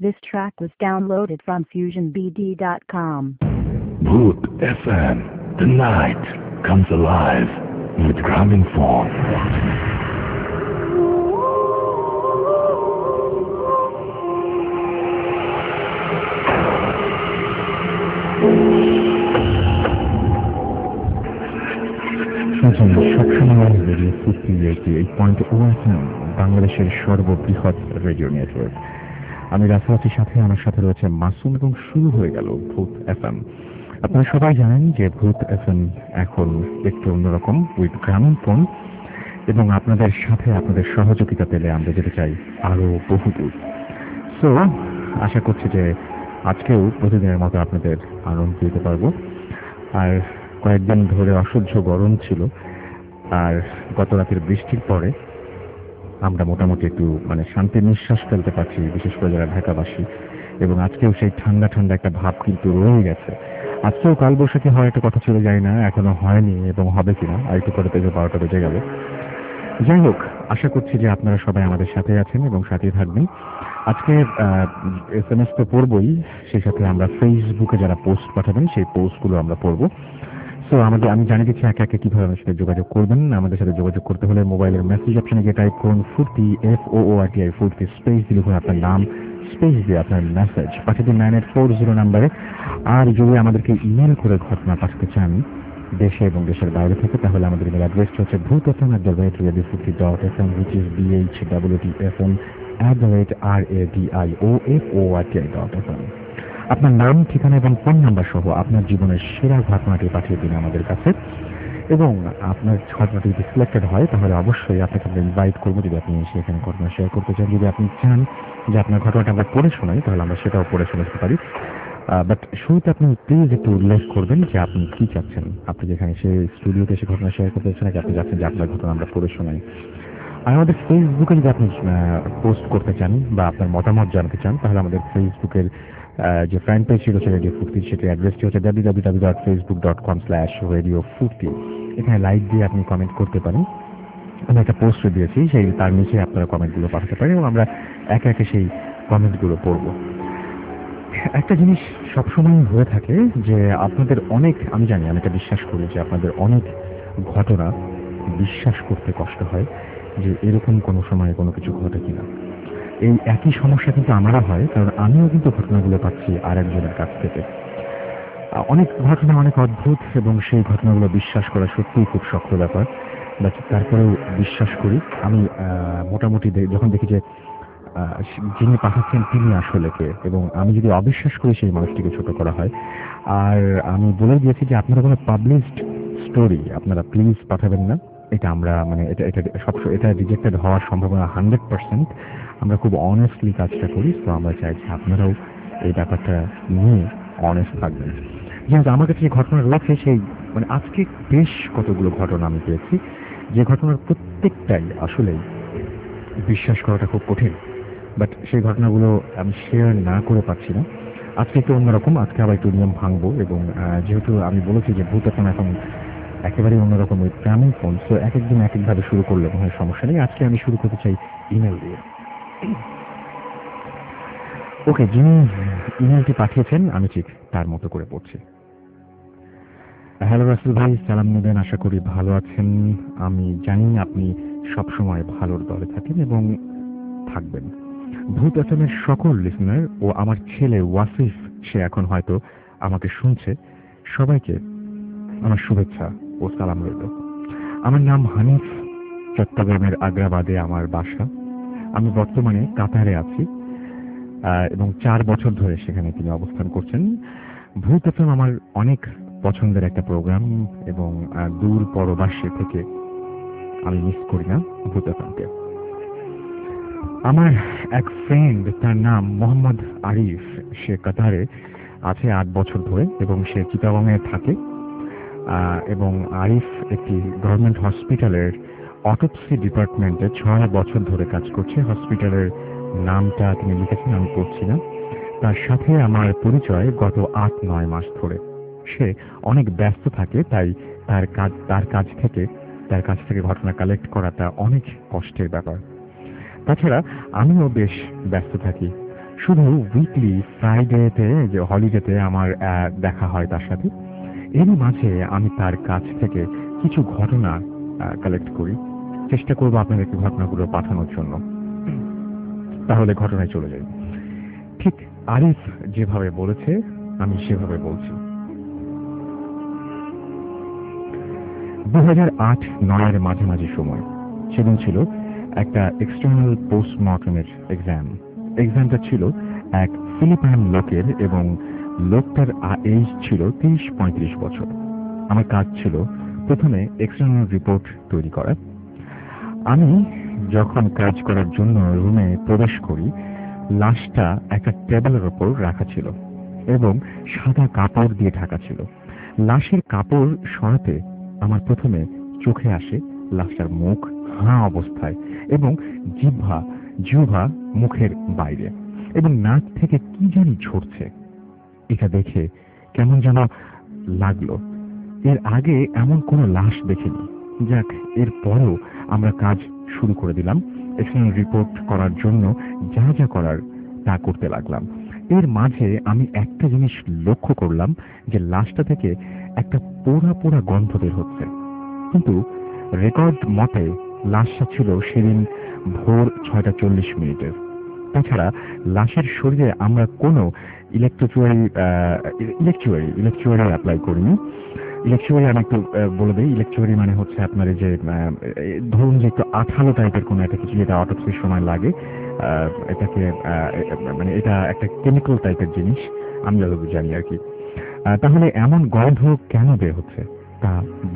This track was downloaded from FusionBD.com. Bhoot FM. The night comes alive with drumming form. সবসময় radio Foorti 88.0 FM, বাংলাদেশের সর্ববৃহৎ radio network. আমি রাফাতের সাথে, আমার সাথে রয়েছে মাসুম, এবং শুরু হয়ে গেল ভূত এফএম। আপনারা সবাই জানেন যে ভূত এফএম এখন একটু অন্যরকম, উইথ গ্রামীণ ফোন, এবং আপনাদের সাথে আপনাদের সহযোগিতা পেলে আমরা যেতে চাই আরো বহুদূর। সো আশা করছি যে আজকেও প্রতিদিনের মতো আপনাদের আনন্দ দিতে পারবো। আর কয়েকদিন ধরে অসহ্য গরম ছিল, আর গত রাতের বৃষ্টির পরে আমরা মোটামুটি একটু শান্তির নিঃশ্বাস ফেলতে পারছি, বিশেষ করে যারা ঢাকাবাসী। এবং আজকেও সেই ঠান্ডা ঠান্ডা একটা ভাব কিন্তু রয়ে গেছে। আজকেও কালবৈশাখী হয় একটা কথা ছিল, যায় না, এখনো হয়নি এবং হবে কিনা, আর একটু পরে থেকে 12টা বেজে গেল। যাই হোক, আশা করছি যে আপনারা সবাই আমাদের সাথে আছেন এবং সাথেই থাকবেন। আজকে SMS তো পড়বই, সেই সাথে আমরা ফেসবুকে যারা পোস্ট পাঠাবেন সেই পোস্টগুলো আমরা পড়বো। সো আমি জানিয়ে দিচ্ছি একে একে কিভাবে আমাদের সাথে যোগাযোগ করবেন। আমাদের সাথে যোগাযোগ করতে হলে মোবাইলের মেসেজ অপশনে গিয়ে টাইপ করুন ফুর্তি, FOORTI, ফুর্তি, স্পেস দিয়ে লিখুন আপনার নাম, স্পেস দিয়ে আপনার মেসেজ পাঠিয়ে দিন 9840 নাম্বারে। আর যদি আমাদেরকে ইমেল করে ঘটনা পাঠাতে চান দেশে এবং দেশের বাইরে থেকে, তাহলে আমাদের ইমেল অ্যাড্রেসটা হচ্ছে bhootfm@radiofurti.fm, which is BHWTFM@radiofurti.fm। আপনার নাম, ঠিকানা এবং ফোন নাম্বার সহ আপনার জীবনের সেরা ঘটনাটি পাঠিয়ে দিন আমাদের কাছে। এবং আপনার ঘটনাটি যদি সিলেক্টেড হয় তাহলে অবশ্যই আপনাকে আমরা ইনভাইট করবো, যদি আপনি সেখানে ঘটনা শেয়ার করতে চান। যদি আপনি চান যে আপনার ঘটনাটা আমরা পড়ে শোনাই, তাহলে আমরা সেটাও পড়ে শোনাতে পারি। বাট শুরুতে আপনি প্লিজ একটু উল্লেখ করবেন যে আপনি কি চাচ্ছেন, আপনি যেখানে সে স্টুডিওতে এসে ঘটনা শেয়ার করতে চাচ্ছেন, নাকি আপনি চাচ্ছেন যে আপনার ঘটনা আমরা পড়ে শোনাই। আর আমাদের ফেসবুকে যদি আপনি পোস্ট করতে চান বা আপনার মতামত জানাতে চান, তাহলে আমাদের ফেসবুকের যে ফ্যান পেজ রয়েছে রেডিও ফুর্তি, সেটি অ্যাড্রেসটি হচ্ছে www.facebook.com/radiofurti। এখানে লাইক দিয়ে আপনি কমেন্ট করতে পারেন। আমি একটা পোস্ট দিয়েছি, সেই তার নিচে আপনারা কমেন্টগুলো পাঠাতে পারেন এবং আমরা একে একে সেই কমেন্টগুলো পড়ব। একটা জিনিস সবসময় হয়ে থাকে যে আপনাদের অনেক, আমি জানি, আমি এটা বিশ্বাস করি যে আপনাদের অনেক ঘটনা বিশ্বাস করতে কষ্ট হয় যে এরকম কোনো সময় কোনো কিছু ঘটে কিনা। এই একই সমস্যা কিন্তু আমারও হয়, কারণ আমিও কিন্তু ঘটনাগুলো পাচ্ছি আর একজনের কাছ থেকে। অনেক ঘটনা অনেক অদ্ভুত, এবং সেই ঘটনাগুলো বিশ্বাস করা সত্যিই খুব শক্ত ব্যাপার। বাট তারপরেও বিশ্বাস করি। আমি মোটামুটি যখন দেখি যে যিনি পাঠাচ্ছেন তিনি আসলে কে, এবং আমি যদি অবিশ্বাস করি সেই মানুষটিকে ছোট করা হয়। আর আমি বলে দিয়েছি যে আপনারা কোনো পাবলিশড স্টোরি আপনারা প্লিজ পাঠাবেন না। এটা আমরা এটা রিজেক্টেড হওয়ার সম্ভাবনা 100%। আমরা খুব অনেস্টলি কাজটা করি। তো আমরা চাইছি আপনারাও এই ব্যাপারটা নিয়ে অনেস্ট থাকবেন। যেহেতু আমার কাছে যে ঘটনা রয়েছে, সেই আজকে বেশ কতগুলো ঘটনা আমি পেয়েছি, যে ঘটনার প্রত্যেকটাই আসলেই বিশ্বাস করাটা খুব কঠিন। বাট সেই ঘটনাগুলো আমি শেয়ার না করে পারছি না। আজকে একটু অন্যরকম, আজকে আবার একটু নিয়ম ভাঙবো। এবং যেহেতু আমি বলেছি যে ভূত এখন একেবারেই অন্যরকম, ওই গ্রামীণ ফোন, সো এক একদিন এক একভাবে শুরু করলে মনে হয় সমস্যা নেই। আজকে আমি শুরু করতে চাই ইমেল দিয়ে। ওকে, যিনি ইমেলটি পাঠিয়েছেন আমি ঠিক তার মতো করে পড়ছি। হ্যালো রাসেল ভাই, সালাম নেবেন, আশা করি ভালো আছেন। আমি জানি আপনি সবসময় ভালোর দলে থাকেন এবং থাকবেন। ভূত এফএমের সকল লিসনার ও আমার ছেলে ওয়াসিফ, সে এখন হয়তো আমাকে শুনছে, সবাইকে আমার শুভেচ্ছা ও সালাম রইল। আমার নাম হানিফ, চট্টগ্রামের আগ্রাবাদে আমার বাসা। আমি বর্তমানে কাতারে আছি এবং 4 বছর ধরে সেখানে তিনি অবস্থান করছেন। ভূত এফএম আমার অনেক পছন্দের একটা প্রোগ্রাম, এবং দূর পরবাসী থেকে আমি মিস করি না ভূত এফএমকে। আমার এক ফ্রেন্ড, তার নাম মোহাম্মদ আরিফ, সে কাতারে আছে 8 বছর ধরে এবং সে চিটাগংয়ে থাকে। এবং আরিফ একটি গভর্নমেন্ট হসপিটালের অটোপসি ডিপার্টমেন্টে 6 বছর ধরে কাজ করছে। হসপিটালের নামটা তিনি লিখেছেন, আমি পড়ছি না। তার সাথে আমার পরিচয় গত 8-9 মাস ধরে। সে অনেক ব্যস্ত থাকে, তাই তার কাছ থেকে ঘটনা কালেক্ট করাটা অনেক কষ্টের ব্যাপার। তাছাড়া আমিও বেশ ব্যস্ত থাকি। শুধু উইকলি ফ্রাইডেতে যে হলিডেতে আমার দেখা হয় তার সাথে। এরই মাঝে আমি তার কাছ থেকে কিছু ঘটনা কালেক্ট করি, চেষ্টা করবো আপনাদেরকে ঘটনাগুলো পাঠানোর জন্য। তাহলে ঘটনায় চলে যাই। ঠিক আরিফ যেভাবে বলেছে আমি সেভাবে বলছি। 2008-9 মাঝামাঝি সময়, সেদিন ছিল একটা এক্সটার্নাল পোস্টমর্টমের এক্সামটা ছিল এক ফিলিপাইন লোকের এবং লোকটার এজ ছিল 30-35 বছর। আমার কাজ ছিল প্রথমে এক্সটার্নাল রিপোর্ট তৈরি করা। আমি যখন কাজ করার জন্য রুমে প্রবেশ করি, লাশটা একটা টেবিলের ওপর রাখা ছিল এবং সাদা কাপড় দিয়ে ঢাকা ছিল। লাশের কাপড় সরাতে আমার প্রথমে চোখে আসে লাশটার মুখ হাঁ অবস্থায় এবং জিহ্বা মুখের বাইরে এবং নাক থেকে কি জানি ঝরছে। এটা দেখে কেমন যেন লাগলো। এর আগে এমন কোনো লাশ দেখিনি। যাক, এরপরও আমরা কাজ শুরু করে দিলাম। এক্সটার্নাল রিপোর্ট করার জন্য যা যা করার তা করতে লাগলাম। এর মাঝে আমি একটা জিনিস লক্ষ্য করলাম যে লাশটা থেকে একটা পোড়া পোড়া গন্ধ বের হচ্ছে, কিন্তু রেকর্ড মতে লাশটা ছিল সেদিন ভোর 6:40। তাছাড়া লাশের শরীরে আমরা কোনো ইলেকট্রুয়ারি অ্যাপ্লাই করিনি। ইলেকট্রুয়ারি আমি একটু বলে দিই। ইলেকট্রুয়ারি মানে হচ্ছে আপনার যে ধরুন যে একটু আঠালো টাইপের কোনো একটা কিছু, যেটা অটোপসির সময় লাগে। এটাকে মানে এটা একটা কেমিক্যাল টাইপের জিনিস, আমি যতদূর জানি আর কি। তাহলে এমন গন্ধ কেন বের হচ্ছে তা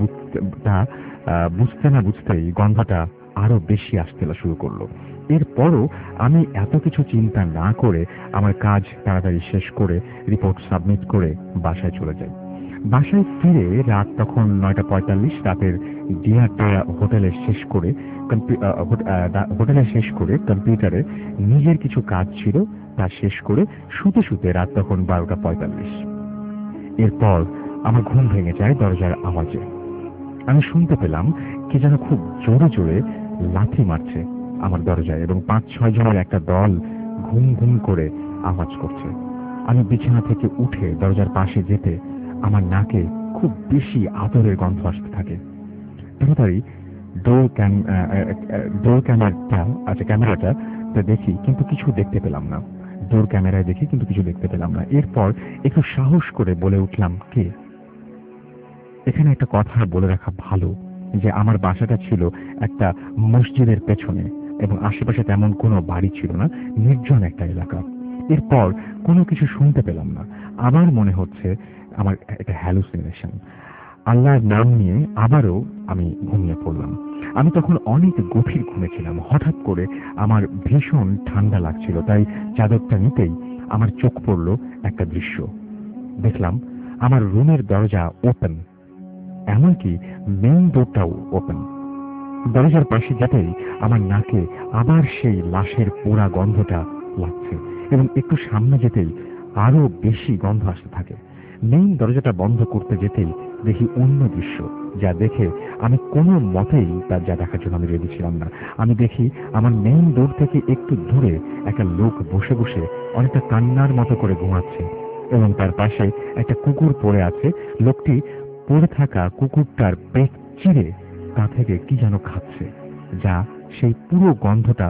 বুঝতে না বুঝতেই গন্ধটা আরো বেশি আসতে শুরু করলো। এরপরও আমি এত কিছু চিন্তা না করে আমার কাজ তাড়াতাড়ি শেষ করে রিপোর্ট সাবমিট করে বাসায় চলে যাই। বাসায় ফিরে রাত তখন 9:45। রাতের ডিনারটা হোটেলে শেষ করে কম্পিউটারে নিজের কিছু কাজ ছিল তা শেষ করে শুতে শুতে রাত তখন 12:45। এরপর আমার ঘুম ভেঙে যায় দরজার আওয়াজে। আমি শুনতে পেলাম কে যেন খুব জোরে জোরে লাথি মারছে আমার দরজায় এবং 5-6 জনের একটা দল ঘুম ঘুম করে আওয়াজ করছে। আমি বিছানা থেকে উঠে দরজার পাশে যেতে আমার নাকে খুব বেশি আদরের গন্ধ আসতে থাকে। তাড়াতাড়ি ক্যামেরাটা দেখি, কিন্তু কিছু দেখতে পেলাম না। ডোর ক্যামেরায় দেখি, কিন্তু কিছু দেখতে পেলাম না। এরপর একটু সাহস করে বলে উঠলাম, কে? এখানে একটা কথা বলে রাখা ভালো যে আমার বাসাটা ছিল একটা মসজিদের পেছনে এবং আশেপাশে তেমন কোনো বাড়ি ছিল না, নির্জন একটা এলাকা। এরপর কোনো কিছু শুনতে পেলাম না। আবার মনে হচ্ছে আমার এটা হ্যালুসিনেশন। আল্লাহর নাম নিয়ে আবারও আমি ঘুমিয়ে পড়লাম। আমি তখন অনেক গভীর ঘুমেছিলাম। হঠাৎ করে আমার ভীষণ ঠান্ডা লাগছিল, তাই চাদরটা নিতেই আমার চোখ পড়ল একটা দৃশ্য। দেখলাম আমার রুমের দরজা ওপেন, এমনকি মেইন ডোরটাও ওপেন। দরজার পাশে যেতেই আমার নাকে আবার সেই লাশের পোড়া গন্ধটা লাগছে এবং একটু সামনে যেতেই আরো বেশি গন্ধ আসতে থাকে। মেইন দরজাটা বন্ধ করতে যেতেই দেখি অন্য দৃশ্য, যা দেখে আমি কোনো মতেই তার যা দেখার জন্য আমি রেডি ছিলাম না। আমি দেখি আমার মেইন ডোর থেকে একটু দূরে একটা লোক বসে বসে অনেকটা কান্নার মতো করে ঘুমাচ্ছে এবং তার পাশে একটা কুকুর পড়ে আছে। লোকটি পড়ে থাকা কুকুরটার পেট চিরে তা থেকে কি যেন খাচ্ছে, যা সেই পুরো গন্ধটা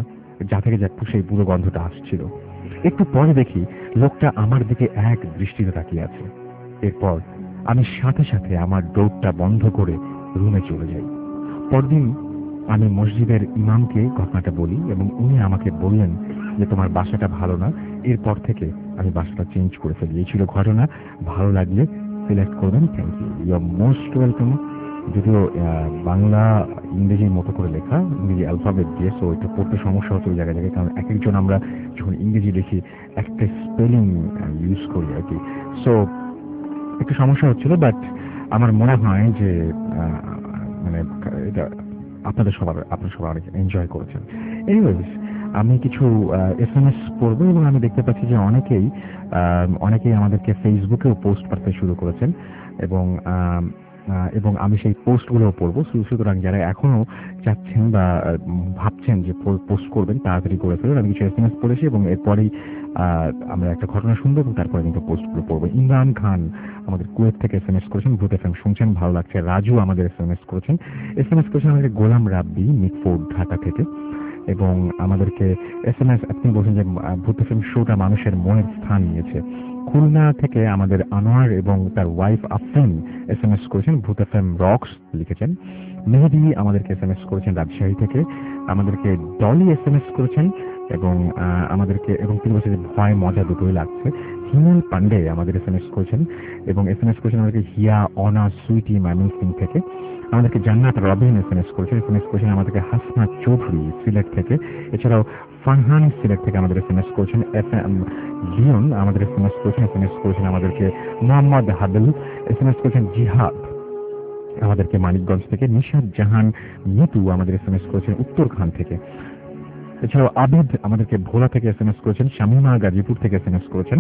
আসছিল। একটু পরে দেখি লোকটা আমার দিকে এক দৃষ্টিতে তাকিয়ে আছে। এরপর আমি সাথে সাথে আমার ডোরটা বন্ধ করে রুমে চলে যাই। পরদিন আমি মসজিদের ইমামকে ঘটনাটা বলি এবং উনি আমাকে বললেন যে তোমার বাসাটা ভালো না, এরপর থেকে আমি বাসাটা চেঞ্জ করে ফেলি। এই ছিল ঘটনা। ভালো লাগলে সিলেক্ট করবেন। Thank you, you are most welcome. যদিও বাংলা ইংরেজির মতো করে লেখা, ইংরেজি অ্যালফাবেট দিয়ে, সো এটা পড়তে সমস্যা হচ্ছে ওই জায়গায় জায়গায়, কারণ এক একজন আমরা যখন ইংরেজি লিখি একটা স্পেলিং ইউজ করি আর কি। সো একটু সমস্যা হচ্ছিল, বাট আমার মনে হয় যে মানে এটা আপনারা সবাই অনেক এনজয় করেছেন। এনিওয়েজ, আমি কিছু SMS পড়বো এবং আমি দেখতে পাচ্ছি যে অনেকেই আমাদেরকে ফেসবুকেও পোস্ট করতে শুরু করেছেন এবং আমি সেই পোস্টগুলোও পড়বো। সুতরাং যারা এখনো চাচ্ছেন বা ভাবছেন যে পোস্ট করবেন, তাড়াতাড়ি করে ফেলুন। আমি কিছু SMS পড়েছি এবং এরপরেই আমরা একটা ঘটনা শুনবো এবং তারপরে কিন্তু পোস্টগুলো পড়বো। ইমরান খান আমাদের কুয়েত থেকে SMS করেছেন, ভূত FM শুনছেন, ভালো লাগছে। রাজু আমাদের SMS করেছেন আমাদের গোলাম রাব্বি মিটফোর্ড ঢাকা থেকে, এবং আমাদেরকে SMS আপনি বলছেন যে ভূত FM শোটা মানুষের মনের স্থান নিয়েছে। খুলনা থেকে আমাদের আনোয়ার এবং তার ওয়াইফ আফরিন SMS করেছেন, ভূত FM রক্স লিখেছেন। মেহেদি আমাদেরকে SMS করেছেন রাজশাহী থেকে, আমাদেরকে ডলি SMS করেছেন এবং তিনি বলছেন যে ভয় মজা দুটোই লাগছে। হিমেল পান্ডে আমাদের SMS করেছেন এবং SMS করেছেন আমাদেরকে হিয়া অনা সুইটি ময়মনসিংহ থেকে। আমাদেরকে জান্নাত রবিন SMS করেছেন আমাদেরকে হাসনা চৌধুরী সিলেট থেকে। এছাড়াও ফারহান সিলেট থেকে আমাদের SMS করেছেন। FM লিওন আমাদের SMS করেছেন আমাদেরকে মোহাম্মদ হাবিল SMS করেছেন। জিহাদ আমাদেরকে মানিকগঞ্জ থেকে। নিশাদ জাহান মিতু আমাদের SMS করেছেন উত্তরখান থেকে। এছাড়াও আবিদ আমাদেরকে ভোলা থেকে SMS করেছেন। শামিমা গাজীপুর থেকে SMS করেছেন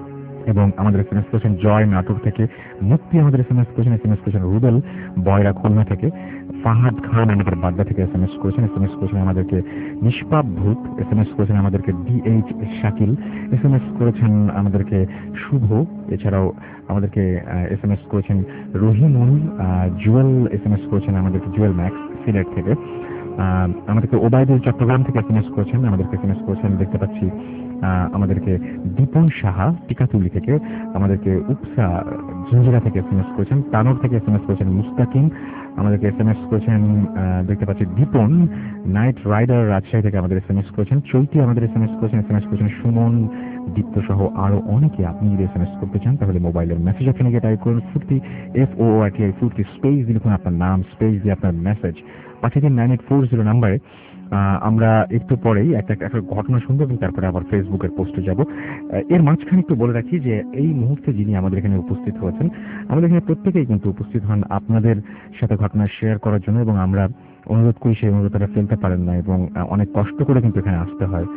এবং আমাদের SMS করেছেন জয় নাটোর থেকে। মুক্তি আমাদের SMS করেছেন রুবেল বয়রা খুলনা থেকে। ফাহাদ খান আমাদের বাড্ডা থেকে SMS করেছেন আমাদেরকে নিষ্পাপ ভূত। SMS করেছেন আমাদেরকে DH শাকিল। SMS করেছেন আমাদেরকে শুভ। এছাড়াও আমাদেরকে SMS করেছেন রহিমুল। জুয়েল SMS করেছেন আমাদেরকে জুয়েল ম্যাক্স সিলেট থেকে। আমাদেরকে ওবায়দুল চট্টগ্রাম থেকে SMS করেছেন দেখতে পাচ্ছি। আমাদেরকে দীপন সাহা টিকাতুলি থেকে, আমাদেরকে উপসা ঝিঞ্জিরা থেকে SMS করেছেন। তানোর থেকে SMS করেছেন মুস্তাকিম, আমাদেরকে SMS করেছেন দেখতে পাচ্ছি দীপন। নাইট রাইডার রাজশাহী থেকে আমাদের SMS করেছেন। চৈতি আমাদের SMS করেছেন সুমন, দীপ্ত সহ আরো অনেকে। আপনি যদি SMS করতে চান তাহলে মোবাইলের মেসেজ অপশনে গিয়ে টাইপ করুন ফুর্তি FORTI ফুর্তি, স্পেস দিয়ে লিখুন আপনার নাম, স্পেস দিয়ে আপনার মেসেজ পাঠিয়ে দিন 9840 নাম্বারে। আমরা একটু পরেই একটা ঘটনা শুনবো এবং তারপরে আবার ফেসবুকের পোস্টে যাব। এর মাঝখানে একটু বলে রাখি যে এই মুহূর্তে যিনি আমাদের এখানে উপস্থিত হয়েছেন, আমাদের এখানে প্রত্যেকেই কিন্তু উপস্থিত হন আপনাদের সাথে ঘটনা শেয়ার করার জন্য, এবং আমরা অনুরোধ করি সেই অনুরোধ তারা ফেলতে পারেন না এবং অনেক কষ্ট করে কিন্তু এখানে আসতে হয়।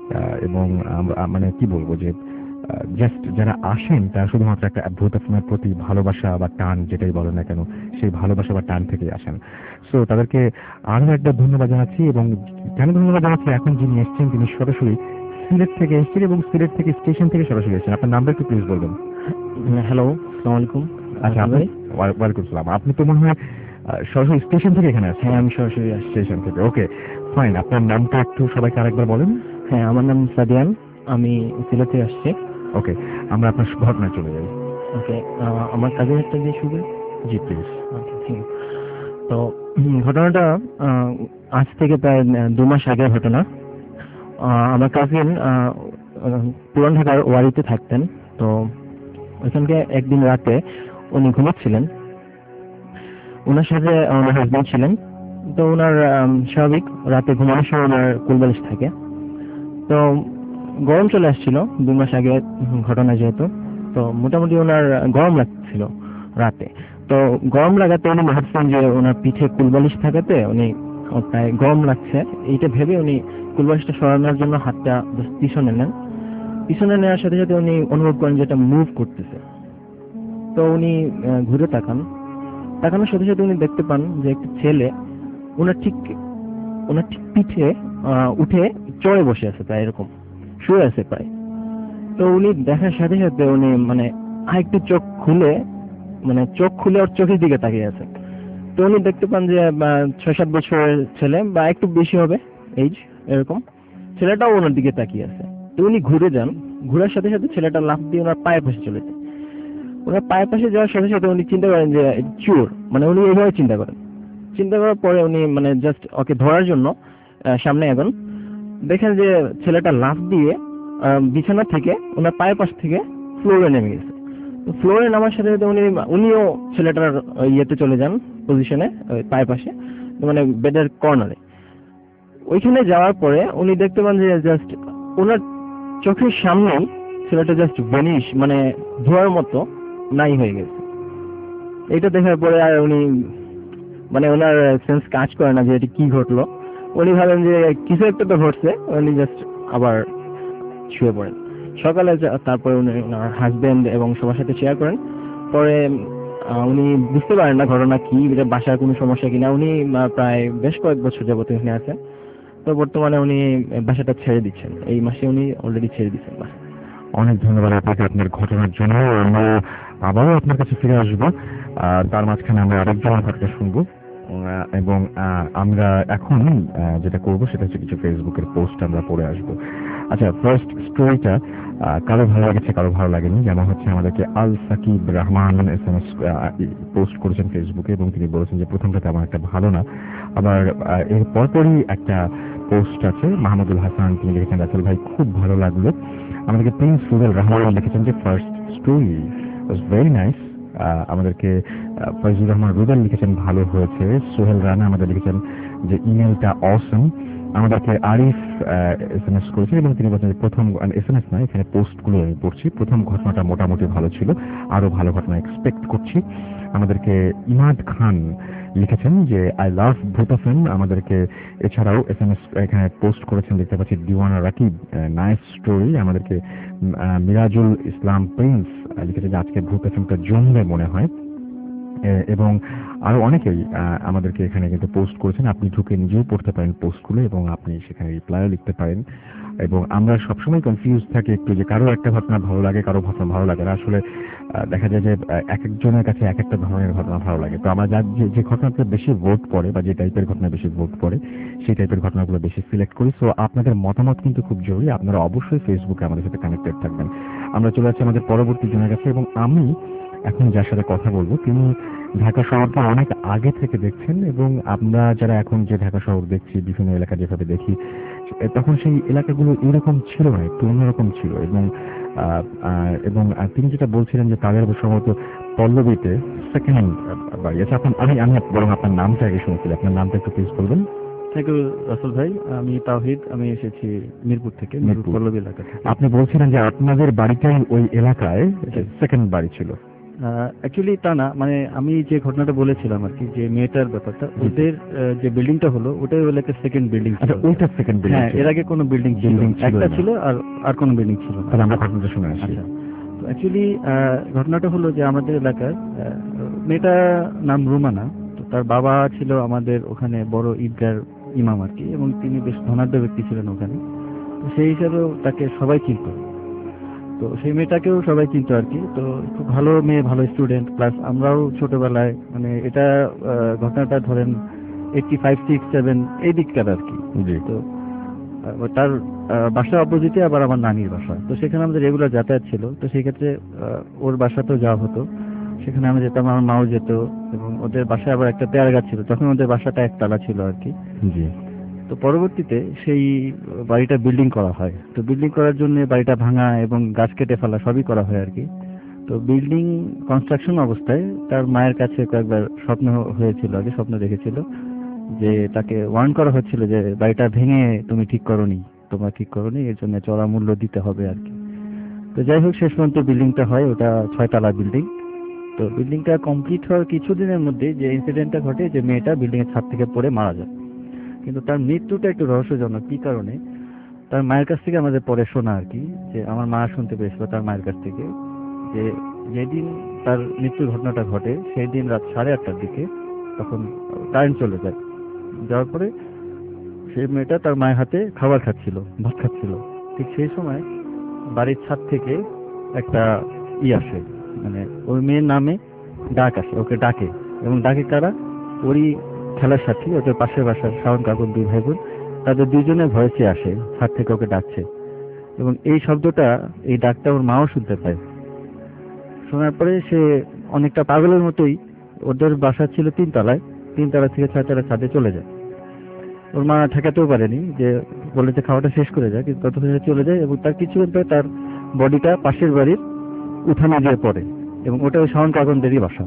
এবং মানে কি বলবো যে জাস্ট যারা আসেন তারা শুধুমাত্র একটা ভূত ফিল্মের প্রতি ভালোবাসা বা টান যেটাই বলেন না কেন, সেই ভালোবাসা বা টান থেকেই আসেন। সো তাদেরকে আরো একটা ধন্যবাদ জানাচ্ছি। এবং কেন ধন্যবাদ জানাচ্ছি, এখন যিনি এসছেন তিনি সরাসরি সিলেট থেকে এসেছেন এবং সিলেট থেকে স্টেশন থেকে সরাসরি এসেছেন। আপনার নামটা একটু প্লিজ বলবেন। হ্যালো, আসসালামু আলাইকুম। আচ্ছা, ওয়ালাইকুম সালাম। আপনি তো মনে হয় সরাসরি স্টেশন থেকে এখানে আসছেন? হ্যাঁ, আমি সরাসরি স্টেশন থেকে। ওকে ফাইন, আপনার নামটা একটু সবাইকে আরেকবার বলেন। হ্যাঁ, আমার নাম সাদিয়ান, আমি সিলেট থেকে আসছি। ওকে, আমরা আপনার ঘটনায় চলে যাই। ওকে, আমার কাজের একটা দিয়ে শুরু। জি প্লিজ। তো ঘটনাটা আজ থেকে প্রায় 2 মাস আগের ঘটনা। আমার কাজিন পুরান ঢাকার ওয়ারিতে থাকতেন। তো ওইখানকে একদিন রাতে উনি ঘুমাচ্ছিলেন, ওনার সাথে ওনার হাজবেন্ড ছিলেন। তো ওনার স্বাভাবিক রাতে ঘুমানোর সময় ওনার কোলবালিশ থাকে। তো গরম চলে আসছিল 2 মাস আগে ঘটনা যেহেতু, তো মোটামুটি ওনার গরম লাগছিল রাতে। তো গরম লাগাতে উনি ভাবছেন যে ওনার পিঠে কুলবালিশ থাকাতে উনি প্রায় গরম লাগছে, এইটা ভেবে উনি কুলবালিশটা সরানোর জন্য হাতটা পিছনে নেন। পিছনে নেওয়ার সাথে সাথে উনি অনুভব করেন যে এটা মুভ করতেছে। তো উনি ঘুরে তাকানোর সাথে সাথে উনি দেখতে পান যে একটা ছেলে ওনার ঠিক পিঠে উঠে চড়ে বসে আছে, প্রায় এরকম শুয়ে আছে প্রায়। তো উনি দেখার সাথে সাথে উনি মানে আরেকটু চোখ খুলে ওর চোখের দিকে তাকিয়ে আছে। তো উনি দেখতে পান যে 6-7 বছরের ছেলে বা একটু বেশি হবে এইজ, এরকম ছেলেটাও ওনার দিকে তাকিয়ে আছে। তো উনি ঘুরে যান, ঘুরার সাথে সাথে ছেলেটা লাফ দিয়ে ওনার পায়ের পাশে চলে যায়। ওনার পায়ের পাশে যাওয়ার সাথে সাথে উনি চিন্তা করেন যে চোর, মানে উনি এইভাবে চিন্তা করার পরে উনি মানে জাস্ট ওকে ধরার জন্য সামনে এখন দেখেন যে ছেলেটা লাফ দিয়ে বিছানা থেকে ওনার পায়ের পাশ থেকে ফ্লোরে নেমে গেছে। ফ্লোরে নামার সাথে সাথে উনিও ছেলেটার ইয়েতে চলে যান, পজিশনে পায়ের পাশে, মানে বেডের কর্নারে। ওইখানে যাওয়ার পরে উনি দেখতে পান যে জাস্ট ওনার চোখের সামনেই ছেলেটা জাস্ট ভ্যানিশ, মানে ধোয়ার মতো নাই হয়ে গেছে। এটা দেখার পরে আর উনি মানে ওনার সেন্স কাজ করে না যে এটি কি ঘটলো। উনি ভাবেন যে কিছু একটা তো ঘটছে, উনি জাস্ট আবার শুয়ে পড়েন। সকালে তারপরে উনি ওনার হাজবেন্ড এবং সবার সাথে শেয়ার করেন। পরে উনি বুঝতে পারেন না ঘটনা কি, বাসার কোনো সমস্যা কিনা। উনি প্রায় বেশ কয়েক বছর যাবত এখানে আছেন। তো বর্তমানে উনি বাসাটা ছেড়ে দিচ্ছেন, এই মাসে উনি অলরেডি ছেড়ে দিচ্ছেন বাসা। অনেক ধন্যবাদ আপনাকে আপনার ঘটনার জন্য। আমরা আবারও আপনার কাছে ফিরে আসবো, তার মাঝখানে আমরা আরেকজনের ঘটনা শুনবো। এবং আমরা এখন যেটা করবো সেটা হচ্ছে কিছু ফেসবুকের পোস্ট আমরা পড়ে আসবো। আচ্ছা, ফার্স্ট স্টোরিটা কারো ভালো লাগেছে, কারো ভালো লাগেনি। যেমন হচ্ছে আমাদেরকে আল সাকিব রহমান SMS পোস্ট করেছেন ফেসবুকে এবং তিনি বলেছেন যে প্রথমটা তেমন একটা ভালো না। আবার এর পরপরই একটা পোস্ট আছে মাহমুদুল হাসান, তিনি লিখেছেন রাসেল ভাই খুব ভালো লাগলো। আমাদেরকে প্রিন্স রুবেল রহমান লিখেছেন যে first story was very nice. আমাদেরকে ফয়জুর রহমান রুবেল লিখেছেন ভালো হয়েছে। সোহেল রানা আমাদের লিখেছেন যে ইমেলটা অসম। আমাদেরকে আরিফ SMS করেছেন এবং তিনি বলছেন যে প্রথম SMS নয়, এখানে পোস্টগুলো আমি পড়ছি। প্রথম ঘটনাটা মোটামুটি ভালো ছিল, আরো ভালো ঘটনা এক্সপেক্ট করছি। আমাদেরকে ইমাদ খান লিখেছেন যে আই লাভ ভূতাফিন। আমাদেরকে এছাড়াও SMS এখানে পোস্ট করেছেন দেখতে পাচ্ছি দিওয়ানা রাকিব, নাইস স্টোরি। আমাদেরকে মিরাজুল ইসলাম প্রিন্স লিখেছে যে আজকে ভূতাফিনটা জমবে মনে হয়। এবং আরো অনেকেই আমাদেরকে এখানে কিন্তু পোস্ট করেছেন। আপনি ঢুকে নিজেও পড়তে পারেন পোস্টগুলো এবং আপনি সেখানে রিপ্লাইও লিখতে পারেন। এবং আমরা সবসময় কনফিউজ থাকি একটু যে কারো একটা ঘটনা ভালো লাগে, কারো ঘটনা ভালো লাগে না। আসলে দেখা যায় যে এক একজনের কাছে এক একটা ধরনের ঘটনা ভালো লাগে। তো আমরা যে ঘটনাতে বেশি ভোট পড়ে বা যে টাইপের ঘটনা বেশি ভোট পড়ে সেই টাইপের ঘটনাগুলো বেশি সিলেক্ট করি। সো আপনাদের মতামত কিন্তু খুব জরুরি। আপনারা অবশ্যই ফেসবুকে আমাদের সাথে কানেক্টেড থাকবেন। আমরা চলে যাচ্ছি আমাদের পরবর্তী জনের কাছে এবং আমি এখন যার সাথে কথা বলবো তিনি ঢাকা শহরকে অনেক আগে থেকে দেখছেন এবং আমরা যারা এখন যে ঢাকা শহর দেখছি, বিভিন্ন এলাকা যেভাবে দেখি, তখন সেই এলাকাগুলো এরকম ছিল না, একটু অন্যরকম ছিল। এবং তিনি যেটা বলছিলেন যে তাদের সম্ভবত পল্লবীতে সেকেন্ড বাড়ি আছে। আমি বরং আপনার নামটা আগে শুনেছিলাম, আপনার নামটা একটু প্লিজ বলবেন। থ্যাংক ইউ রাসেল ভাই। আমি তাওহিদ, আমি এসেছি মিরপুর থেকে, মিরপুর পল্লবী এলাকা থেকে। আপনি বলছিলেন যে আপনাদের বাড়িটাই ওই এলাকায় সেকেন্ড বাড়ি ছিল। অ্যাকচুয়ালি তা না, মানে আমি যে ঘটনাটা বলেছিলাম আর কি, যে মেয়েটার ব্যাপারটা, ওদের যে বিল্ডিংটা হলো ওটাই হলো একটা সেকেন্ড বিল্ডিং। আচ্ছা, ওইটা সেকেন্ড বিল্ডিং। হ্যাঁ, এর আগে কোনো বিল্ডিং একটা ছিল আর কোনো বিল্ডিং ছিল না। তাহলে আমরা ঘটনাটা শুনে আসি। আচ্ছা, তো অ্যাকচুয়ালি ঘটনাটা হলো যে আমাদের এলাকার মেয়েটার নাম রুমানা। তো তার বাবা ছিল আমাদের ওখানে বড় ঈদগার ইমাম আর কি, এবং তিনি বেশ ধনাঢ্য ব্যক্তি ছিলেন ওখানে। তো সেই হিসাবেও তাকে সবাই চিনত। তো সেই মেয়েটাকেও সবাই চিনত আর কি। তো খুব ভালো মেয়ে, ভালো স্টুডেন্ট। প্লাস আমরাও ছোটবেলায়, মানে এটা ঘটনাটা ধরেন 85, 6, 7 এই দিককার আর কি। তো তার বাসা অপোজিটে আবার আমার নানির বাসা। তো সেখানে আমাদের রেগুলার যাতায়াত ছিল। তো সেই ক্ষেত্রে ওর বাসাতেও যাওয়া হতো, সেখানে আমি যেতাম, আমার মাও যেত। এবং ওদের বাসায় আবার একটা পেয়ারা গাছ ছিল, তখন ওদের বাসাটা একতলা ছিল আর কি। তো পরবর্তীতে সেই বাড়িটা বিল্ডিং করা হয়। তো বিল্ডিং করার জন্য বাড়িটা ভাঙা এবং গাছ কেটে ফেলা সবই করা হয় আর কি। তো বিল্ডিং কনস্ট্রাকশন অবস্থায় তার মায়ের কাছে কয়েকবার স্বপ্ন হয়েছিল আর কি, স্বপ্ন দেখেছিল যে তাকে ওয়ার্ন করা হচ্ছিল যে বাড়িটা ভেঙে তুমি ঠিক করোনি, তোমরা ঠিক করোনি, এর জন্য চড়া মূল্য দিতে হবে আর কি। তো যাই হোক, শেষ পর্যন্ত বিল্ডিংটা হয়, ওটা 6 তলা বিল্ডিং। তো বিল্ডিংটা কমপ্লিট হওয়ার কিছুদিনের মধ্যে যে ইনসিডেন্টটা ঘটে, যে মেয়েটা বিল্ডিং এর ছাদ থেকে পড়ে মারা যায়। কিন্তু তার মৃত্যুটা একটু রহস্যজনক। কি কারণে, তার মায়ের কাছ থেকে আমাদের পরে শোনা আর কি, যে আমার মা শুনতে পেয়েছিল তার মায়ের কাছ থেকে যে যেদিন তার মৃত্যুর ঘটনাটা ঘটে সেই দিন রাত 8:30টার দিকে তখন কারেন্ট চলে যায়। যাওয়ার পরে সেই মেয়েটা তার মায়ের হাতে খাবার খাচ্ছিল, ভাত খাচ্ছিল। ঠিক সেই সময় বাড়ির ছাদ থেকে একটা আসে, মানে ওই মেয়ের নামে ডাক আসে, ওকে ডাকে। এবং ডাকে কারা, ওরই খেলার সাথী, ওদের পাশের বাসার শাওন কাকুর 2 ভাই বোন, তাদের 2জনের ভয়েসে আসে, ছাদ থেকে ওকে ডাকছে। এবং এই শব্দটা, এই ডাকটা ওর মাও শুনতে পায়। শোনার পরে সে অনেকটা পাগলের মতোই, ওদের বাসা ছিল 3 তলায়, 3 তলা থেকে 6 তলা ছাদে চলে যায়। ওর মা ঠেকাতেও পারেনি, যে বলে যে খাওয়াটা শেষ করে যায়, কিন্তু ততক্ষণে চলে যায়। এবং তার কিছুক্ষণ পরে তার বডিটা পাশের বাড়ির উঠানে গিয়ে পড়ে, এবং ওটা ওই শাওন কাকুদেরই বাসা।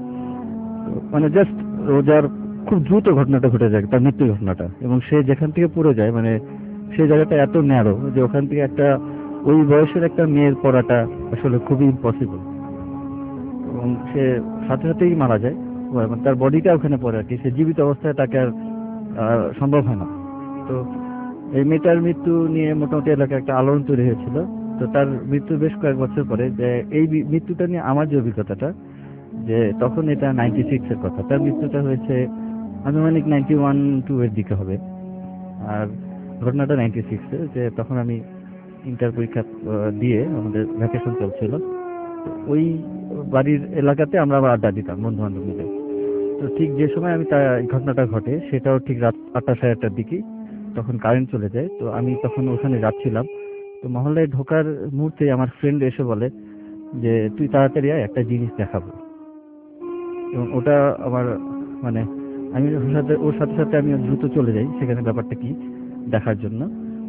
মানে জাস্ট রোজার খুব দ্রুত ঘটনাটা ঘটে যায়, তার মৃত্যুর ঘটনাটা। এবং সে যেখান থেকে পড়ে যায়, মানে সেই জায়গাটা এত ন্যারো যে ওখান থেকে একটা ওই বয়সের একটা মেয়ের পড়াটা আসলে খুবই ইম্পসিবল। এবং সে সাথে সাথেই মারা যায়, তার বডিটা ওখানে পড়ে আর কি। সে জীবিত অবস্থায় তাকে আর সম্ভব হয় না। তো এই মেয়েটার মৃত্যু নিয়ে মোটামুটি এলাকায় একটা আলোড়ন তৈরি হয়েছিল। তো তার মৃত্যু বেশ কয়েক বছর পরে, যে এই মৃত্যুটা নিয়ে আমার যে অভিজ্ঞতাটা, যে তখন এটা 96 এর কথা, তার মৃত্যুটা হয়েছে আনুমানিক 91-2 এর দিকে হবে। আর ঘটনাটা 96 এ, যে তখন আমি ইন্টার পরীক্ষা দিয়ে আমাদের ভ্যাকেশন চলছিল। ওই বাড়ির এলাকাতে আমরা আবার আড্ডা দিতাম বন্ধু বান্ধব মিলে। তো ঠিক যে সময় এই ঘটনাটা ঘটে সেটাও ঠিক রাত 8টা সাড়ে 8টার দিকেই, তখন কারেন্ট চলে যায়। তো আমি তখন ওখানে যাচ্ছিলাম। তো মহল্লায় ঢোকার মুহূর্তে আমার ফ্রেন্ড এসে বলে যে তুই তাড়াতাড়ি আয়, একটা জিনিস দেখাবো। এবং ওটা আমার মানে আমি ওর সাথে সাথে আমি দ্রুত চলে যাই সেখানে ব্যাপারটা কি দেখার জন্য।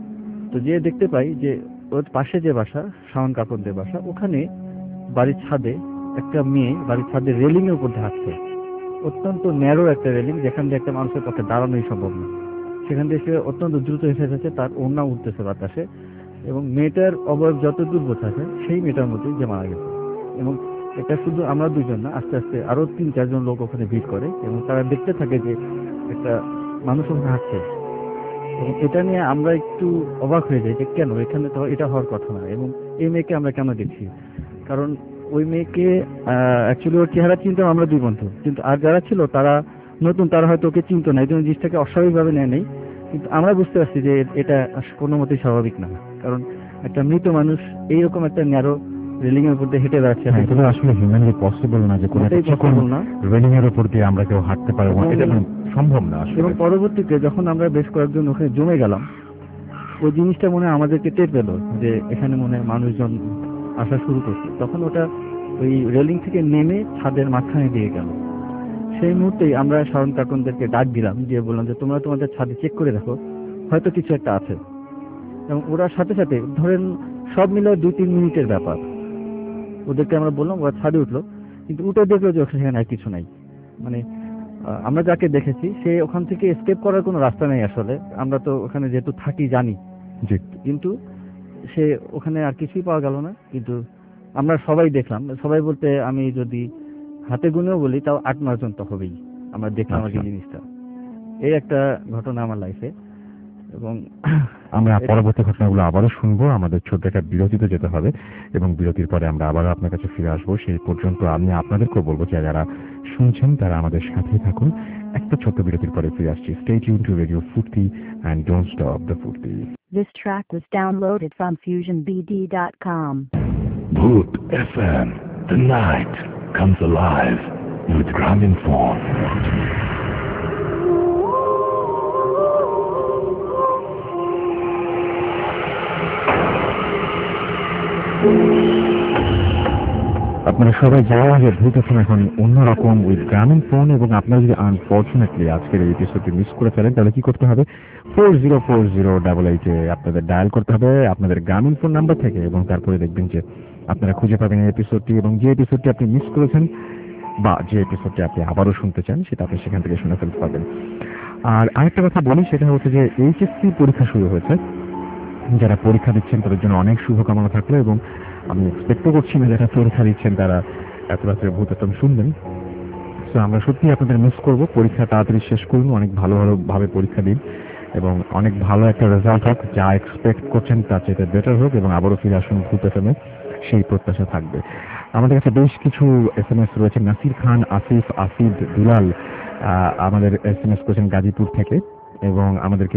তো যে দেখতে পাই যে ওর পাশে যে বাসা, শাওন কাকুরদের বাসা, ওখানে বাড়ির ছাদে একটা মেয়ে বাড়ির ছাদের রেলিং এর উপর দিয়ে হাঁটছে। অত্যন্ত ন্যারো একটা রেলিং, যেখান দিয়ে একটা মানুষের পক্ষে দাঁড়ানোই সম্ভব না। সেখান থেকে সে অত্যন্ত দ্রুত এসে যাচ্ছে, তার ওড়না উঠতেছে বাতাসে, এবং মেয়েটার অবয়ব যত দূর বোঝা যায় সেই মেয়েটার মধ্যেই যে মারা গেছে। এবং এটা শুধু আমরা দুজন না, আস্তে আস্তে আরো 3-4 জন লোক ওখানে ভিড় করে এবং তারা দেখতে থাকে যে একটা মানুষ ওখানে হাঁটছে। এবং এটা নিয়ে আমরা একটু অবাক হয়ে যাই যে কেন এখানে তো এটা হওয়ার কথা না, এবং এই মেয়েকে আমরা কেন দেখছি। কারণ ওই মেয়েকে অ্যাকচুয়ালি ওর চেহারা চিনতাম আমরা দুই বন্ধু, কিন্তু আর যারা ছিল তারা নতুন, তারা হয়তো ওকে চিনতো না, এই জন্য জিনিসটাকে অস্বাভাবিকভাবে নেয় নেই। কিন্তু আমরা বুঝতে পারছি যে এটা কোনো মতেই স্বাভাবিক না, কারণ একটা মৃত মানুষ এইরকম একটা ন্যারো রেলিং এর উপর দিয়ে হেঁটে বেড়াচ্ছে। এটা আসলে হিউম্যানলি পসিবল না যে কোনো একটা পসিবল না, রেলিং এর উপর দিয়ে আমরা কেউ হাঁটতে পারবো, এটা সম্ভব না আসলে। এবং পরবর্তীতে যখন আমরা বেশ কয়েকজন ওখানে জমে গেলাম, ওই জিনিসটা মনে হয় আমাদেরকে টের পেল যে এখানে মনে হয় মানুষজন আসা শুরু করছে। তখন ওটা ওই রেলিং থেকে নেমে ছাদের মাঝখানে দিয়ে গেল। সেই মুহূর্তেই আমরা শাওন কাকুনদেরকে ডাক দিলাম, দিয়ে বললাম যে তোমরা তোমাদের ছাদে চেক করে দেখো, হয়তো কিছু একটা আছে। এবং ওরা সাথে সাথে ধরেন সব মিলে 2-3 মিনিটের ব্যাপার, ওদেরকে আমরা বললাম, ওরা ছাদে উঠলো, কিন্তু উঠে দেখলো যে সেখানে আর কিছু নাই। মানে আমরা যাকে দেখেছি সে ওখান থেকে এসকেপ করার কোনো রাস্তা নেই আসলে, আমরা তো ওখানে যেহেতু থাকি জানি। কিন্তু সে ওখানে আর কিছুই পাওয়া গেল না। কিন্তু আমরা সবাই দেখলাম, সবাই বলতে আমি যদি হাতে গুনেও বলি তাও 8-9 জন তো হবেই আমরা দেখলাম আর কি জিনিসটা। এই একটা ঘটনা আমার লাইফে। এবং আমরা পরবর্তী ঘটনাগুলো আবারও শুনবো। আমাদের ছোট্ট একটা বিরতিতে যেতে হবে এবং বিরতির পরে আমরা আবারও আপনার কাছে ফিরে আসবো। সেই পর্যন্ত আমি আপনাদেরকেও বলবো যে যারা শুনছেন তারা আমাদের সাথেই থাকুন। একটা ছোট্ট বিরতির পরে ফিরে আসছি। Stay tuned to Radio Furti and don't stop the Furti. This track was downloaded from FusionBD.com. Bhoot FM. The night comes alive with Gramophone. আপনারা সবাই জানেন যে ভূত এফএম এখন অন্যরকম উইথ গ্রামীণফোন। এবং আপনারা যদি আনফরচুনেটলি আজকের এই এপিসোডটি মিস করে ফেলেন তাহলে কি করতে হবে, 404088 আপনাদের ডায়াল করতে হবে আপনাদের গ্রামীণফোন নাম্বার থেকে, এবং তারপরে দেখবেন যে আপনারা খুঁজে পাবেন এই এপিসোডটি, এবং যে এপিসোডটি আপনি মিস করেছেন বা যে এপিসোডটি আপনি আবারও শুনতে চান সেটা আপনি সেখান থেকে শুনে ফেলতে পারবেন। আর আরেকটা কথা বলি, সেটা হচ্ছে যে এইচএসসি পরীক্ষা শুরু হয়েছে। যারা পরীক্ষা দিচ্ছেন তাদের জন্য অনেক শুভকামনা থাকলো, এবং আমি এক্সপেক্টও করছি না যারা পরীক্ষা দিচ্ছেন তারা এত রাত্রে ভূত এফএম শুনবেন। তো আমরা সত্যি আপনাদের মিস করবো। পরীক্ষা তাড়াতাড়ি শেষ করুন, অনেক ভালোভাবে পরীক্ষা দিন এবং অনেক ভালো একটা রেজাল্ট হোক, যা এক্সপেক্ট করছেন তার চেয়ে বেটার হোক, এবং আবারও ফিরে আসুন ভূত এফএমে, সেই প্রত্যাশা থাকবে। আমাদের কাছে বেশ কিছু SMS রয়েছে। নাসির খান, আসিফ, আসিদ, দুলাল আমাদের SMS করেছেন গাজীপুর থেকে, এবং আমাদেরকে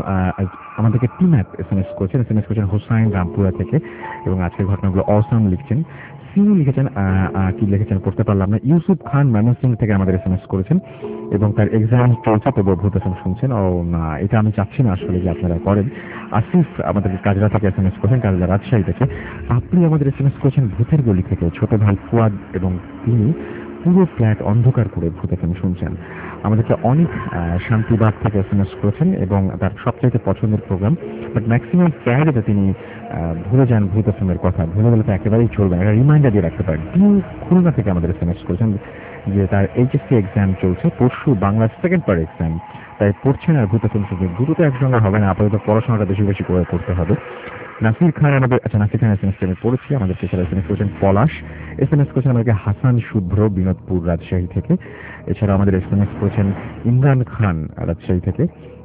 টিম অ্যাপ SMS করেছেন হোসাইন রামপুরা থেকে, এবং আজকের ঘটনাগুলো অসাম লিখছেন। সিনু লিখেছেন, কি লিখেছেন পড়তে পারলাম না। ইউসুফ খান ময়মনসিংহ থেকে আমাদের SMS করেছেন, এবং তার এক্সাম চলছে তবু ভূত এফএম শুনছেন। ও না, এটা আমি চাচ্ছি না আসলে যে আপনারা করেন। আসিফ আমাদের কাজরা থেকে SMS করেছেন, কাজরা রাজশাহী থেকে। আপনি আমাদের SMS করেছেন ভূতের গলি থেকে, ছোট ভাই ফুয়াদ, এবং তিনি পুরো ফ্ল্যাট অন্ধকার করে ভূত এফএম শুনছেন। আমাদেরকে অনেক শান্তিবাগ থেকে SMS করেছেন, এবং তার সবচাইতে পছন্দের প্রোগ্রাম, বাট ম্যাক্সিমাম ফ্রাইডেতে তিনি ভুলে যান ভূত এফএম এর কথা। ভুলে গেলে তো একেবারেই চলবে না, একটা রিমাইন্ডার দিয়ে রাখতে পারেন। তিনি খুলনা থেকে আমাদের SMS করেছেন যে তার এইচএসসি এক্সাম চলছে, পরশু বাংলা সেকেন্ড পার্ট এক্সাম, তাই পড়ছেন আর ভূত এফএম শুনছেন। দুটো তো একসঙ্গে হবে না, আপাতত পড়াশোনাটা বেশি বেশি করে করতে হবে। নাসির খান নাসির খান SMS আমি পড়েছি। আমাদের এছাড়া SMS করেছেন পলাশ, SMS করেছেন আমাদেরকে হাসান শুভ্র বিনোদপুর রাজশাহী থেকে। এছাড়া আমাদের SMS করেছেন ইমরান খান রাজশাহী থেকে,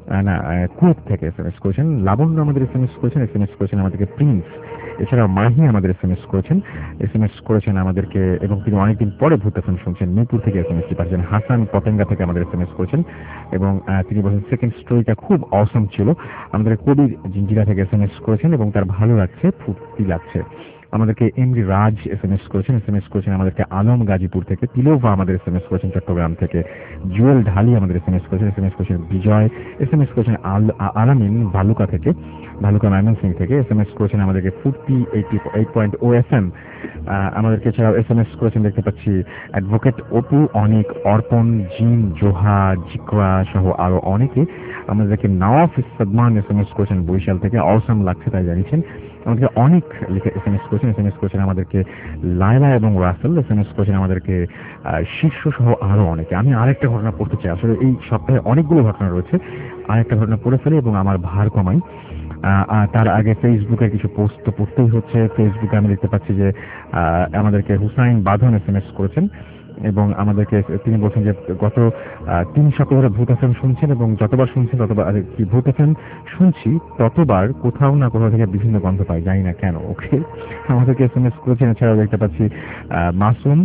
না, কুয়েত থেকে SMS করেছেন। লাবণ্য আমাদের SMS করেছেন আমাদেরকে প্রিন্স। এছাড়াও মাহি আমাদের SMS করেছেন আমাদেরকে, এবং তিনি অনেকদিন পরে ভূত FM শুনছেন, মিরপুর থেকে SMS পাচ্ছেন। হাসান পতেঙ্গা থেকে আমাদের SMS করেছেন এবং তিনি বলেন সেকেন্ড স্টোরিটা খুব অসম ছিল। আমাদের কবির জিঞ্জিরা থেকে SMS করেছেন এবং তার ভালো লাগছে, ফুর্তি লাগছে। আমাদেরকে এমডি রাজ SMS করেছেন আমাদেরকে আলম গাজীপুর থেকে। তিলোভা আমাদের SMS করেছেন চট্টগ্রাম থেকে। জুয়েল ঢালি আমাদের SMS করেছেন বিজয়। SMS করেছেন আলামিন ভালুকা থেকে, ভালুকা ময়মনসিং থেকে। SMS করেছেন আমাদেরকে ফুর্তি 88.0 FM। আমাদেরকে এছাড়াও SMS করেছেন দেখতে পাচ্ছি অ্যাডভোকেট অপু, অনিক, অর্পণ, জিন, জোহা, জিকরা সহ আরো অনেকে। আমাদেরকে নওয়াফ সাদমান SMS করেছেন বরিশাল থেকে, অসম লাগছে তাই জানিয়েছেন। আমাদেরকে অনেক লিখে SMS করেছেন আমাদেরকে লায়লা এবং রাসেল। SMS করেছেন আমাদেরকে শীর্ষ সহ আরো অনেকে। আমি আরেকটা ঘটনা পড়তে চাই, আসলে এই সপ্তাহে অনেকগুলো ঘটনা রয়েছে, আরেকটা ঘটনা পড়ে ফেলি এবং আমার ভার কমাই। তার আগে ফেসবুকে কিছু পোস্ট তো পড়তেই হচ্ছে। ফেসবুকে আমি দেখতে পাচ্ছি যে আমাদেরকে হুসাইন বাঁধন SMS করেছেন এবং আমাদেরকে তিনি বলছেন যে গত 3 সপ্তাহ ধরে ভূত FM শুনছেন এবং যতবার শুনছেন ততবার ভূত FM শুনছি ততবার কোথাও না কোথাও থেকে বিভিন্ন গন্ধ পাই, জানি না কেন। ওকে, আমাদেরকে SMS করেছেন। এছাড়াও দেখতে পাচ্ছি মাসুম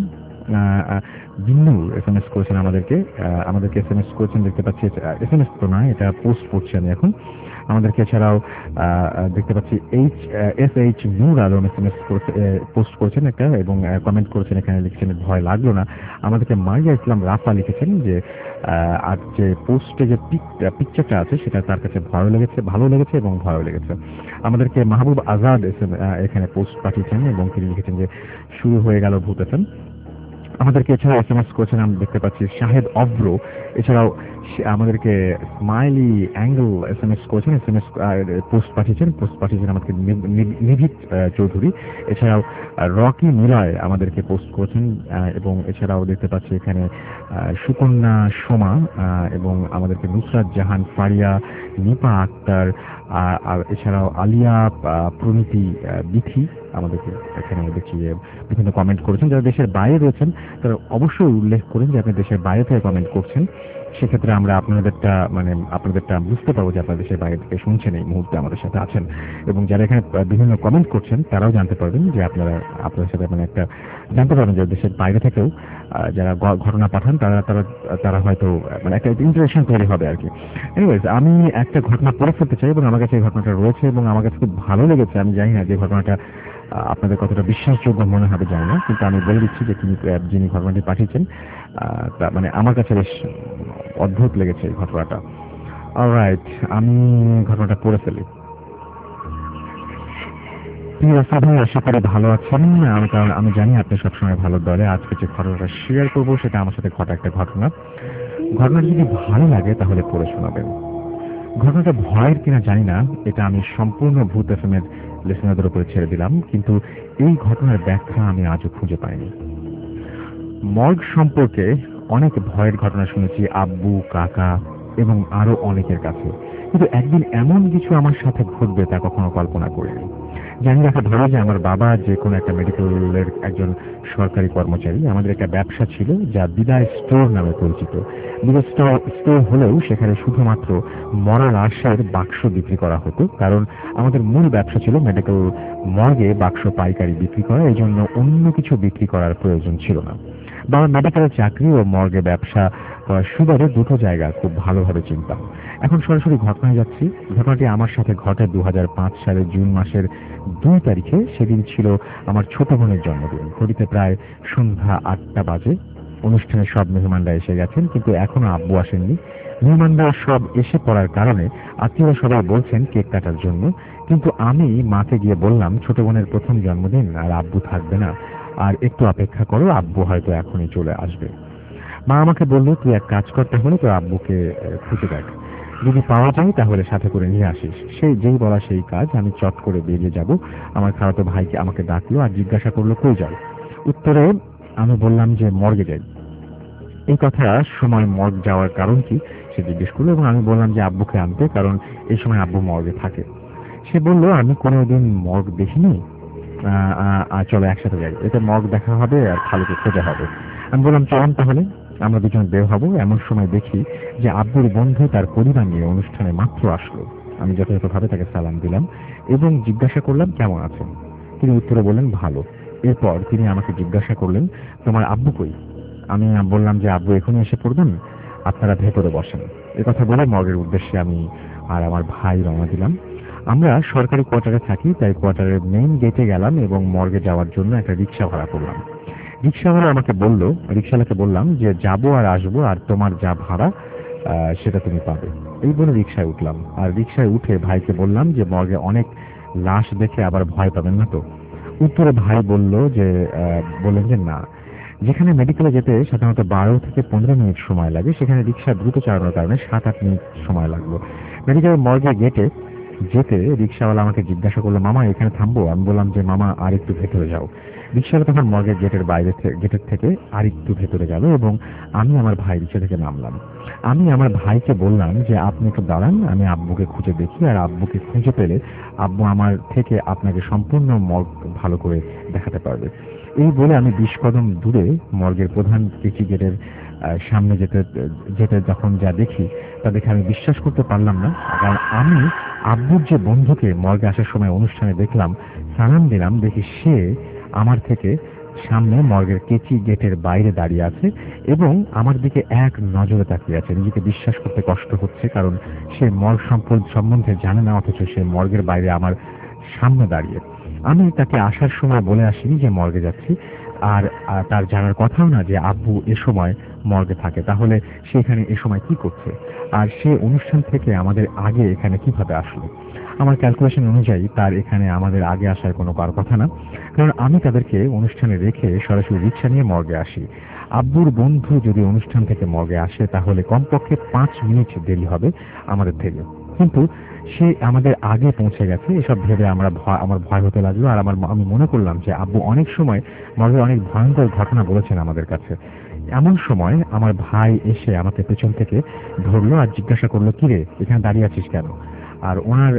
বিন্নু SMS করেছেন আমাদেরকে SMS করেছেন দেখতে পাচ্ছি। SMS তো না, এটা পোস্ট করছি আমি এখন। আমাদেরকে এছাড়াও দেখতে পাচ্ছি SH Noor Alam SMS post করেছেন একটা এবং কমেন্ট করেছেন, এখানে লিখছেন ভয় লাগলো না। আমাদেরকে মারিয়া ইসলাম রাফা লিখেছেন যে আর যে পোস্টে যে পিকচারটা আছে সেটা তার কাছে ভালো লেগেছে এবং ভয়ও লেগেছে। আমাদেরকে মাহবুব আজাদ এখানে পোস্ট পাঠিয়েছেন এবং তিনি লিখেছেন যে শুরু হয়ে গেল ভূত FM। আমাদেরকে এছাড়াও SMS করেছেন আমি দেখতে পাচ্ছি শাহেদ অব্র। এছাড়াও আমাদেরকে স্মাইলি অ্যাঙ্গেল SMS করেছেন, পোস্ট পাঠিয়েছেন আমাদেরকে নিভিত চৌধুরী। এছাড়াও রকি নিলয় আমাদেরকে পোস্ট করেছেন এবং এছাড়াও দেখতে পাচ্ছি এখানে সুকন্যা সোমা এবং আমাদেরকে নুসরাত জাহান ফারিয়া, নিপা আক্তার, আর এছাড়াও আলিয়া প্রণীতি বিথি আমাদেরকে এখানে দেখছি যে বিভিন্ন কমেন্ট করেছেন। যারা দেশের বাইরে রয়েছেন তারা অবশ্যই উল্লেখ করেন যে আপনি দেশের বাইরে থেকে কমেন্ট করছেন, সেক্ষেত্রে আমরা আপনাদেরটা বুঝতে পারবো যে আপনারা দেশের বাইরে থেকে শুনছেন, এই মুহূর্তে আমাদের সাথে আছেন। এবং যারা এখানে বিভিন্ন কমেন্ট করছেন তারাও জানতে পারবেন যে আপনাদের সাথে একটা জানতে পারবেন যে দেশের বাইরে থেকেও যারা ঘটনা পাঠান তারা হয়তো একটা ইন্টারেকশন তৈরি হবে আর কি। এনিওয়েজ, আমি একটা ঘটনা পড়ে ফেলতে চাই এবং আমার কাছে এই ঘটনাটা রয়েছে এবং আমার কাছে খুব ভালো লেগেছে। আমি জানি না যে ঘটনাটা আপনাদের কতটা বিশ্বাসযোগ্য মনে হবে জানি না, কিন্তু আমি বলে দিচ্ছি যে যিনি ঘটনাটি পাঠিয়েছেন আমার কাছে বেশ অদ্ভুত লেগেছে এই ঘটনাটা। অলরাইট, আমি ঘটনাটা পড়ে ফেলি। আশা করি ভালো আছেন, কারণ আমি জানি আপনি সবসময় ভালো দলে। আজকে যে ঘটনাটা শেয়ার করবো সেটা আমার সাথে ঘটা একটা ঘটনাটা যদি ভালো লাগে তাহলে পড়ে শোনাবেন। ঘটনাটা ভয়ের কিনা জানি না, এটা আমি সম্পূর্ণ ভূত FM এর লিসনারদের উপরে ছেড়ে দিলাম, কিন্তু এই ঘটনার ব্যাখ্যা আমি আজও খুঁজে পাইনি। মর্গ সম্পর্কে অনেক ভয়ের ঘটনা শুনেছি আব্বু, কাকা এবং আরো অনেকের কাছে, কিন্তু একদিন এমন কিছু আমার সাথে ঘটবে তা কখনো কল্পনা করিনি। জানি রাখা ধরো যে আমার বাবা যে কোনো একটা মেডিকেলের একজন সরকারি কর্মচারী। আমাদের একটা ব্যবসা ছিল যা বিদায় স্টোর নামে পরিচিত। বিদায় স্টোর হলেও সেখানে শুধুমাত্র মরা লাশের বাক্স বিক্রি করা হতো, কারণ আমাদের মূল ব্যবসা ছিল মেডিকেল মর্গে বাক্স পাইকারি বিক্রি করা, এই জন্য অন্য কিছু বিক্রি করার প্রয়োজন ছিল না। বাবা মেডিকেলের চাকরি ও মর্গে ব্যবসা করার সুবাদে দুটো জায়গা খুব ভালোভাবে চিনতাম। এখন সরাসরি ঘটনায় যাচ্ছি। ঘটনাটি আমার সাথে ঘটে 2005 সালের জুন মাসের 2 তারিখে। সেদিন ছিল আমার ছোট বোনের জন্মদিন। ঘড়িতে প্রায় সন্ধ্যা 8টা বাজে। অনুষ্ঠানে সব মেহমানরা এসে গেছেন, কিন্তু এখনো আব্বু আসেননি। মেহমানরা সব এসে পড়ার কারণে আত্মীয়রা সবাই বলছেন কেক কাটার জন্য, কিন্তু আমি মাকে গিয়ে বললাম ছোট বোনের প্রথম জন্মদিন আর আব্বু থাকবে না, আর একটু অপেক্ষা করো, আব্বু হয়তো এখনই চলে আসবে। মা আমাকে বললো তুই এক কাজ করতে হলে তো আব্বুকে খুঁজে দেখ, যদি পাওয়া যায় তাহলে সাথে করে নিয়ে আসিস। যেই বলা সেই কাজ। আমি চট করে বেরিয়ে যাব। আমার খালাতো ভাইকে আমাকে ডাকলো আর জিজ্ঞাসা করলো কই যাও। উত্তরে আমি বললাম যে মর্গে যাই। এই কথা সময় মর্গ যাওয়ার কারণ কি সে জিজ্ঞেস করলো এবং আমি বললাম যে আব্বুকে আনতে, কারণ এই সময় আব্বু মর্গে থাকে। সে বলল আমি কোনোদিন মর্গ দেখিনি, চলো একসাথে যাই, এতে মর্গ দেখা হবে আর খালুকে খোঁজা হবে। আমি বললাম চলুন তাহলে। আমরা দুজন বের হব, এমন সময় দেখি যে আব্বুর বন্ধু তার পরিবার নিয়ে অনুষ্ঠানে মাত্র আসলো। আমি যথাযথভাবে তাকে সালাম দিলাম এবং জিজ্ঞাসা করলাম কেমন আছেন। তিনি উত্তরে বললেন ভালো। এরপর তিনি আমাকে জিজ্ঞাসা করলেন, তোমার আব্বু কই? আমি বললাম যে আব্বু এখনই এসে পড়বেন, আপনারা ভেতরে বসেন। কথা বলে মর্গের উদ্দেশ্যে আমি আর আমার ভাই রওনা দিলাম। আমরা সরকারি কোয়ার্টারে থাকি, তাই কোয়ার্টারের মেইন গেটে গেলাম এবং মর্গে যাওয়ার জন্য একটা রিক্সা ভাড়া করলাম। রিক্সাওয়ালা আমাকে বলল, রিক্সাওয়ালাকে বললাম যে যাবো আর আসবো, আর তোমার যা ভাড়া সেটা তুমি পাবে। এই বলে রিক্সায় উঠলাম। আর রিক্সায় উঠে ভাইকে বললাম যে মর্গে অনেক লাশ দেখে আবার ভয় পাবেন না তো? উত্তরে ভাই বললেন যে না, যেখানে মেডিকেলে যেতে সাধারণত 12 থেকে 15 মিনিট সময় লাগে, সেখানে রিক্সা দ্রুত চালানোর কারণে 7-8 মিনিট সময় লাগলো। মেডিকেল মর্গে গেটে যেতে রিক্সাওয়ালা আমাকে জিজ্ঞাসা করলো, মামা এখানে থামবো? আমি বললাম যে মামা আর একটু ভেতরে যাও। রিক্সাওয়ালা তখন মর্গের গেটের থেকে আর একটু ভেতরে গেল এবং আমি আমার ভাই রিক্সা থেকে নামলাম। আমি আমার ভাইকে বললাম যে আপনি একটু দাঁড়ান, আমি আব্বুকে খুঁজে দেখি, আর আব্বুকে খুঁজে পেলে আব্বু আমার থেকে আপনাকে সম্পূর্ণ মর্গ ভালো করে দেখাতে পারবে। এই বলে আমি 20 কদম দূরে মর্গের প্রধান পিচি গেটের সামনে যেতে যখন যা দেখি তা দেখে আমি বিশ্বাস করতে পারলাম না। কারণ আমি আব্বুর যে বন্ধুকে মর্গে আসার সময় অনুষ্ঠানে দেখলাম, সালাম দিলাম, দেখি সে আমার থেকে সামনে মর্গের কেচি গেটের বাইরে দাঁড়িয়ে আছে এবং আমার দিকে এক নজরে তাকিয়ে আছে। নিজেকে বিশ্বাস করতে কষ্ট হচ্ছে, কারণ সে মর্গ সম্বন্ধে জানে না, অথচ সে মর্গের বাইরে আমার সামনে দাঁড়িয়ে। আমি তাকে আসার সময় বলে আসিনি যে মর্গে যাচ্ছি, আর তার জানার কথাও না যে আব্বু এ সময় মর্গে থাকে। তাহলে সে এখানে এ সময় কি করছে, আর সে অনুষ্ঠান থেকে আমাদের আগে এখানে কিভাবে আসলো? আমার ক্যালকুলেশন অনুযায়ী তার এখানে আমাদের আগে আসার কোনো কথা না, কারণ আমি তাদেরকে অনুষ্ঠানে রেখে সরাসরি রিক্সা নিয়ে মর্গে আসি। আব্বুর বন্ধু যদি অনুষ্ঠান থেকে মর্গে আসে তাহলে কমপক্ষে 5 মিনিট দেরি হবে আমাদের থেকে, কিন্তু সে আমাদের আগে পৌঁছে গেছে। এসব ভেবে আমার ভয় হতে লাগলো, আর আমি মনে করলাম যে আব্বু অনেক সময় মর্গে অনেক ভয়ঙ্কর ঘটনা বলেছেন আমাদের কাছে। এমন সময় আমার ভাই এসে আমাকে পেছন থেকে ধরলো আর জিজ্ঞাসা করলো, কিরে এখানে দাঁড়িয়ে আছিস কেন? আর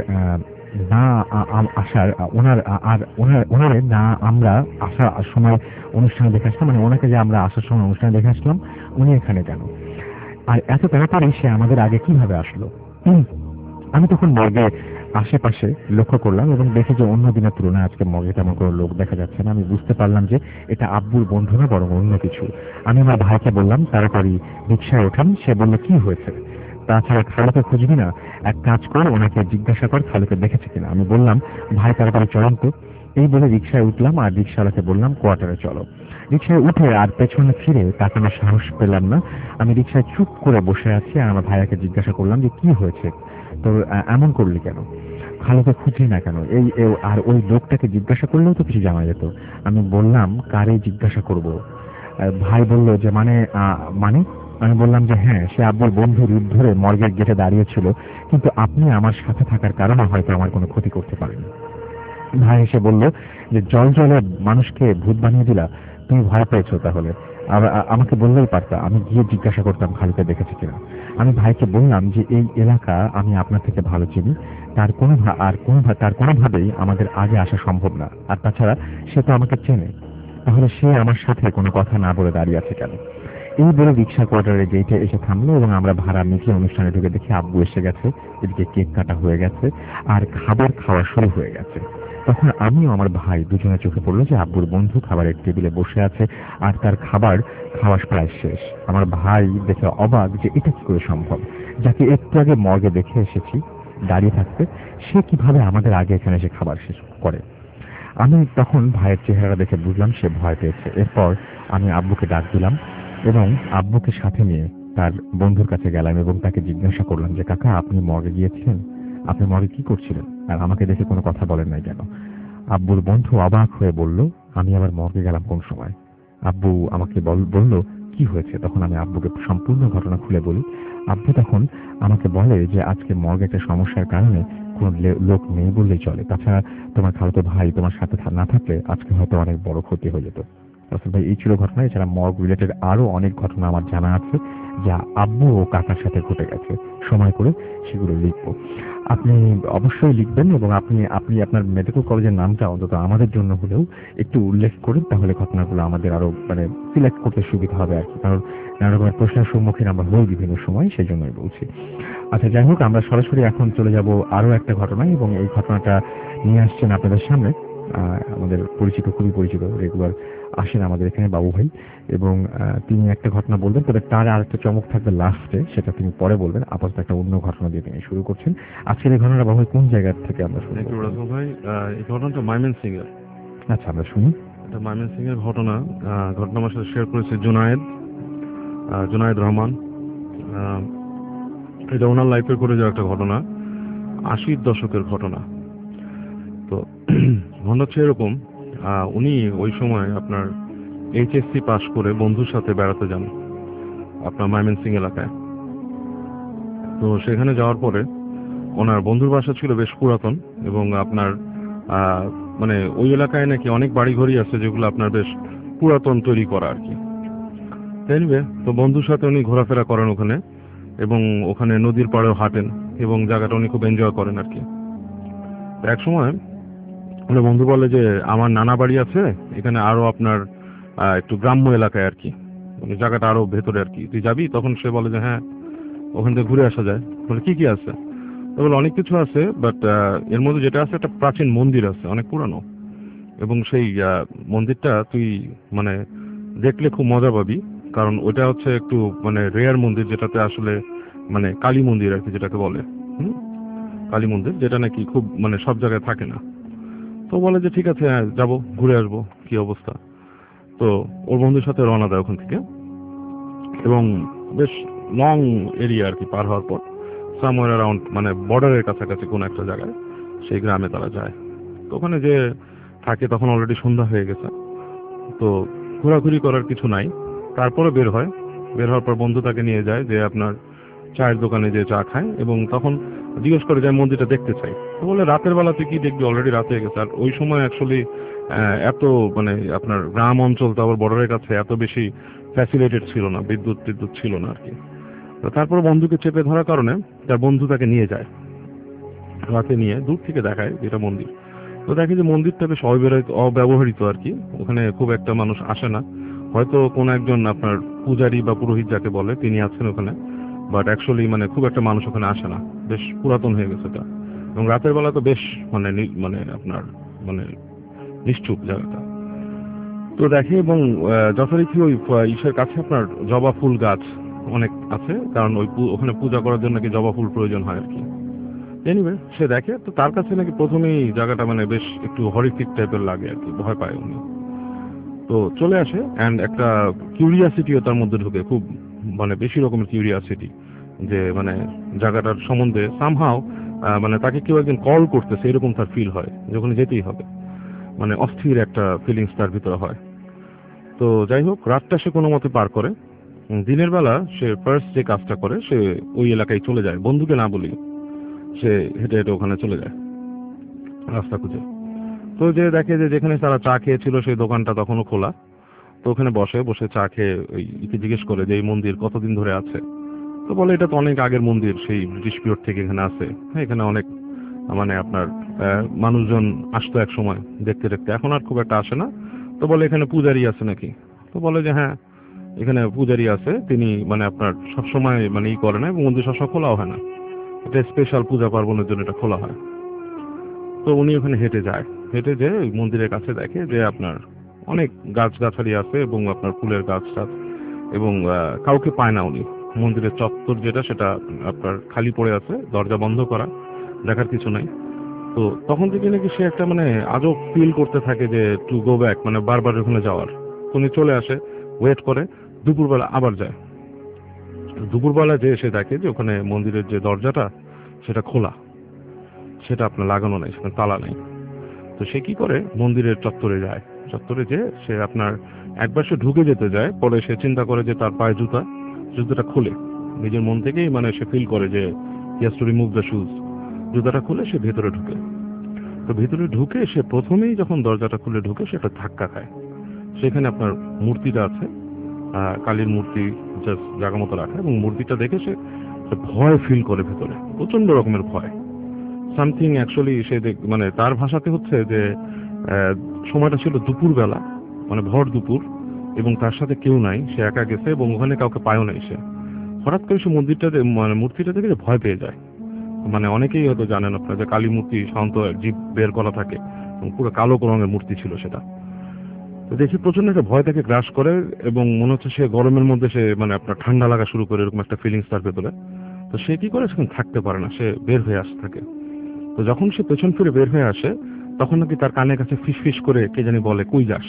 ওনারে না আমরা আসার সময় অনুষ্ঠানে দেখে আসলাম, মানে ওনাকে যে আমরা আসার সময় অনুষ্ঠানে দেখে আসলাম, উনি এখানে কেন? আর এত তাড়াতাড়ি সে আমাদের আগে কিভাবে আসলো? আমি তখন মর্গে আশেপাশে লক্ষ্য করলাম এবং দেখি যে অন্য দিনের তুলনায় আজকে মর্গে তেমন কোনো লোক দেখা যাচ্ছে না। আমি বুঝতে পারলাম যে এটা আব্বুর বন্ধু না, বরং অন্য কিছু। আমি আমার ভাইকে বললাম তাড়াতাড়ি রিক্সায় ওঠান। সে বলল, কি হয়েছে? তাছাড়া খালুকে খুঁজবি না? এক কাজ কর, ওনাকে জিজ্ঞাসা কর খালুকে দেখেছে কিনা। আমি বললাম, ভাই তাড়াতাড়ি চলেন তো। এই বলে রিক্সায় উঠলাম আর রিক্সাওয়ালাকে বললাম, কোয়ার্টারে চলো। রিক্সায় উঠে আর পেছনে ফিরে তাকানোর সাহস পেলাম না। আমি রিক্সায় চুপ করে বসে আছি আর আমার ভাইয়াকে জিজ্ঞাসা করলাম যে কি হয়েছে, তোর এমন করলি কেন? খালুকে খুঁজলি না কেন? আর ওই লোকটাকে জিজ্ঞাসা করলেও তো কিছু জানা যেত। আমি বললাম, কারে জিজ্ঞাসা করব? ভাই বলল যে মানে আমি বললাম যে হ্যাঁ, সে আব্বুর বন্ধু রূপ ধরে মর্গের গেটে দাঁড়িয়েছিল, কিন্তু আপনি আমার সাথে থাকার কারণে হয়তো আমার কোনো ক্ষতি করতে পারেন। ভাই এসে বলল যে জলে মানুষকে ভূত বানিয়ে দিলা, তুমি ভয় পেয়েছো? তাহলে আমাকে বললেই পারতা, আমি গিয়ে জিজ্ঞাসা করতাম খালুকে দেখেছে কিনা। আমি ভাইকে বললাম যে এই এলাকা আমি আপনার থেকে ভালো চিনি, তার কোনোভাবেই আমাদের আগে আসা সম্ভব না। আর তাছাড়া সে তো আমাকে চেনে, তাহলে সে আমার সাথে কোনো কথা না বলে দাঁড়িয়ে আছে কেন? এই বলে রিক্সা কোয়ার্টারের গেটে এসে থামলো এবং আমরা ভাড়া মিটিয়ে অনুষ্ঠানে ঢুকে দেখি আব্বু এসে গেছে, এদিকে কেক কাটা হয়ে গেছে আর খাবার খাওয়া শুরু হয়ে গেছে। তখন আমিও আমার ভাই দুজনের চোখে পড়লো যে আব্বুর বন্ধু খাবারের টেবিলে বসে আছে আর তার খাবার খাওয়া প্রায় শেষ। আমার ভাই দেখে অবাক যে এটা কি করে সম্ভব, যাকে একটু আগে মর্গে দেখে এসেছি দাঁড়িয়ে থাকতে, সে কিভাবে আমাদের আগে এখানে এসে খাবার শেষ করে। আমি তখন ভাইয়ের চেহারা দেখে বুঝলাম সে ভয় পেয়েছে। এরপর আমি আব্বুকে ডাক দিলাম এবং আব্বুকে সাথে নিয়ে তার বন্ধুর কাছে গেলাম এবং তাকে জিজ্ঞাসা করলাম যে কাকা, আপনি মর্গে গিয়েছিলেন? আপনি মর্গে কি করছিলেন? আর আমাকে দেখে কোনো কথা বলেন নাই কেন? আব্বুর বন্ধু অবাক হয়ে বলল, আমি আবার মর্গে গেলাম কোন সময়? আব্বু আমাকে বলল কি হয়েছে। তখন আমি আব্বুকে সম্পূর্ণ ঘটনা খুলে বলি। আব্বু তখন আমাকে বলে যে আজকে মর্গে একটা সমস্যার কারণে কোনো লোক নেই বললেই চলে, তাছাড়া তোমার খালাতো ভাই তোমার সাথে না থাকলে আজকে হয়তো অনেক বড় ক্ষতি হয়ে যেত। রাসেল ভাই, এই ছিল ঘটনা। এছাড়া মর্গ রিলেটেড আরো অনেক ঘটনা আমার জানা আছে যা আব্বু ও কাকার সাথে ঘটে গেছে। সময় করে সেগুলো লিখবো। আপনি অবশ্যই লিখবেন এবং আপনি আপনি আপনার মেডিকেল কলেজের নামটা অন্তত আমাদের জন্য হলেও একটু উল্লেখ করেন, তাহলে ঘটনাগুলো আমাদের আরো মানে সিলেক্ট করতে সুবিধা হবে আর কি। কারণ নানা রকমের প্রশ্নের সম্মুখীন আমরা হই বিভিন্ন সময়, সেই জন্যই বলছি। আচ্ছা, যাই হোক, আমরা সরাসরি এখন চলে যাব আরো একটা ঘটনায়, এবং এই ঘটনাটা নিয়ে আসছেন আপনাদের সামনে আমাদের পরিচিত, খুবই পরিচিত, রেগুলার আসেন আমাদের এখানে বাবু ভাই, এবং তিনি একটা ঘটনা বলবেন, তবে তার আর একটা চমক থাকবে লাস্টে, সেটা তিনি পরে বলবেন। আপাতত একটা অন্য ঘটনা দিয়ে তিনি শুরু করছেন। আজকের এই ঘটনাটা বাবু ভাই কোন জায়গা থেকে আমরা শুনবো? রাসেল ভাই, এই ঘটনাটা ময়মনসিংহ এর। আচ্ছা, আমরা শুনি। এটা ময়মনসিংহ এর ঘটনা। ঘটনা আমার সাথে শেয়ার করেছে জুনায়েদ রহমান। এটা ওনার লাইফে করে যাওয়া একটা ঘটনা, 80-র দশকের ঘটনা। তো ঘটনা হচ্ছে এরকম, উনি ওই সময় আপনার এইচএসসি পাস করে বন্ধুর সাথে বেড়াতে যান আপনার ময়মনসিংহ এলাকায়। তো সেখানে যাওয়ার পরে ওনার বন্ধুর বাসা ছিল বেশ পুরাতন, এবং আপনার মানে ওই এলাকায় নাকি অনেক বাড়িঘরই আছে যেগুলো আপনার বেশ পুরাতন তৈরি করা আর কি। এনিওয়ে, তো বন্ধুর সাথে উনি ঘোরাফেরা করেন ওখানে, এবং ওখানে নদীর পাড়েও হাঁটেন, এবং জায়গাটা উনি খুব এনজয় করেন আর কি। এক সময় ওনার বন্ধু বলে যে আমার নানা বাড়ি আছে এখানে, আরো আপনার একটু গ্রাম্য এলাকায় আর কি, মানে জায়গাটা আরো ভেতরে আর কি, তুই যাবি? তখন সে বলে যে হ্যাঁ, ওখান থেকে ঘুরে আসা যায়। বলে কি কি আছে? বলে অনেক কিছু আছে, বাট এর মধ্যে যেটা আছে একটা প্রাচীন মন্দির আছে, অনেক পুরানো, এবং সেই মন্দিরটা তুই মানে দেখলে খুব মজা পাবি, কারণ ওটা হচ্ছে একটু মানে রেয়ার মন্দির, যেটাতে আসলে মানে কালী মন্দির আর কি, যেটাকে বলে কালী মন্দির, যেটা নাকি খুব মানে সব জায়গায় থাকে না। তো বলে যে ঠিক আছে, যাবো, ঘুরে আসবো, কি অবস্থা। তো ওর বন্ধুর সাথে রওনা দেয় ওখান থেকে, এবং বেশ লং এরিয়া আর কি পার হওয়ার পর সামওয়্যার অ্যারাউন্ড মানে বর্ডারের কাছাকাছি কোন একটা জায়গায় সেই গ্রামে তারা যায়। তো ওখানে যে থাকে তখন অলরেডি সন্ধ্যা হয়ে গেছে, তো ঘোরাঘুরি করার কিছু নাই। তারপরে বের হওয়ার পর বন্ধু তাকে নিয়ে যায় যে আপনার চায়ের দোকানে যে চা খায়, এবং তখন জিজ্ঞেস করে যে মন্দিরটা দেখতে চাই। তো বলে রাতের বেলা তুই কি দেখবি, অলরেডি রাত হয়ে গেছে। আর ওই সময় অ্যাকচুয়ালি এত মানে আপনার গ্রাম অঞ্চল, তো আবার বর্ডারের কাছে, এত বেশি ফ্যাসিলিটেড ছিল না, বিদ্যুৎ ছিল না আর কি। তো তারপর বন্ধুকে চেপে ধরার কারণে তার বন্ধু তাকে নিয়ে যায়, রাতে নিয়ে দূর থেকে দেখায় যেটা মন্দির। তো দেখে যে মন্দিরটা বেশ অব্যবহৃত আর কি, ওখানে খুব একটা মানুষ আসে না। হয়তো কোন একজন আপনার পূজারী বা পুরোহিত যাকে বলে তিনি আছেন ওখানে, বাট অ্যাকচুয়ালি মানে খুব একটা মানুষ ওখানে আসে না, বেশ পুরাতন হয়ে গেছে এটা। এবং রাতের বেলা তো বেশ মানে মানে আপনার মানে নিশ্চুপ জায়গাটা। তো দেখে, এবং যথারীতি ওই ঈশ্বরের কাছে আপনার জবা ফুল গাছ অনেক আছে, কারণ ওই ওখানে পূজা করার জন্য নাকি জবা ফুল প্রয়োজন হয় আর কি। এনিওয়ে, সে দেখে, তো তার কাছে নাকি প্রথমেই জায়গাটা মানে বেশ একটু হরিফিক টাইপের লাগে আর কি, ভয় পায় উনি। তো চলে আসে, অ্যান্ড একটা কিউরিয়াসিটিও তার মধ্যে ঢুকে, খুব মানে বেশি রকমের কিউরিয়াসিটি, যে মানে জায়গাটার সম্বন্ধে সামহাও মানে তাকে কেউ একজন কল করতেছে এরকম তার ফিল হয়, যখন যেতেই হবে, মানে অস্থির একটা ফিলিংস তার ভিতরে হয়। তো যাই হোক, রাতটা সে কোনো মতে পার করে। দিনের বেলা সে ফার্স্ট যে কাজটা করে, সে ওই এলাকায় চলে যায়, বন্ধুকে না বলি সে হেঁটে হেঁটে ওখানে চলে যায় রাস্তা খুঁজে। তো যে দেখে যে যেখানে তারা চা খেয়েছিল সেই দোকানটা তখনও খোলা। তো ওখানে বসে চা খেয়ে ওই জিজ্ঞেস করে যে এই মন্দির কতদিন ধরে আছে। তো বলে এটা তো অনেক আগের মন্দির, সেই ব্রিটিশ পিরিয়ড থেকে এখানে আছে। হ্যাঁ, এখানে অনেক মানে আপনার মানুষজন আসতো এক সময় দেখতে দেখতে, এখন আর খুব একটা আসে না। তো বলে এখানে পূজারি আছে নাকি? তো বলে যে হ্যাঁ, এখানে পূজারি আছে, তিনি মানে আপনার সবসময় মানে ই করে না, এবং মন্দির সবসময় খোলাও হয় না, এটা স্পেশাল পূজা পার্বণের জন্য এটা খোলা হয়। তো উনি ওখানে হেঁটে যেয়ে ওই মন্দিরের কাছে দেখে যে আপনার অনেক গাছগাছালি আছে, এবং আপনার ফুলের গাছ টাছ, এবং কাউকে পায় না উনি। মন্দিরের চত্বর যেটা সেটা আপনার খালি পড়ে আছে, দরজা বন্ধ করা, দেখার কিছু নাই। তো তখন থেকে নাকি সে একটা মানে আজব ফিল করতে থাকে যে টু গো ব্যাক, মানে বারবার ওখানে যাওয়ার। উনি চলে আসে, ওয়েট করে, দুপুরবেলা আবার যায়। দুপুরবেলা যে সে দেখে যে ওখানে মন্দিরের যে দরজাটা সেটা খোলা, সেটা আপনার লাগানো নাই, সেখানে তালা নেই। তো সে কি করে, মন্দিরের চত্বরে যায়, চত্বরে যে সে আপনার একবার সে ঢুকে যেতে যায়, পরে সে চিন্তা করে যে তার পায়ে জুতাটা খুলে, নিজের মন থেকেই মানে সে ফিল করে যে he has to remove the shoes. জুতাটা খুলে সে ভেতরে ঢুকে। তো ভেতরে ঢুকে সে প্রথমেই যখন দরজাটা খুলে ঢুকে, সে একটা ধাক্কা খায়, সেখানে আপনার মূর্তিটা আছে, কালীর মূর্তি জাস্ট জায়গা মতো রাখা, এবং মূর্তিটা দেখে সে ভয় ফিল করে ভেতরে, প্রচন্ড রকমের ভয়। সামথিং অ্যাকচুয়ালি সে মানে তার ভাষাতে হচ্ছে যে সময়টা ছিল দুপুরবেলা, মানে ভর দুপুর, এবং তার সাথে কেউ নাই, সে একা গেছে এবং ওখানে কাউকে পায়ও নাই। সে হঠাৎ করে সে মানে মূর্তিটা দেখে ভয় পেয়ে যায়। মানে অনেকেই হয়তো জানেন আপনার যে কালী মূর্তি সাধারণত জীব বের করা থাকে, এবং পুরো কালো রঙের মূর্তি ছিল সেটা। তো দেখি প্রচন্ড একটা ভয় তাকে গ্রাস করে, এবং মনে হচ্ছে সে গরমের মধ্যে সে মানে আপনার ঠান্ডা লাগা শুরু করে, এরকম একটা ফিলিংস তার ভেতরে। তো সে কি করে, সেখানে থাকতে পারে না, সে বের হয়ে আসতে থাকে। তো যখন সে পেছন ফিরে বের হয়ে আসে, তখন নাকি তার কানের কাছে ফিস ফিস করে কে জানি বলে, কই যাস।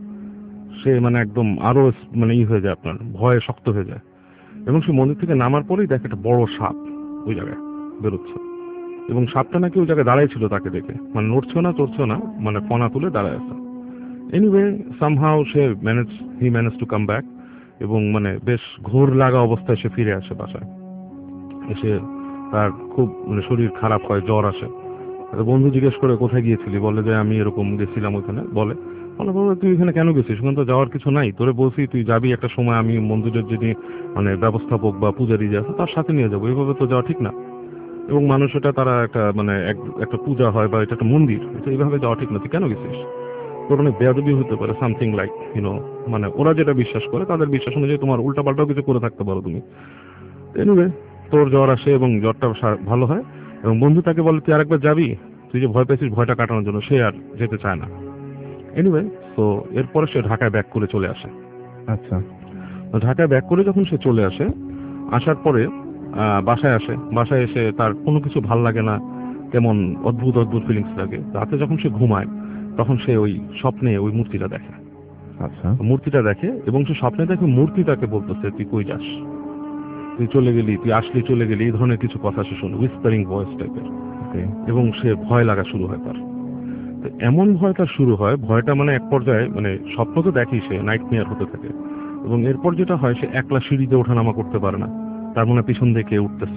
সে মানে একদম আরো মানে হয়ে যায়, আপনার ভয়ে শক্ত হয়ে যায়। এবং সে মন্দির থেকে নামার পরেই দেখে একটা বড় সাপ ওই জায়গায় বেরোচ্ছে, এবং সাপটা নাকি ওই জায়গায় দাঁড়াই ছিল তাকে দেখে, মানে নড়ছেও না চড়ছেও না, মানে ফনা তুলে দাঁড়ায় আছে। এনিওয়ে সামহাউ সে he manage to come back, এবং মানে বেশ ঘোর লাগা অবস্থায় সে ফিরে আসে বাসায়। এসে তার খুব মানে শরীর খারাপ হয়, জ্বর আসে। বন্ধু জিজ্ঞেস করে কোথায় গিয়েছিলি, বলে যে আমি এরকম গেছিলাম ওখানে। বলে তুই এখানে কেন গেছিস, ওখানে তো যাওয়ার কিছু নাই, তোরে বলছি তুই যাবি একটা সময়, আমি মন্দিরের যিনি মানে ব্যবস্থাপক বা পূজারী যে আছে তার সাথে নিয়ে যাবো, এইভাবে তো যাওয়া ঠিক না। এবং মানুষ এটা তারা একটা মানে একটা পূজা হয় বা এটা একটা মন্দির, এটা এইভাবে যাওয়া ঠিক না, তুই কেন গেছিস, তোর অনেক বেয়াদবি হতে পারে, সামথিং লাইক মানে ওরা যেটা বিশ্বাস করে তাদের বিশ্বাস অনুযায়ী তোমার উল্টাপাল্টাও কিছু করে থাকতে পারো তুমি। এনিওয়ে তোর জ্বর আসে এবং জ্বরটা ভালো হয়, এবং বন্ধু তাকে বলে তুই আরেকবার যাবি, তুই যে ভয় পেয়েছিস ভয়টা কাটানোর জন্য। সে আর যেতে চায় না। এনিওয়ে তো এরপরে সে ঢাকায় ব্যাক করে চলে আসে। আচ্ছা, ঢাকায় ব্যাক করে যখন সে চলে আসে, আসার পরে বাসায় আসে। বাসায় এসে তার কোনো কিছু ভাল লাগে না, কেমন অদ্ভুত অদ্ভুত ফিলিংস লাগে। রাতে যখন সে ঘুমায় তখন সে ওই স্বপ্নে ওই মূর্তিটা দেখে। আচ্ছা, মূর্তিটা দেখে এবং সে স্বপ্নে দেখে মূর্তি তাকে বলতেছে তুই কই যাস, তুই চলে গেলি, তুই আসলি চলে গেলি, এই ধরনের কিছু কথা সে শুনে, হুইসপারিং ভয়েস টাইপের। এবং সে ভয় লাগা শুরু হয় তার। এমন ভয় তার শুরু হয়, ভয়টা মানে এক পর্যায়ে মানে স্বপ্ন তো দেখি সে নাইট মেয়ার হতে থাকে, এবং এরপর যেটা হয় সে একলা সিঁড়িতে ওঠানামা করতে পারে না, তার মনে পিছন থেকে উঠতেছে।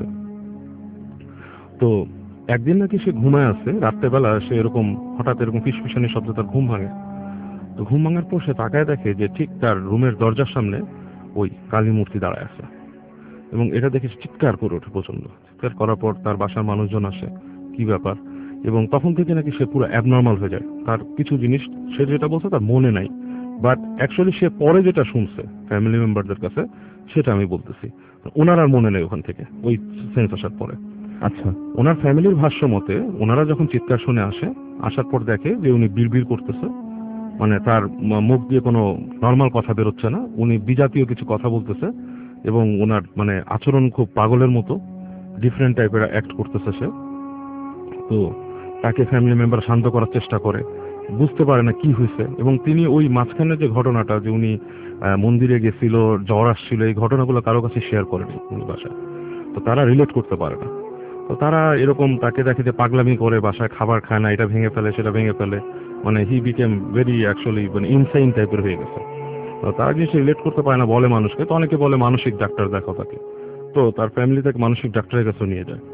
তো একদিন নাকি সে ঘুমায় আছে, রাত্রেবেলা সে এরকম হঠাৎ এরকম ফিসফিসানি শব্দ, তার ঘুম ভাঙে। তো ঘুম ভাঙার পর সে তাকায় দেখে যে ঠিক তার রুমের দরজার সামনে ওই কালী মূর্তি দাঁড়ায় আছে, এবং এটা দেখে চিৎকার করে ওঠে প্রচন্ড। চিৎকার করার পর তার বাসার মানুষজন আসে, কি ব্যাপার, এবং তখন থেকে নাকি সে পুরো অ্যাবনর্মাল হয়ে যায়। তার কিছু জিনিস সে যেটা বলছে তার মনে নাই, বাট অ্যাকচুয়ালি সে পরে যেটা শুনছে ফ্যামিলি মেম্বারদের কাছে সেটা আমি বলতেছি। ওনার আর মনে নেই ওখান থেকে ওই সেন্স আসার পরে। আচ্ছা, ওনার ফ্যামিলির ভাষ্য মতে ওনারা যখন চিৎকার শুনে আসার পর দেখে যে উনি বিড়বিড় করতেছে, মানে তার মুখ দিয়ে কোনো নর্মাল কথা বেরোচ্ছে না, উনি বিজাতীয় কিছু কথা বলতেছে, এবং ওনার মানে আচরণ খুব পাগলের মতো ডিফারেন্ট টাইপের অ্যাক্ট করতেছে সে। তো তাকে ফ্যামিলি মেম্বার শান্ত করার চেষ্টা করে, বুঝতে পারে না কি হয়েছে, এবং তিনি ওই মাঝখানে যে ঘটনাটা যে উনি মন্দিরে গেছিল, জ্বর আসছিল, এই ঘটনাগুলো কারো কাছে শেয়ার করেনি উনি বাসায়। তো তারা রিলেট করতে পারে না। তো তারা এরকম তাকে দেখে যে পাগলামি করে, বাসায় খাবার খায় না, এটা ভেঙে ফেলে সেটা ভেঙে ফেলে, মানে হি বিকেম ভেরি অ্যাকচুয়ালি মানে ইনসাইন টাইপের হয়ে গেছে। তো তারা জিনিস রিলেট করতে পারে না, বলে মানুষকে। তো অনেকে বলে মানসিক ডাক্তার দেখাও তাকে। তো তার ফ্যামিলি তাকে মানসিক ডাক্তারের কাছে নিয়ে যায়।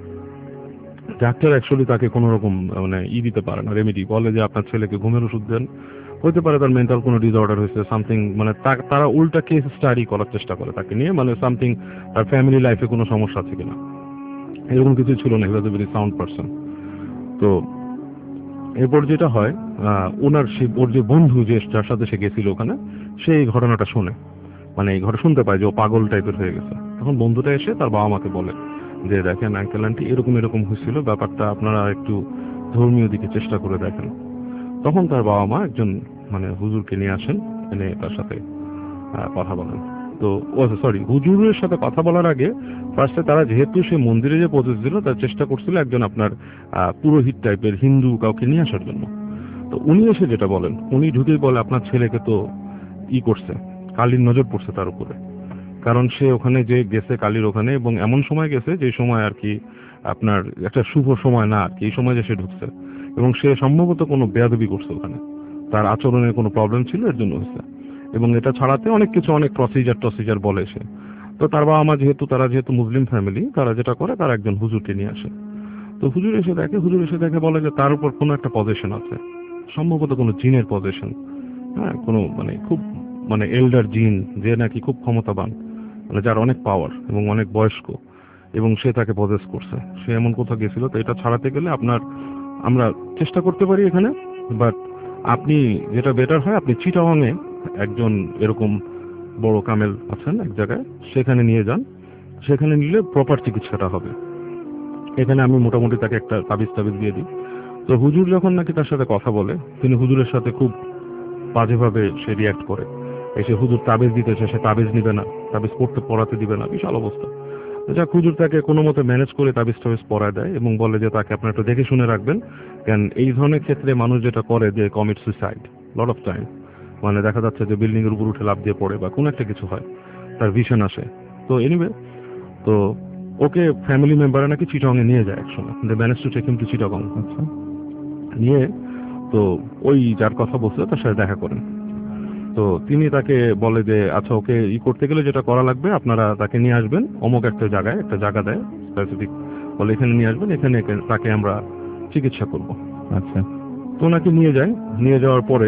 ডাক্তার অ্যাকচুয়ালি তাকে কোনো রকম মানে দিতে পারে না, রেমেডি। বলে যে আপনার ছেলেকে ঘুমের ওষুধ দেন, হইতে পারে তার মেন্টাল কোনো ডিসঅর্ডার হয়েছে সামথিং, মানে তারা উল্টা কেস স্টাডি করার চেষ্টা করে তাকে নিয়ে, মানে সামথিং তার ফ্যামিলি লাইফে কোনো সমস্যা আছে কিনা। এরকম কিছু ছিল না, he was a very sound person. তো এরপর যেটা হয়, ওর যে বন্ধু যার সাথে সে গেছিল ওখানে, সে এই ঘটনাটা শোনে, মানে এই ঘটনা শুনতে পায় যে ও পাগল টাইপের হয়ে গেছে। তখন বন্ধুটা এসে তার বাবা মাকে বলে যে দেখেন আঙ্কেল আন্টি এরকম এরকম হয়েছিল, ব্যাপারটা আপনারা একটু ধর্মীয় দিকে চেষ্টা করে দেখেন। তখন তার বাবা মা একজন মানে হুজুরকে নিয়ে আসেন, এনে তার সাথে কথা বলেন। তো সরি, হুজুরের সাথে কথা বলার আগে ফার্স্টে তারা, যেহেতু সে মন্দিরে যে পৌঁছেছিল, তার চেষ্টা করছিল একজন আপনার পুরোহিত টাইপের হিন্দু কাউকে নিয়ে আসার জন্য। তো উনি এসে যেটা বলেন, উনি ঢুকেই বলে আপনার ছেলেকে তো করছে, কালীর নজর পড়ছে তার উপরে, কারণ সে ওখানে যে গেছে কালীর ওখানে, এবং এমন সময় গেছে যে সময় আর কি আপনার একটা শুভ সময় না আর কি, এই সময় যে সে ঢুকছে, এবং সে সম্ভবত কোনো বেয়াদবি করছে ওখানে, তার আচরণের কোনো প্রবলেম ছিল, এর জন্য হয়েছে। এবং এটা ছাড়াতে অনেক কিছু, অনেক প্রসিজার বলে সে। তো তার বাবা মা তারা যেহেতু মুসলিম ফ্যামিলি, তারা যেটা করে তারা একজন হুজুরকে নিয়ে আসে। তো হুজুর এসে দেখে বলে যে তার উপর কোনো একটা পজিশন আছে, সম্ভবত কোনো জিনের পজিশন, হ্যাঁ, কোনো মানে খুব মানে এল্ডার জিন, যে নাকি খুব ক্ষমতাবান, মানে যার অনেক পাওয়ার এবং অনেক বয়স্ক, এবং সে তাকে পজেস করছে। সে এমন কোথাও গেছিল। তো এটা ছাড়াতে গেলে আমরা চেষ্টা করতে পারি এখানে, বাট আপনি যেটা বেটার হয়, আপনি চিটাগংয়ে একজন এরকম বড় কামেল আছেন এক জায়গায়, সেখানে নিয়ে যান। সেখানে নিলে প্রপার চিকিৎসাটা হবে। এখানে আমি মোটামুটি তাকে একটা তাবিজ দিয়ে দিই। তো হুজুর যখন নাকি তার সাথে কথা বলে, তিনি হুজুরের সাথে খুব বাজেভাবে সে রিয়াক্ট করে। এসে হুজুর তাবিজ দিতেছে, সে তাবিজ নিবে না, তাবিজ পড়াতে দিবে না, বিশাল অবস্থা। যাক, হুজুর তাকে কোনো মতে ম্যানেজ করে তাবিজ পড়ায় দেয় এবং বলে যে তাকে আপনার একটু দেখে শুনে রাখবেন, কারণ এই ধরনের ক্ষেত্রে মানুষ যেটা করে যে commit suicide lot of time, মানে দেখা যাচ্ছে যে বিল্ডিং এর উপর উঠে লাফ দিয়ে পড়ে বা কোনো একটা কিছু হয়, তার ভিশন আসে। তো এনিওয়ে, তো ওকে ফ্যামিলি মেম্বাররা নাকি চিটাগংয়ে নিয়ে যায় একসময়, they manage to take him to Chittagong. আচ্ছা, নিয়ে তো ওই যার কথা বলছে তার সাথে দেখা করেন। তো তিনি তাকে বলে যে আচ্ছা, ওকে করতে গেলে যেটা করা লাগবে, আপনারা তাকে নিয়ে আসবেন অমুক একটা জায়গা দেয় স্পেসিফিক, বলে এখানে নিয়ে আসবেন, এখানে তাকে আমরা চিকিৎসা করব। আচ্ছা, তো ওনাকে নিয়ে যাওয়ার পরে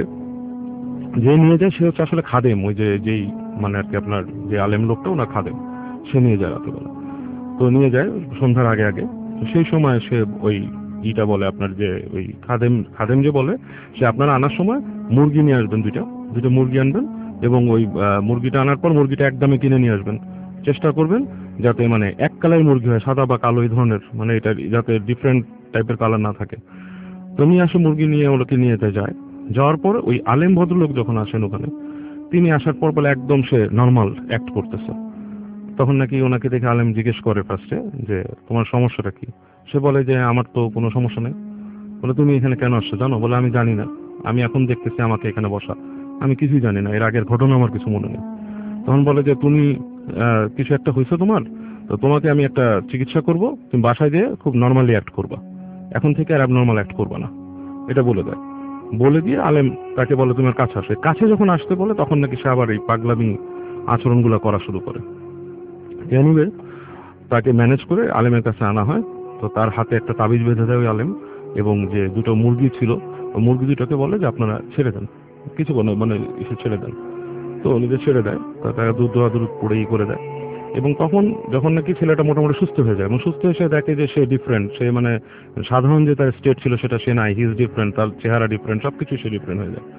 যে নিয়ে যায় সে হচ্ছে আসলে খাদেম, ওই যেই মানে আর কি আপনার যে আলেম লোকটা, ওনার খাদেম, সে নিয়ে যায় রাতেবেলা। তো নিয়ে যায় সন্ধ্যার আগে আগে। তো সেই সময় সে ওই বলে আপনার যে ওই খাদেম যে বলে, সে আপনারা আনার সময় মুরগি নিয়ে আসবেন, দুইটা মুরগি আনবেন, এবং ওই মুরগিটা আনার পর মুরগিটা একদমই কিনে নিয়ে আসবেন। চেষ্টা করবেন যাতে মানে এক কালারের মুরগি হয়, সাদা বা কালো এই ধরনের, মানে এটা যাতে ডিফারেন্ট টাইপের কালার না থাকে। তো নিয়ে আসে মুরগি, নিয়ে ওগুলোকে নিয়ে যায়। যাওয়ার পর ওই আলেম ভদ্রলোক যখন আসেন ওখানে, তিনি আসার পর বলে একদম সে নর্মাল অ্যাক্ট করতেছে। তখন নাকি ওনাকে দেখে আলেম জিজ্ঞেস করে ফার্স্টে যে তোমার সমস্যাটা কি। সে বলে যে আমার তো কোনো সমস্যা নেই। বলে তুমি এখানে কেন আসছো জানো? বলে আমি জানি না, আমি এখন দেখতেছি আমাকে এখানে বসা, আমি কিছুই জানি না, এর আগের ঘটনা আমার কিছু মনে নেই। তখন বলে যে তুমি কিছু একটা হয়েছে তোমার, তো তোমাকে আমি একটা চিকিৎসা করব, তুমি বাসায় গিয়ে খুব নর্মালি অ্যাক্ট করবা, এখন থেকে আর অ্যাবনর্মাল অ্যাক্ট করবা না, এটা বলে দেয়। বলে দিয়ে আলেম তাকে বলে তোমার কাছে আসে। কাছে যখন আসতে বলে তখন নাকি সে আবার এই পাগলামি আচরণগুলো করা শুরু করে। এনিওয়ে, তাকে ম্যানেজ করে আলেমের কাছে আনা হয়। তো তার হাতে একটা তাবিজ বেঁধে দেয় ওই আলেম, এবং যে দুটো মুরগি ছিল ওই মুরগি দুটোকে বলে যে আপনারা ছেড়ে দেন, কিছু মানে এসে ছেড়ে দেন। তো নিজে ছেড়ে দেয়, তারা দুধ পড়েই করে দেয়। এবং তখন যখন নাকি ছেলেটা মোটামুটি সুস্থ হয়ে যায়, এবং সুস্থ এসে দেখে যে সে ডিফারেন্ট, সে মানে সাধারণ যে তার স্টেট ছিল সেটা সে নাই, হি ইজ ডিফারেন্ট, তার চেহারা ডিফারেন্ট, সবকিছু সে ডিফারেন্ট হয়ে যায়,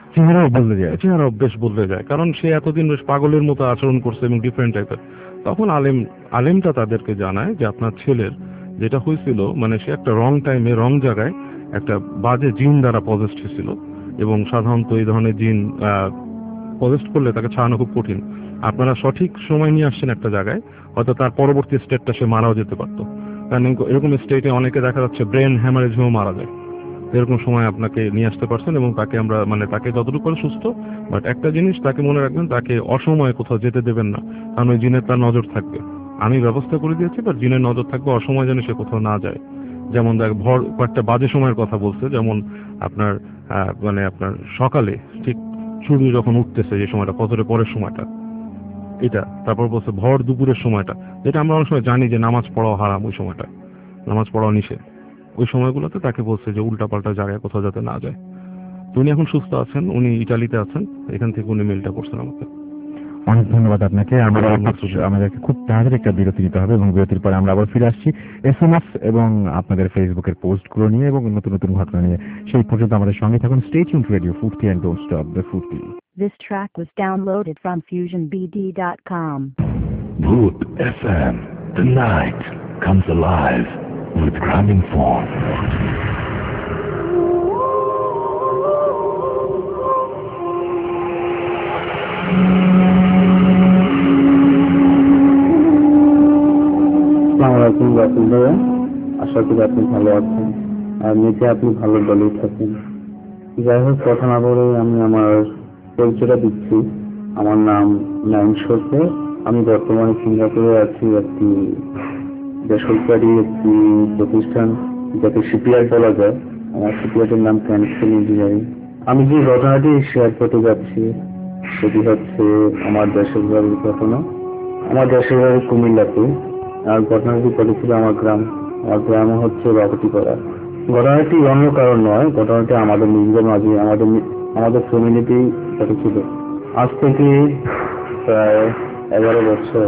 চেহারাও বেশ বদলে যায়, কারণ সে এতদিন বেশ পাগলের মতো আচরণ করছে এবং ডিফারেন্ট টাইপের। তখন আলেমটা তাদেরকে জানায় যে আপনার ছেলের যেটা হয়েছিল, মানে সে একটা রং টাইমে রং জায়গায় একটা বাজে জিন দ্বারা পজেস্ট হয়েছিল, এবং সাধারণত এই ধরনের জিন পজেস্ট করলে তাকে ছাড়ানো খুব কঠিন। আপনারা সঠিক সময় নিয়ে আসছেন একটা জায়গায়, হয়তো তার পরবর্তী স্টেটটা সে মারাও যেতে পারতো, কারণ এরকম স্টেটে অনেকে দেখা যাচ্ছে ব্রেন হ্যামারেজ হয়েও মারা যায়। এরকম সময় আপনাকে নিয়ে আসতে পারছেন, এবং তাকে আমরা মানে তাকে যতটুকু করে সুস্থ, বাট একটা জিনিস তাকে মনে রাখবেন, তাকে অসময়ে কোথাও যেতে দেবেন না, কারণ ওই জিনের তার নজর থাকবে। আমি ব্যবস্থা করে দিয়েছি, বাট জিনের নজর থাকবে, অসময় যেন সে কোথাও না যায়। যেমন দেখ কয়েকটা বাজে সময়ের কথা বলছে, যেমন আপনার মানে আপনার সকালে ঠিক সূর্য যখন উঠতেছে যে সময়টা, ফজরের পরের সময়টা এটা, তারপর বলছে ভর দুপুরের সময়টা, যেটা আমরা অনেক সময় জানি যে নামাজ পড়াও হারাম, ওই সময়টা নামাজ পড়াও নিষেধ। ওই সময়গুলোতে তাকে বলছে যে উল্টাপাল্টা জায়গায় কোথাও যাতে না যায়। তো উনি এখন সুস্থ আছেন, উনি ইটালিতে আছেন, এখান থেকে উনি মেলটা করছেন আমাকে। অনেক ধন্যবাদ আপনাকে। আমাদেরকে খুব তাড়াতাড়ি একটা বিরতি নিতে হবে, এবং বিরতির পরে আমরা আবার ফিরে আসছি SMS এবং আপনাদের ফেসবুকের পোস্টগুলো নিয়ে এবং নতুন নতুন ঘটনা নিয়ে। সেই পর্যন্ত আমাদের সঙ্গে থাকুন। Stay tuned radio Foorti and don't stop the Foorti. This track was downloaded from FusionBD.com. Bhoot FM. The night comes alive with Grammingphone. আসসালামু আলাইকুম রাসেল ভাইয়া, আশা করি আপনি ভালো আছেন আর নিচে আপনি ভালো দলেই থাকেন। যাই হোক, কথা না বলে আমি আমার পরিচয়টা দিচ্ছি। আমার নাম নাইম সরকার। আমি বর্তমানে সিঙ্গাপুরে আছি, একটি বেসরকারি একটি প্রতিষ্ঠান যাকে শিপইয়ার্ড বলা যায়। আমার শিপইয়ার্ডের নাম ক্যানসেল ইঞ্জিনিয়ারিং। আমি যে ঘটনাটি শেয়ার করতে যাচ্ছি সেটি হচ্ছে আমার দেশের বাড়ির ঘটনা। আমার দেশের বাড়ি কুমিল্লাতে, আর ঘটনাটি ঘটেছিল আমার গ্রাম হচ্ছে বাবুটিপাড়া। ঘটনাটি অন্য কারণ নয়, ঘটনাটি আমাদের নিজেদের মাঝে, আমাদের আমাদের ফ্যামিলিতেই ছোট ছিল। আজ থেকে প্রায় 11 বছর,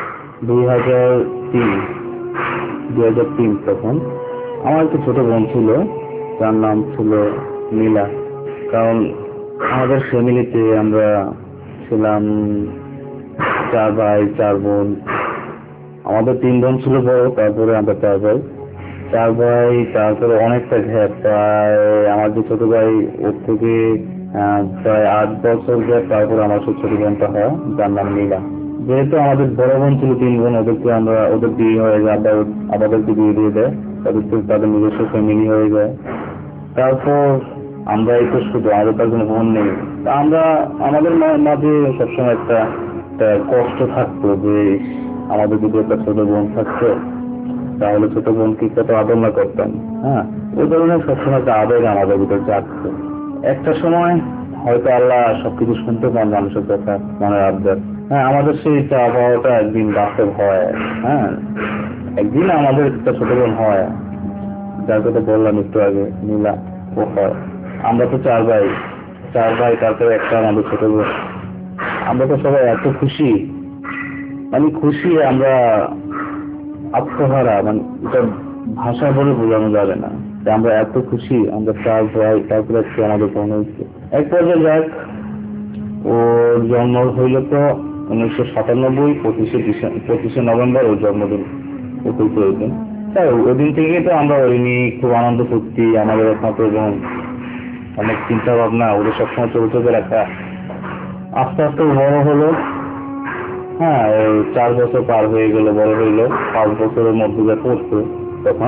2003 তখন আমার একটা ছোট বোন ছিল, তার নাম ছিল নীলা। কারণ আমাদের ফ্যামিলিতে আমরা ছিলাম 4 ভাই 4 বোন। আমাদের 3 বোন ছিল বড়, তারপরে আমরা 4 ভাই। 4 ভাই, তারপরে অনেকটা গ্যাপ, প্রায় আমার যে ছোট ভাই ওর থেকে প্রায় 8 বছর গ্যাপ, তারপরে আমার ছোট বোনটা হয়, যার নাম নীলা। যেহেতু আমাদের বড় বোন ছিল 3 বোন, ওদের বিয়ে হয়ে যায়, আমাদেরকে বিয়ে দিয়ে দেয়, তাদের নিজস্ব ফ্যামিলি হয়ে যায়। তারপর আমরা এই তো শুধু, আমাদের তার কোনো বোন নেই। তা আমাদের মাঝে সবসময় একটা কষ্ট থাকতো যে আমাদের যদি একটা ছোট বোন থাকতো তাহলে ছোট বোনকে কত আদর না করতাম। হ্যাঁ, ওই ধরনের সবসময় একটা আবেগ আমাদের ভিতর জাগতো। একটা সময় হয়তো আল্লাহ সবকিছু শুনতে পান মানুষের কথা, মনের আবদার। হ্যাঁ, আমাদের সেই চাওয়া পাওয়াটা একদিন বাস্তব হয়। হ্যাঁ, একদিন আমাদের একটা ছোট বোন হয়, যার কথা বললাম একটু আগে, নীলা, ও হয়। আমরা তো 4 ভাই, তারপরে একটা আমাদের ছোট বোন। আমরা তো সবাই এত খুশি, মানে খুশি, আমরা আত্মহারা, মানে এটা ভাষা বলে বোঝানো যাবে না যে আমরা এত খুশি। আমরা 4 ভাই, তারপরে একটু আমাদের বোন হয়েছে। এক পর্যায়ে যাক, ওর জন্ম হইল তো 1997, 25শে নভেম্বর ওর জন্মদিন, উপস্থিত হয়েছেন। তাই ওদিন থেকে তো আমরা ওই নিয়ে খুব আনন্দ করছি। আমাদের একমাত্র বোন, অনেক চিন্তা ভাবনা, ওদের সবসময় চোখে রাখা। আস্তে আস্তে বড় হলো। হ্যাঁ, 4 বছর পার হয়ে গেল, বড় হইলো। 5 বছরের মধ্যে যা পড়তো তখন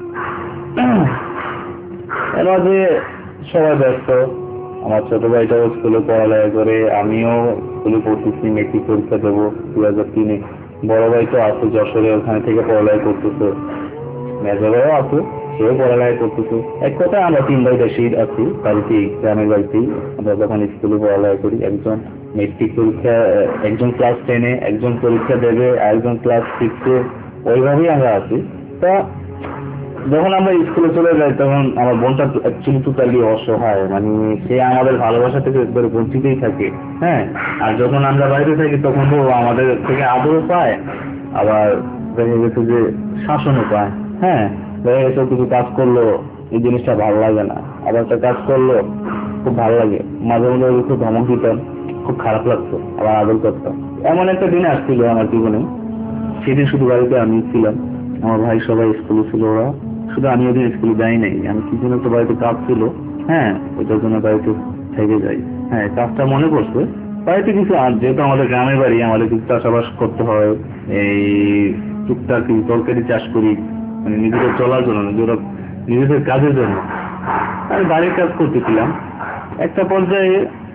এর মাঝে সবাই ব্যস্ত। আমার ছোট ভাইটাও স্কুলে পড়ালেখা করে, আমিও স্কুলে পড়তেছি, মেট্রিক পরীক্ষা দেবো 2003-এ। বড় ভাই তো আছে যশোরে, ওখানে থেকে পড়ালেখা করতেছে। মেজো ভাইও আছে, সেও পড়ালেখা করতেছে। এক কথায় আমরা 3 ভাই দেশেই আছি, বাড়িতেই, গ্রামের বাড়িতেই। আমরা যখন স্কুলে পড়ালেখা করি, একজন মেট্রিক পরীক্ষা, একজন ক্লাস 10-এ, একজন পরীক্ষা দেবে, আরেকজন ক্লাস 6-এ, ওইভাবেই আমরা আছি। তা যখন আমরা স্কুলে চলে যাই তখন আমার বোনটা অ্যাকচুয়ালি টোটালি অসহায়, মানে সে আমাদের ভালোবাসা থেকে একবারে বঞ্চিতই থাকে। হ্যাঁ, আর যখন আমরা বাইরে থাকি তখন তো আমাদের থেকে আদরও পায়, আবার দেখা গেছে যে শাসনও পায়। হ্যাঁ, দেখা গেছে কিছু কাজ করলো, এই জিনিসটা ভালো লাগে না, আবার একটা কাজ করলো খুব ভালো লাগে, মাঝে মাঝে খুব ধমক দিতাম, খুব খারাপ লাগতো, আবার আদর করতাম। এমন একটা দিন আসছিল আমার জীবনে, সেদিন শুধু বাড়িতে আমি ছিলাম, আমার ভাই সবাই স্কুলে ছিল, ওরা শুধু আমি ওদিন স্কুলে যাই নাই। আমি কি জন্য তো বাড়িতে কাজ ছিল, হ্যাঁ, ওইটার জন্য বাড়িতে থেকে যাই। হ্যাঁ, কাজটা মনে পড়ছে বাড়িতে কিছু, আর যেহেতু আমাদের গ্রামের বাড়ি, আমাদের কিছু চাষাবাস করতে হয়, এই টুকটাক কিছু তরকারি চাষ করি, মানে নিজেদের চলার জন্য, নিজেদের কাজের জন্য। আমি বাড়ির কাজ করতেছিলাম। একটা পর্যায়ে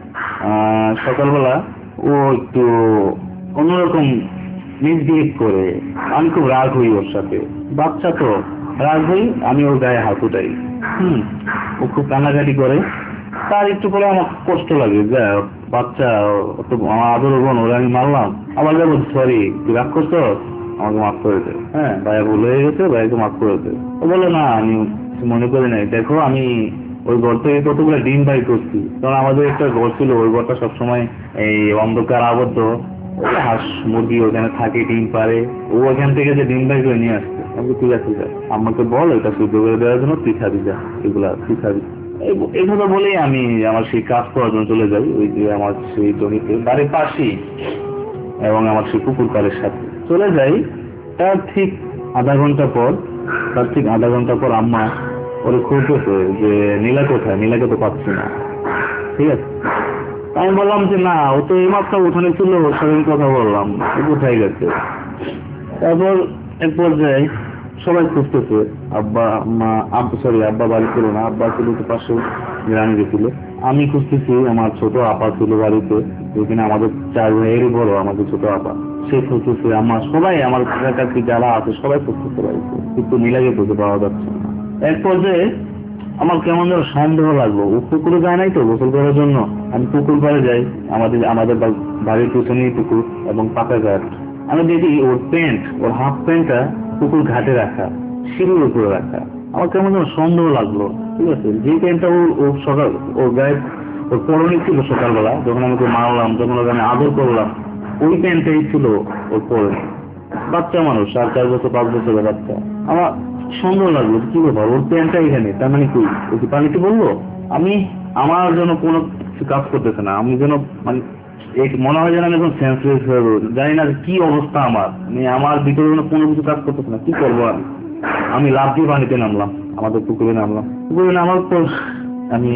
সকালবেলা ও একটু অন্যরকম মিসবিহেভ করে, আমি খুব রাগ হই ওর সাথে। বাচ্চা তো রাগ হই, আমি ওর গায়ে হাত উঠাই। ও খুব কান্নাকাটি করে। তার একটু পরে আমার কষ্ট লাগে, যে বাচ্চা, আমার আদর বোন, ওরা আমি মারলাম। আবার যাবো, সরি, তুই রাগ করছো, আমাকে মাফ করে দে। হ্যাঁ, ভাইয়া ভুল হয়ে গেছে, ভাইয়াকে মাফ করে দে। ও বলে না, আমি মনে করি নাই, দেখো আমি ওই ঘর থেকে কতগুলো ডিম বাই করছি। কারণ আমাদের একটা ঘর ছিল, ওই ঘরটা সবসময় এই অন্ধকার আবদ্ধ, হাঁস মুরগি ওখানে থাকে, ডিম পারে। ও ওখান থেকে যে ডিম বাই করে নিয়ে আসছে। আমি ঠিক আছে, যা, আমাকে বল এটা শুদ্ধ করে দেওয়ার জন্য, তুই খাবি, যা, এগুলা তুই খাবি। এই কথা বলেই আমি আমার সেই কাজ করার জন্য চলে যাই, ওই যে আমার সেই জমিতে বাড়ির পাশেই, এবং আমার সেই পুকুর পাড়ের সাথে চলে যাই। তার ঠিক আধা ঘন্টা পর আম্মা ওরে খুঁজতেছে যে নীলা কোথায়, নীলাকে তো পাচ্ছি না। ঠিক আছে, আমি বললাম যে না, ও তো এইমাত্র ওখানে ছিল, ওর সাথে কথা বললাম, ও কোথায় গেছে। তারপর এক পর্যায়ে সবাই খুঁজতেছে, আব্বা বাড়ি ছিল না, আব্বা ছিল তো পাশে গ্রামে গেছিল। আমি খুঁজতেছি, আমার ছোট আপা ছিল বাড়িতে, যেখানে আমাদের 4 ভাইয়েরই বড় আমাদের ছোট আপা, সে খুঁজতেছে, আমার সবাই, আমার কাছাকাছি যারা আছে সবাই খুঁজতেছে বাড়িতে, কিন্তু নীলাকে খুঁজে পাওয়া যাচ্ছে না। এক পর্যায়ে আমার কেমন যেন সন্দেহ লাগলো। ও পুকুরে যায় নাই তো গোসল করার জন্য, আমি পুকুর পাড়ে যাই, আমাদের বাড়ির পিছনেই পুকুর এবং পাকা ঘাট। আমি দেখি ওর হাফ প্যান্টটা পুকুর ঘাটে রাখা, সিঁড়ির উপরে রাখা। আমার কেমন যেন সন্দেহ লাগলো। ঠিক আছে, যে প্যান্টটা ওর গায়ে ওর পরনে ছিল সকালবেলা, যখন আমাকে মারলাম, যখন ওকে আমি আদর করলাম, ওই প্যান্টটাই ছিল ওর পরনে। বাচ্চা মানুষ, 4 বছর 5 বছরের বাচ্চা। আমার সুন্দর লাগলো, কি ব্যাপার ওর প্যান্টটা এখানে, তার মানে কি ও কি পানিতে বললো? আমার জন্য কোনো কিছু কাজ করতেছে না, আমি যেন মানে মনে হয় যেন আমি এখন সেন্সলেস হয়ে রয়েছি, জানি না কি অবস্থা আমার, আমার ভিতরে যেন কোনো কিছু কাজ করতেছে না। কি করবো আমি লাফ দিয়ে পানিতে নামলাম, আমাদের পুকুরে নামলাম। পুকুরে নামার পর আমি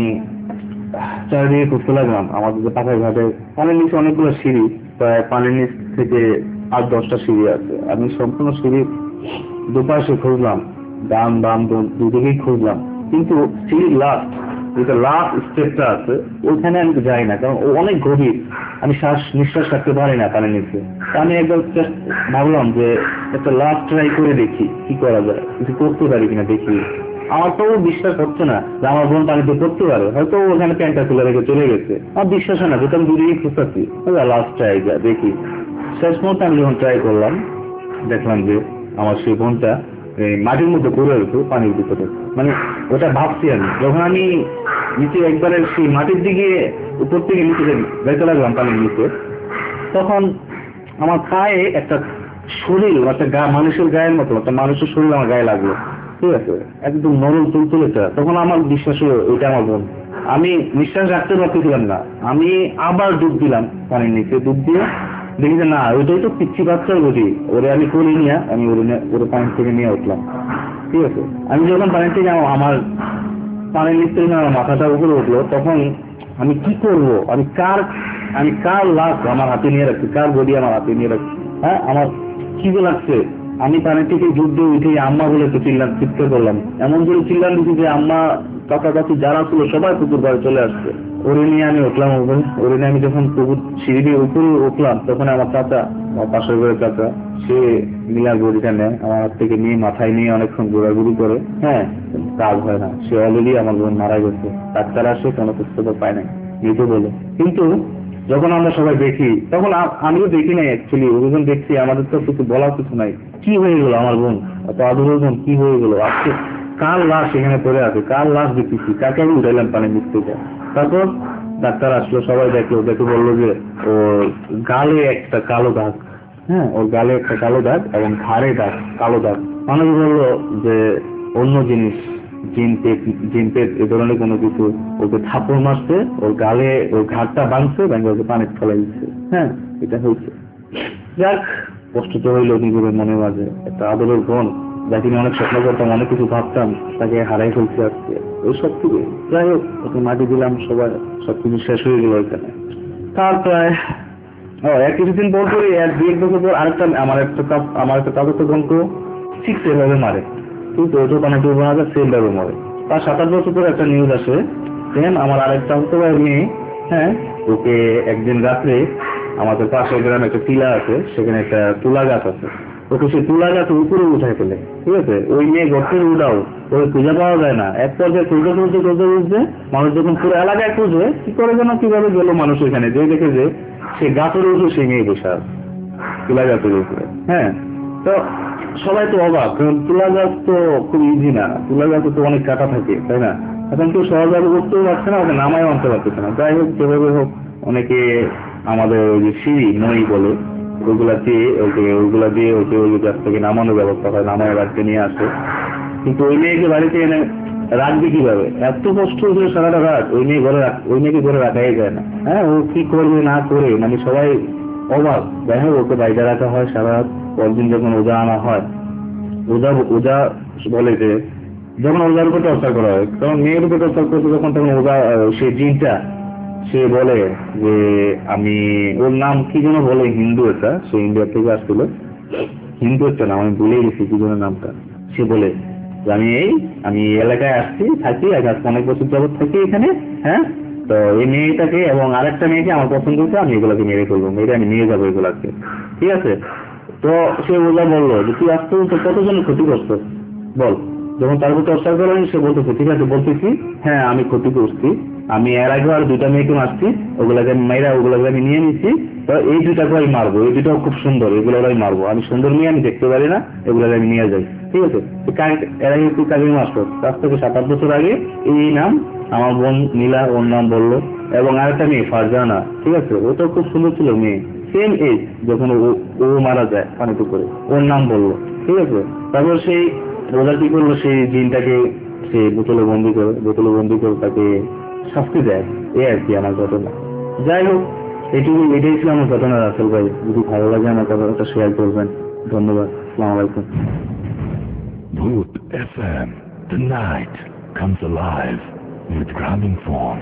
চারিদিকে ঘুরতে লাগলাম। আমাদের যে পাখায় ঘাটে পানির নিচে অনেকগুলো সিঁড়ি, প্রায় পানির নিচ থেকে 8-10টা সিঁড়ি আছে। আমি সম্পূর্ণ সিঁড়ি দুপাশে খুঁজলাম, ডান বাম দুদিকেই খুঁজলাম, কিন্তু সিঁড়ির যেটা লাস্ট স্টেপটা আছে ওইখানে আমি যাই না, কারণ ও অনেক গভীর, আমি নিঃশ্বাস রাখতে পারি না পানির নিচে। আমি একবার ভাবলাম যে একটা লাস্ট ট্রাই করে দেখি কি করা যায়, কিছু করতে পারি কিনা দেখি। আমার তো বিশ্বাস হচ্ছে না যে আমার বোন পানিতে পড়তে পারে, হয়তো ওখানে প্যান্টটা খুলে রেখে চলে গেছে। আমার বিশ্বাস হয় না, যেটা আমি দুদিকে খুঁজতেছি, লাস্ট ট্রাই দেখি। শেষ মুহূর্তে আমি যখন ট্রাই করলাম, দেখলাম যে আমার সেই বোনটা মাটির মধ্যে পড়ে রয়েছে পানির ভিতরে। মানে ওটা ভাবছি আমি, যখন আমি নিচে একবারে সেই মাটির দিকে উপর থেকে নিচে যেতে লাগলাম পানির নিচে, তখন আমার পায়ে একটা শরীর, একটা মানুষের গায়ের মতো একটা মানুষের শরীর আমার গায়ে লাগলো, ঠিক আছে, একদম নরম তুলতুলেটা। তখন আমার বিশ্বাস হলো ওইটা আমার বোন। আমি নিঃশ্বাস রাখতে পারতেছিলাম না, আমি আবার ডুব দিলাম পানির নিচে। ডুব দিয়ে দেখি যে না, ওইটাই তো পিচ্ছি বাচ্চার গতি। ওরে আমি করে নিয়ে আমি ওরে পানি থেকে নিয়ে উঠলাম, ঠিক আছে। আমি যখন পানি থেকে আমার পানির নিচ থেকে আমার মাথাটা উপরে উঠলো, তখন আমি কি করবো, আমি কার লাশ আমার হাতে নিয়ে রাখছি, কার বডি আমার হাতে নিয়ে রাখছি। হ্যাঁ, আমার কি যে লাগছে। আমি পানি থেকে ডুব দিয়ে উঠে আম্মা বলে তো চিৎকার করলাম, এমন করে চিল্লান দিচ্ছি যে আম্মা কাকা কাকি যারা ছিল সবাই পুকুর পাড়ে চলে আসছে। ওরে নিয়ে আমি উঠলাম উপরে। ওরে নিয়ে আমি যখন পুকুর সিঁড়ি দিয়ে উপরে উঠলাম, তখন আমার চাচা, আমার পাশের ঘরের চাচা, সে মিলার বডিটা নেয় আমার হাত থেকে, নিয়ে মাথায় নিয়ে অনেকক্ষণ ঘোরাঘুরি করে। হ্যাঁ, কাজ হয় না, সে অলরেডি আমার বোন মারা গেছে। ডাক্তার আসে, কোনো সুস্থতা পায় নাই, মৃত বলে। কিন্তু যখন আমরা সবাই দেখি, তখন আমিও দেখি নাই অ্যাকচুয়ালি, যখন দেখছি আমাদের তো কিছু বলার কিছু নাই। কি হয়ে গেল আমার বোন, এত আদরের বোন কি হয়ে গেল? আজকে কার লাশ এখানে পড়ে আছে, কার লাশ দেখতেছি, কাকে আমি উঠাইলাম পানির নিচ থেকে। তারপর ডাক্তার আসলো, সবাই দেখে বললো যে ওর গালে একটা কালো দাগ। হ্যাঁ, ওর গালে একটা কালো দাগ এবং ঘাড়ে দাগ, কালো দাগ। মানুষ বললো যে অন্য জিনিস, জিনপেট এ ধরনের কোনো কিছু ওকে থাপড় মারছে, ওর গালে ওর ঘাটটা ভাঙছে, ভেঙে ওকে পানিতে ফেলাই দিচ্ছে। হ্যাঁ, এটা হয়েছে। যাক, কষ্ট তো হইলো নিজের মনে মাঝে। একটা আদরের বোন, যাকে নিয়ে অনেক স্বপ্ন করতাম, অনেক কিছু ভাবতাম, তাকে হারাই ফেলছি আজকে। ওই সব থেকে যাই হোক, ওকে মাটি দিলাম, সবাই সবকিছু শেষ হয়ে গেল ওইখানে। তার প্রায় কিছুদিন পর পরে 1-2 বছর পর আরেকটা আমার একটা কাগজ বোনকেও ঠিক সেভাবে মারে, কিন্তু ওইটা পানিতে উঠে না, সেম ভাবে মরে। তার 7-8 বছর পরে একটা নিউজ আসে, সেম আমার আরেকটা মেয়ে, হ্যাঁ, ওকে একদিন রাত্রে আমাদের পাশের গ্রামে একটা টিলা আছে, সেখানে একটা তুলা গাছ আছে, ওকে সেই তুলা গাছ উপরে উঠাই ফেলে, ঠিক আছে। ওই মেয়ে গর্তের উঠাও, ওই খুঁজে পাওয়া যায় না। এক পর্যায়ে খুঁজতে মানুষ যখন পুরো এলাকায় খুঁজে, কি করে যেন কিভাবে গেল মানুষ এখানে, যে দেখে যে সে গাছের উপরে সেই মেয়ে বসে আছে, তুলা গাছের উপরে। হ্যাঁ, তো সবাই তো অবাক, কারণ তুলা গাছ তো খুব ইজি না, তুলা গাছে তো অনেক কাটা থাকে, তাই না? এখন কেউ সহজভাবে করতেও পারছে না, ওকে নামায় আনতে পারতেছে না। যাই হোক, যেভাবে হোক, অনেকে আমাদের ওই যে সিঁড়ি নই বলে, ওইগুলা দিয়ে ওকে ওই গাছ থেকে নামানোর ব্যবস্থা হয়, নামায় বাড়িতে নিয়ে আসে। কিন্তু ওই মেয়েকে বাড়িতে এনে রাখবে কিভাবে? এত কষ্ট হয়েছিল সারাটা রাত, ওই মেয়েকে ঘরে রাখাই যায় না। হ্যাঁ, ও কি করবে না করে, মানে সবাই অবাক। যাই হোক, ওকে বাইরে রাখা হয় সারা রাত। পরদিন যখন ওজা আনা হয়, ওজা বলে যে যখন ওজার উপর টর্চার করা হয়, কারণ মেয়ের উপর টর্চার করছে যখন, তখন ওজা সে জিনটা সে বলে যে আমি, ওর নাম কি যেন বলে, হিন্দু, এটা সে ইন্ডিয়া থেকে আসছিল, হিন্দু একটা নাম, আমি ভুলে গেছি কি যেন নামটা। সে বলে যে আমি এলাকায় আসছি, থাকি, আজ অনেক বছর যাবত থাকি এখানে। হ্যাঁ, তো এই মেয়েটাকে এবং আরেকটা মেয়েকে আমার পছন্দ হচ্ছে, আমি এগুলাকে মেরে ফেলবো, মেয়েটা আমি নিয়ে যাবো এগুলাকে, ঠিক আছে। তো সে ওজা বললো যে তুই আসতে কতজনের ক্ষতি করছো বল। যখন তার উপর টর্চার করা হয়, সে বলতেছে ঠিক আছে বলতেছি, হ্যাঁ আমি ক্ষতি করছি, আমি এর আগে আর 2টা মেয়েকে মারছি, ওগুলাকে আমি নিয়ে নিচ্ছি, তো এই 2টাকে আমি মারবো, এই 2টাও খুব সুন্দর, এগুলো আমি মারবো, আমি সুন্দর মেয়ে, আমি দেখতে পারি না, এগুলোকে আমি নিয়ে যাই, ঠিক আছে। এর আগে তুই কাকে মারছো? তার থেকে 7-8 বছর আগে এই নাম আমার বোন নীলা, ওর নাম বললো, এবং আরেকটা মেয়ে ফারজানা, ঠিক আছে, ও তো খুব সুন্দর ছিল মেয়ে, সেম এজ যখন ও মারা যায় পানিতে করে, ওর নাম বললো, ঠিক আছে। তারপর সেই রোজা কি করলো, সেই জিনটাকে সে বোতলে বন্দি করে তাকে শাস্তি দেয়, এই আর কি আমার ঘটনা। যাই হোক, এটাই ছিল আমার ঘটনা রাসেল ভাই। যদি ভালো লাগে আমার কথাটা শেয়ার করবেন। ধন্যবাদ। আসসালামু আলাইকুম। Bhoot FM. The night comes alive with Grameenphone.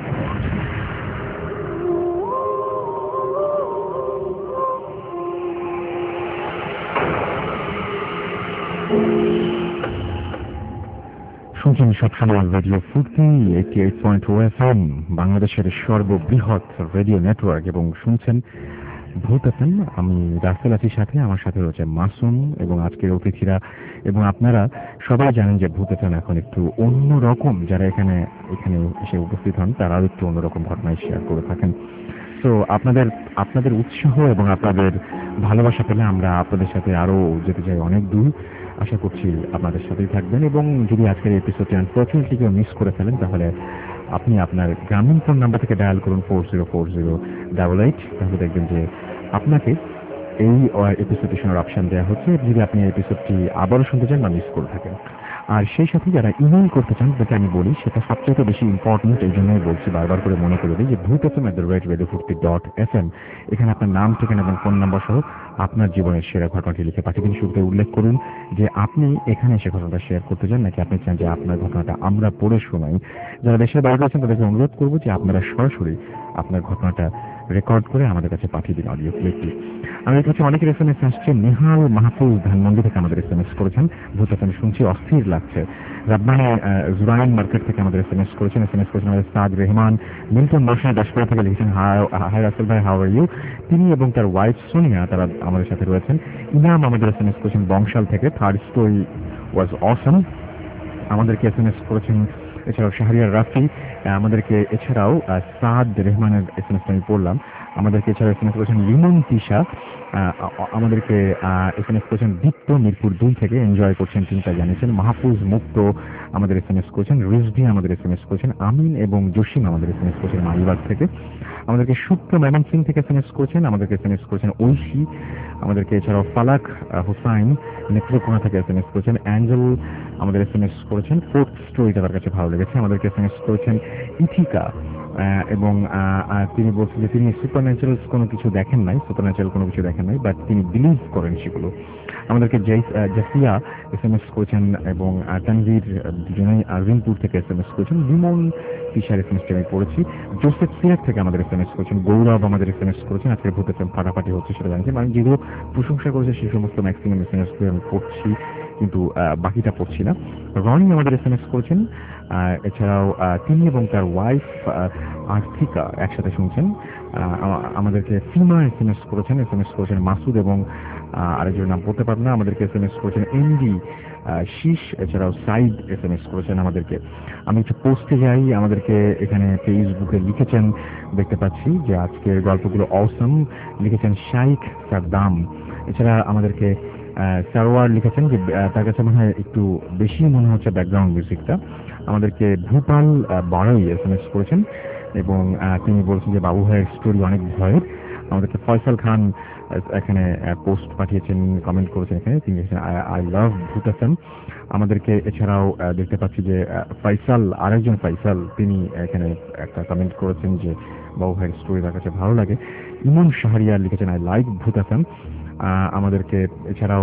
শুনছেন সবসময় রেডিও ফুর্তি 88.0 FM, বাংলাদেশের সর্ববৃহৎ রেডিও নেটওয়ার্ক, এবং শুনছেন ভূত এফএম। আমি রাসেল আছি সাথে, আমার সাথে রয়েছে মাসুম এবং আজকের অতিথিরা। এবং আপনারা সবাই জানেন যে ভূত এফএম এখন একটু অন্যরকম, যারা এখানে এসে উপস্থিত হন তারাও একটু অন্যরকম ঘটনায় শেয়ার করে থাকেন। তো আপনাদের উৎসাহ এবং আপনাদের ভালোবাসা পেলে আমরা আপনাদের সাথে আরো যেতে চাই অনেক দূর। আশা করছি আপনাদের সাথেই থাকবেন, এবং যদি আজকের এপিসোডটি আনফরচুনেটলি কেউ মিস করে ফেলেন তাহলে আপনি আপনার গ্রামীণ ফোন নাম্বার থেকে ডায়াল করুন 404088। তাহলে দেখবেন যে আপনাকে এই এপিসোডটি শোনার অপশন দেওয়া হচ্ছে, যদি আপনি এই এপিসোডটি আবারও শুনতে চান বা মিস করে থাকেন। আর সেই সাথে যারা ইমেল করতে চান, যেটা আমি বলি সেটা সবচেয়ে বেশি ইম্পর্টেন্ট, এই জন্যই বলছি, বারবার করে মনে করে দিই যে bhootfm@radiofurti.fm, এখানে আপনার নাম, ঠিকানা এবং ফোন নাম্বার সহ আপনার জীবনের সেরা ঘটনাটি লিখে পাঠিয়ে দিন। শুরুতে উল্লেখ করুন যে আপনি এখানে সে ঘটনাটা শেয়ার করতে চান, নাকি আপনি চান যে আপনার ঘটনাটা আমরা পড়ে শোনাই। যারা দেশের বাইরে আছেন তাদেরকে অনুরোধ করবো যে আপনারা সরাসরি আপনার ঘটনাটা রেকর্ড করে আমাদের কাছে পাঠিয়ে দিন অডিও ক্লিপটি। আমাদের কাছে অনেকের এসএমএস আসছে। নেহাল মাহফুজ ধানমন্ডি থেকে আমাদের এসএমএস করেছেন, ভূত এফএম শুনছি অস্থির লাগছে। রাব্বানি জুরাইন মার্কেট থেকে আমাদের এসএমএস করেছেন আমাদের সাদ রেহমান। মিল্টন মার্শাল দাসপুরা থেকে লিখেছেন, হাই রাসেল ভাই, হাউ আর ইউ। তিনি এবং তার ওয়াইফ সোনিয়া তারা আমাদের সাথে রয়েছেন। ইনাম আমাদের এসএমএস করেছেন বংশাল থেকে, থার্ড স্টোরি ওয়াজ অসম, আমাদেরকে এসএমএস করেছেন। এছাড়াও শাহরিয়ার রাফি আমাদেরকে, এছাড়াও সাদ রেহমানের এসএমএস আমি পড়লাম, আমাদেরকে এছাড়াও এসএমএস করেছেন লিমন তিশা, আমাদেরকে এসএমএস করেছেন দীপ্ত মিরপুর 2 থেকে, এনজয় করছেন তিনি, তা জানিয়েছেন। মাহফুজ মুক্ত আমাদের এসএমএস করেছেন, রিজভি আমাদের এসএমএস করেছেন, আমিন এবং জসিম আমাদের এসএমএস করেছেন মালিবাগ থেকে, আমাদেরকে সুপ্ত ম্যাডাম সিং থেকে এসএমএস করেছেন, আমাদেরকে এসএমএস করেছেন ঐশী, আমাদেরকে এছাড়াও ফালাক হুসাইন নেত্রকোনা থেকে এসএমএস করেছেন, অ্যাঞ্জেল আমাদের এসএমএস করেছেন, ফোর্থ স্টোরিটা তার কাছে ভালো লেগেছে, আমাদেরকে এসএমএস করেছেন ইথিকা, এবং তিনি বলছেন যে তিনি সুপারন্যাচারাল কোনো কিছু দেখেন নাই, বাট তিনি বিলিভ করেন সেগুলো। আমাদেরকে জাসিয়া এসএমএস করেছেন, এবং তানভীর দুজনেই আরভিনপুর থেকে এসএমএস করেছেন। লিমন তিশার এসএমএসটি আমি পড়েছি। জোসেফ সিরাজ থেকে আমাদের এসএমএস করেছেন, গৌরব আমাদের এসএমএস করেছেন। আজকে ভূত এফএম ফাটাফাটি হচ্ছে সেটা জানছি, মানে যেগুলো প্রশংসা করেছে সেই সমস্ত ম্যাক্সিমাম এসএমএস গুলো আমি পড়ছি, কিন্তু বাকিটা পড়ছি না। রনি আমাদের এসএমএস করেছেন, এছাড়াও তিনি এবং তার ওয়াইফ আর্থিকা একসাথে শুনছেন। আমাদেরকে সীমা এসএমএস করেছেন মাসুদ, এবং আরেকজনের নাম বলতে পারবো না, আমাদেরকে এসএমএস করেছেন এমডি শীষ, এছাড়াও সাইদ এসএমএস করেছেন আমাদেরকে। আমি একটু পোস্টে যাই, আমাদেরকে এখানে ফেসবুকে লিখেছেন, দেখতে পাচ্ছি যে আজকের গল্পগুলো অসম, লিখেছেন শাইখ সাদ্দাম। এছাড়া আমাদেরকে সারোয়ার লিখেছেন যে তার কাছে মনে হয় একটু বেশি মনে হচ্ছে ব্যাকগ্রাউন্ড মিউজিকটা। আমাদেরকে ভূপাল বারোই এসএমএস করেছেন, এবং তিনি বলছেন যে বাবু ভাইয়ের স্টোরি অনেক ভয়ের। আমাদেরকে ফয়সাল খান এখানে পোস্ট পাঠিয়েছেন, কমেন্ট করেছেন এখানে, তিনি আই লাভ ভূত এফএম। আমাদেরকে এছাড়াও দেখতে পাচ্ছি যে আরেকজন ফাইসাল, তিনি এখানে একটা কমেন্ট করেছেন যে বাবু ভাইয়ের স্টোরি তার কাছে ভালো লাগে। ইমন শাহরিয়ার লিখেছেন আই লাইক ভূত এফএম। আমাদেরকে এছাড়াও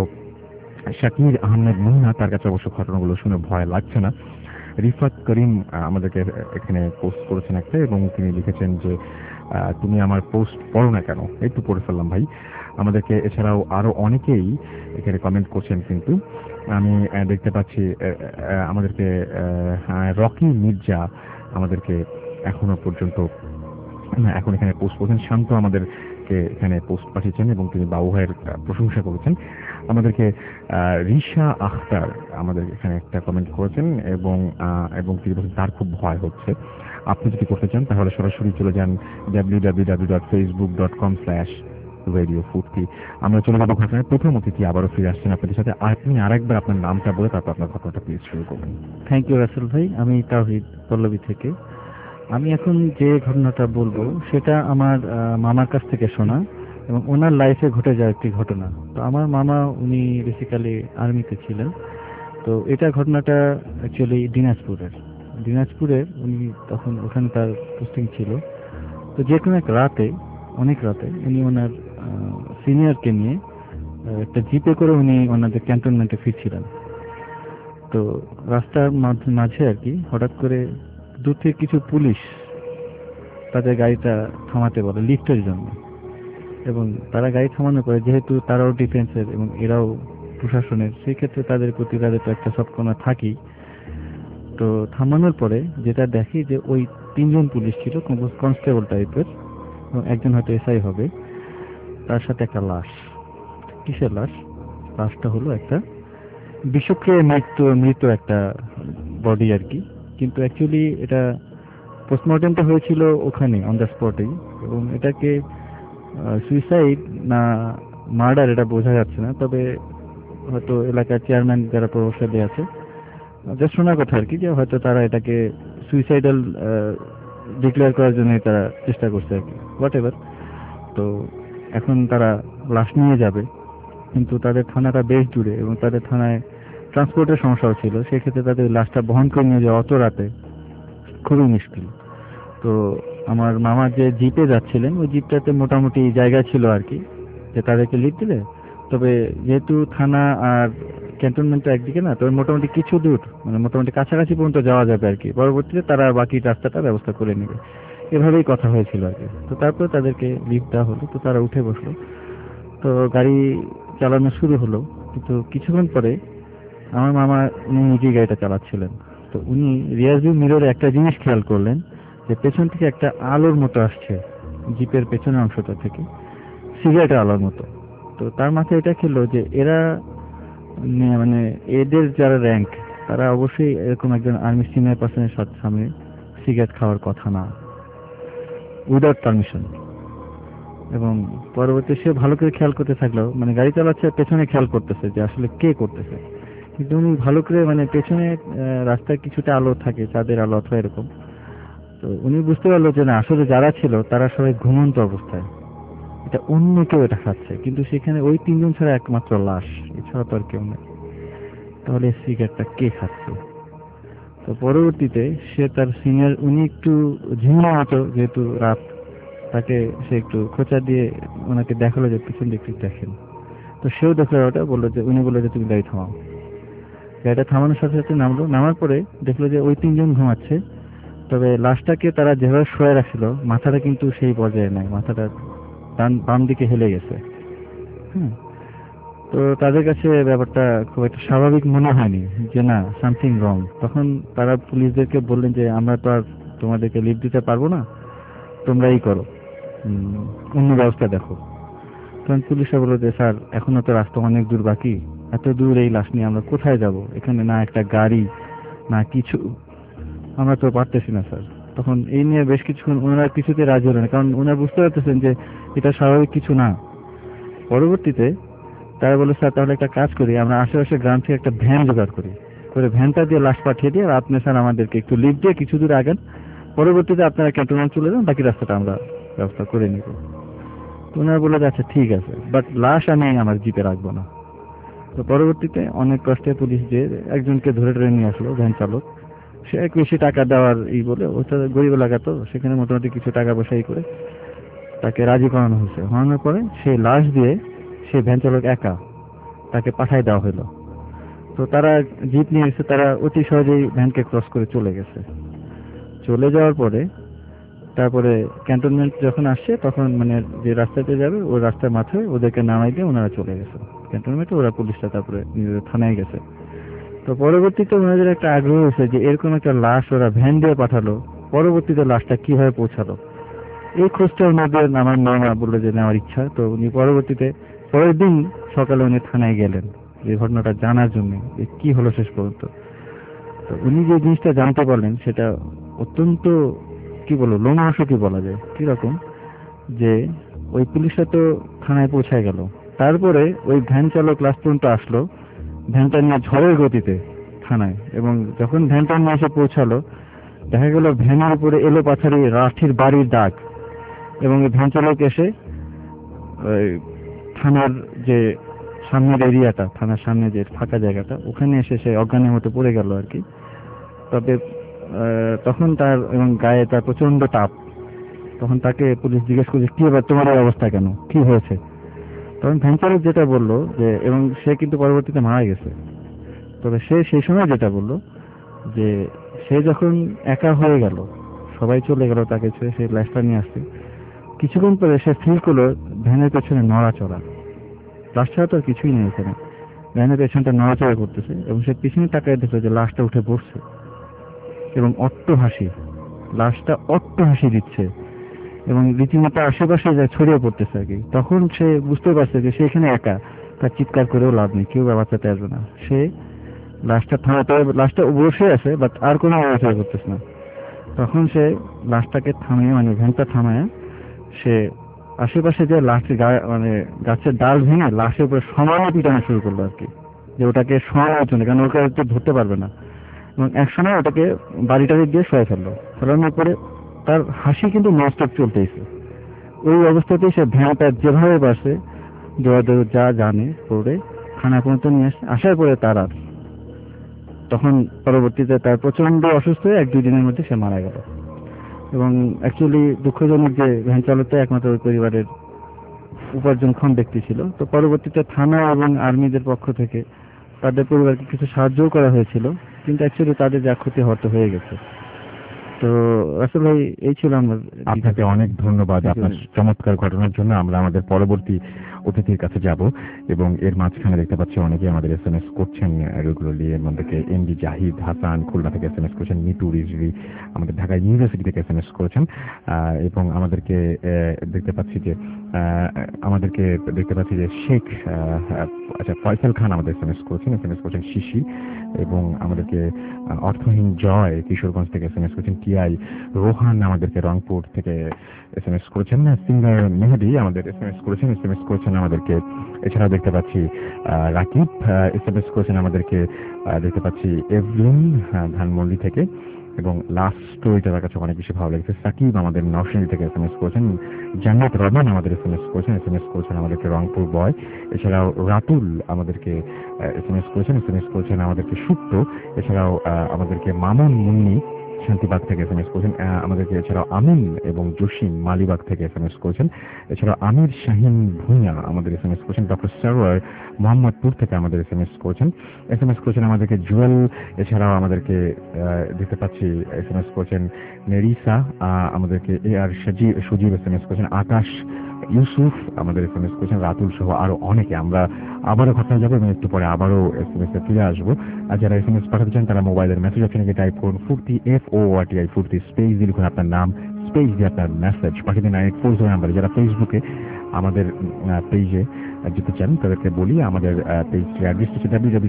শাকির আহমেদ মুন্না, তার কাছে অবশ্য ঘটনাগুলো শুনে ভয় লাগছে না। রিফাত করিম আমাদেরকে এখানে পোস্ট করেছেন একটা, এবং তিনি লিখেছেন যে তুমি আমার পোস্ট পড়ো না কেন, একটু পড়ে ফেললাম ভাই। আমাদেরকে এছাড়াও আরো অনেকেই এখানে কমেন্ট করছেন, কিন্তু আমি দেখতে পাচ্ছি আমাদেরকে রকি মির্জা আমাদেরকে এখনো পর্যন্ত এখন এখানে পোস্ট করেছেন। শান্ত আমাদেরকে এখানে পোস্ট পাঠিয়েছেন, এবং তিনি বাবু ভাইয়ের প্রশংসা করেছেন। আমাদেরকে রিশা আখতার আমাদের এখানে একটা কমেন্ট করেছেন, এবং তিনি বলছেন তার খুব ভয় হচ্ছে। আপনি যদি করতে চান তাহলে সরাসরি চলে যান www.facebook.com/radiofurti। আমরা চলে যাবো ঘটনার প্রথম অতিথি আবারও ফিরে আসছেন আপনাদের সাথে। আপনি আরেকবার আপনার নামটা বলে তারপর আপনার ঘটনাটা প্লিজ শুরু করবেন। থ্যাংক ইউ রাসেল ভাই। আমি তাওহিদ পল্লবী থেকে। আমি এখন যে ঘটনাটা বলবো সেটা আমার মামার কাছ থেকে শোনা এবং ওনার লাইফে ঘটে যাওয়া একটি ঘটনা। তো আমার মামা উনি বেসিক্যালি আর্মিতে ছিলেন। তো এটা ঘটনাটা অ্যাকচুয়ালি দিনাজপুরের উনি তখন ওখানে তার পোস্টিং ছিল। তো যে কোনো এক রাতে, অনেক রাতে, উনি ওনার সিনিয়রকে নিয়ে একটা জিপে করে উনি ওনাদের ক্যান্টনমেন্টে ফিরছিলেন। তো রাস্তার মাঝে আর কি হঠাৎ করে দূর থেকে কিছু পুলিশ তাদের গাড়িটা থামাতে বলে লিফটের জন্য, এবং তারা গাড়ি থামানোর পরে যেহেতু তারাও ডিফেন্সের এবং এরাও প্রশাসনের, সেই ক্ষেত্রে তাদের প্রতি তাদের তো একটা সবকণা থাকেই। তো থামানোর পরে যেটা দেখি যে ওই 3জন পুলিশ ছিল, কনস্টেবল টাইপের, এবং একজন হয়তো এসআই হবে, তার সাথে একটা লাশ। কিসের লাশ? লাশটা হলো একটা বিষক্রিয়ায় মৃত একটা বডি আর কি। কিন্তু অ্যাকচুয়ালি এটা পোস্টমর্টেমটা হয়েছিল ওখানে অন দ্য স্পটেই, এবং এটাকে সুইসাইড না মার্ডার এটা বোঝা যাচ্ছে না। তবে হয়তো এলাকার চেয়ারম্যান যারা প্রভাবশালী আছে, যা শোনার কথা আর কি, যে হয়তো তারা এটাকে সুইসাইডাল ডিক্লেয়ার করার জন্য তারা চেষ্টা করছে আর কি, হোয়াট এভার। তো এখন তারা লাশ নিয়ে যাবে, কিন্তু তাদের থানাটা বেশ দূরে এবং তাদের থানায় ট্রান্সপোর্টের সমস্যাও ছিল। সেক্ষেত্রে তাদের লাশটা বহন করে নিয়ে যাওয়া অত রাতে খুবই মুশকিল। তো আমার মামা যে জিপে যাচ্ছিলেন, ওই জিপটাতে মোটামুটি জায়গা ছিল আর কি, যে তাদেরকে লিড দিলে। তবে যেহেতু থানা আর ক্যান্টনমেন্টটা একদিকে না, তবে মোটামুটি কিছু দূর, মানে মোটামুটি কাছাকাছি পর্যন্ত যাওয়া যাবে আর কি। পরবর্তীতে তারা বাকি রাস্তাটা ব্যবস্থা করে নেবে, এভাবেই কথা হয়েছিল আর কি। তো তারপর তাদেরকে লিফট দেওয়া হলো, তো তারা উঠে বসলো। তো গাড়ি চালানো শুরু হলো, কিন্তু কিছুক্ষণ পরে আমার মামা উনি নিজেই গাড়িটা চালাচ্ছিলেন। তো উনি রিয়ারভিউ মিররে একটা জিনিস খেয়াল করলেন, যে পেছন থেকে একটা আলোর মতো আসছে জিপের পেছনের অংশটা থেকে, সিগারেটের আলোর মতো। তো তার মাথায় এটা খেললো যে এরা মানে এদের যারা র্যাঙ্ক, তারা অবশ্যই এরকম একজন আর্মি সিনিয়র পার্সনের সামনে সিগারেট খাওয়ার কথা না, উইদাউট পারমিশন। এবং পরবর্তী সে ভালো করে খেয়াল করতে থাকলো, মানে গাড়ি চালাচ্ছে পেছনে খেয়াল করতেছে যে আসলে কে করতেছে। কিন্তু উনি ভালো করে, মানে পেছনে রাস্তায় কিছুটা আলো থাকে, চাঁদের আলো অথবা এরকম। তো উনি বুঝতে পারলো যে না, আসলে যারা ছিল তারা সবাই ঘুমন্ত অবস্থায়, এটা অন্য কেউ এটা খাচ্ছে। কিন্তু সেখানে ওই 3জন ছাড়া একমাত্র লাশ, এছাড়া তো আর কেউ নেই। তাহলে সিগারেটটা কে খাচ্ছে? তো পরবর্তীতে সে তার সিনিয়র, উনি একটু ঝিমা মতো, যেহেতু রাত, তাকে সে একটু খোঁচা দিয়ে ওনাকে দেখালো যে পিছন দিকে দেখেন। তো সেও দেখলো ওটা, বললো যে, উনি বললো যে তুমি গাড়ি থামাও। গাড়িটা থামানোর সাথে সাথে নামলো। নামার পরে দেখলো যে ওই 3জন ঘুমাচ্ছে, তবে লাশটাকে তারা যেভাবে শোয়া রাখছিল, মাথাটা কিন্তু সেই পর্যায়ে নাই, মাথাটা বাম দিকে হেলে গেছে। তো তাদের কাছে ব্যাপারটা খুব একটা স্বাভাবিক মনে হয়নি, যে না, সামথিং রং। তখন তারা পুলিশদেরকে বললেন যে আমরা তো আর তোমাদেরকে লিফট দিতে পারবো না, তোমরা এই করো, অন্য ব্যবস্থা দেখো। তখন পুলিশরা বললো যে স্যার, এখনো তো রাস্তা অনেক দূর বাকি, এত দূর এই লাশ নিয়ে আমরা কোথায় যাব? এখানে না একটা গাড়ি না কিছু, আমরা তো পারতেছি না স্যার। তখন এই নিয়ে বেশ কিছুক্ষণ ওনারা কিছুতে রাজি হলেন, কারণ ওনারা বুঝতে পারতেছেন যে এটা স্বাভাবিক কিছু না। পরবর্তীতে তারা বললো স্যার, তাহলে একটা কাজ করি, আমরা আশেপাশে গ্রাম থেকে একটা ভ্যান জোগাড় করি, করে ভ্যানটা দিয়ে লাশ পাঠিয়ে দিয়ে, আর আপনি স্যার আমাদেরকে একটু লিফট দিয়ে কিছু দূর আগান, পরবর্তীতে আপনারা ক্যান্টনমেন্ট চলে যান, বাকি রাস্তাটা আমরা ব্যবস্থা করে নিব। ওনারা বললো যে আচ্ছা ঠিক আছে, বাট লাশ আমি আমার জিপে রাখবো না। তো পরবর্তীতে অনেক কষ্টে পুলিশ যে একজনকে ধরে ধরে নিয়ে আসলো, ভ্যান চালক। সে এক বেশি টাকা দেওয়ার বলে, ওটা গরিব এলাকা, তো সেখানে মোটামুটি কিছু টাকা পয়সা করে তাকে রাজি করানো হয়েছে। হওয়ানোর পরে সেই লাশ দিয়ে সে ভ্যান চালক একা তাকে পাঠায় দেওয়া হলো। তো তারা জিপ নিয়ে এসে তারা অতি সহজেই ভ্যানকে ক্রস করে চলে গেছে। চলে যাওয়ার পরে তারপরে ক্যান্টনমেন্ট যখন আসছে, তখন মানে যে রাস্তাতে যাবে ওই রাস্তার মাথায় ওদেরকে নামাই দিয়ে ওনারা চলে গেছে ক্যান্টনমেন্টে। ওরা পুলিশটা তারপরে নিজেদের থানায় গেছে। তো পরবর্তীতে ওনাদের একটা আগ্রহ হয়েছে যে এরকম একটা লাশ ওরা ভ্যান দিয়ে পাঠালো, পরবর্তীতে লাশটা কিভাবে পৌঁছালো, এই খোঁজটার মধ্যে আমার মামা বললো যে নেওয়ার ইচ্ছা। তো উনি পরবর্তীতে পরের দিন সকালে উনি থানায় গেলেন যে ঘটনাটা জানার জন্য, যে কি হলো শেষ পর্যন্ত। তো উনি যে জিনিসটা জানতে পারলেন সেটা অত্যন্ত, কি বলবো, লোমহর্ষকই বলা যায়। কিরকম, যে ওই পুলিশরা তো থানায় পৌঁছায় গেল, তারপরে ওই ভ্যান চালক লাস্ট পর্যন্ত আসলো ভ্যানটা নিয়ে ঝড়ের গতিতে থানায়, এবং যখন ভ্যানটা নিয়ে এসে পৌঁছালো দেখা গেল ভ্যানের উপরে এলো পাথারি লাঠির বাড়ির দাগ, এবং এই ভ্যান চালক এসে ওই থানার যে সামনের এরিয়াটা, থানার সামনে যে ফাঁকা জায়গাটা, ওখানে এসে সে অজ্ঞানের মতো পড়ে গেল আর কি। তবে তখন তার এবং গায়ে তার প্রচন্ড তাপ। তখন তাকে পুলিশ জিজ্ঞেস করছে, কি এবার তোমার এই অবস্থা কেন, কি হয়েছে? তখন ভ্যান চালক যেটা বললো যে, এবং সে কিন্তু পরবর্তীতে মারা গেছে, তবে সে সেই সময় যেটা বললো যে সে যখন একা হয়ে গেল, সবাই চলে গেল তাকে ছেড়ে, সে লাশটা নিয়ে আসছে, কিছুক্ষণ পরে সে ফিল করলো ভ্যানের পেছনে নড়াচড়া। লাশ ছাড়া তো আর কিছুই নেই এখানে, ভ্যানের পেছনটা নড়াচড়া করতেছে, এবং সে পিছনে তাকায় দেখলো যে লাশটা উঠে পড়ছে এবং অট্ট হাসি, লাশটা অট্ট হাসি দিচ্ছে এবং রীতিমতো আশেপাশে যা ছড়িয়ে পড়তেছে আর কি। তখন সে বুঝতে পারছে যে সে এখানে একা, তার চিৎকার করেও লাভ নেই, কেউ বাঁচাতে আসবে না। সে লাশটা থামাতে, লাশটা বসে আছে বাট আর কোনো নড়াচড়া করতেছে না। তখন সে লাশটাকে থামিয়ে, মানে ভ্যানটা থামায়, সে আশেপাশে যে লাশের মানে গাছের ডাল ভেঙে লাশের উপরে সমানে পিটানো শুরু করলো আর কি, যে ওটাকে শোয়ানোর জন্য, কারণ ওকে একটু ধরতে পারবে না। এবং একসময় ওটাকে বাড়িটাকে দিয়ে শুয়ে ফেললো। ফেলানোর পরে তার হাসি কিন্তু ননস্টপ চলতেছে। ওই অবস্থাতেই সে ভ্যানটা যেভাবে বাসে দৌড়াদৌড় যা জানে করে থানা পর্যন্ত নিয়ে আসে। আসার পরে তার আর, তখন পরবর্তীতে তার প্রচন্ড অসুস্থ হয়ে 1-2 দিনের মধ্যে সে মারা গেল। এবং অ্যাকচুয়ালি দুঃখজনক যে ভ্যান চালকটা একমাত্র ওই পরিবারের উপার্জনক্ষম ব্যক্তি ছিল। তো পরবর্তীতে থানা এবং আর্মিদের পক্ষ থেকে তাদের পরিবারকে কিছু সাহায্যও করা হয়েছিল, কিন্তু অ্যাকচুয়ালি তাদের যা ক্ষতি হওয়ার তো হয়ে গেছে। তো আসলে ভাই এই ছিল আমার। আপনাকে অনেক ধন্যবাদ আপনার চমৎকার ঘটনার জন্য। আমরা আমাদের পরবর্তী অতিথির কাছে যাব, এবং এর মাঝখানে দেখতে পাচ্ছি অনেকে আমাদের SMS করছেন রেগুলারলি। এর মধ্যে এমডি জাহিদ হাসান খুলনা থেকে SMS করেছেন, মিতু রিজভি আমাদের ঢাকা ইউনিভার্সিটি থেকে SMS করেছেন, এবং আমাদেরকে দেখতে পাচ্ছি যে শেখ আচ্ছা ফয়সাল খান আমাদের SMS করেছেন শিশি, এবং আমাদেরকে অর্থহীন জয় কিশোরগঞ্জ থেকে SMS করেছেন, টিআই রোহান আমাদেরকে রংপুর থেকে SMS করেছেন, সিঙ্গার মেহেদি আমাদের SMS করেছেন আমাদেরকে। এছাড়াও দেখতে পাচ্ছি রাকিব SMS করেছেন আমাদেরকে, দেখতে পাচ্ছি এভলিন ধানমন্ডি থেকে, এবং লাস্ট স্টোরিটা তার কাছে অনেক বেশি ভালো লেগেছে। সাকিব আমাদের নরসিংদী থেকে SMS করেছেন, জান্নাত রহমান আমাদের SMS করেছেন আমাদেরকে রংপুর বয়। এছাড়াও রাতুল আমাদেরকে SMS করেছেন আমাদেরকে সুপ্ত। এছাড়াও আমাদেরকে মামুন মুন্নি শান্তিবাগ থেকে SMS করেছেন আমাদেরকে। এছাড়াও আমিন এবং জসিম মালিবাগ থেকে SMS করেছেন। এছাড়াও আমির শাহিন ভুঁইয়া আমাদের SMS করেছেন। ডক্টর সরওয়ার মোহাম্মদপুর থেকে আমাদের SMS করেছেন আমাদেরকে জুয়েল। এছাড়াও আমাদেরকে দেখতে পাচ্ছি SMS করেছেন নেরিসা, আমাদেরকে AR সজীব SMS করেছেন, আকাশ ইউসুফ আমাদের SMS করেছেন, রাতুল সহ আরো অনেকে। আমরা আবারও ঘটনা যাবো এবং একটু পরে আবারও SMS এ ফিরে আসবো। আর যারা SMS পাঠাতে চান তারা মোবাইলের মেসেজ অপশনে গিয়ে টাইপ করুন ফুর্তি FORTI ফুর্তি, স্পেস দিয়ে লিখুন আপনার নাম, স্পেস দিয়ে আপনার মেসেজ পাঠিয়ে দিন 9840 নাম্বারে। যারা ফেসবুকে আমাদের পেজে যেতে চান তাদেরকে বলি, আমাদের পেজ অ্যাড্রেস হচ্ছে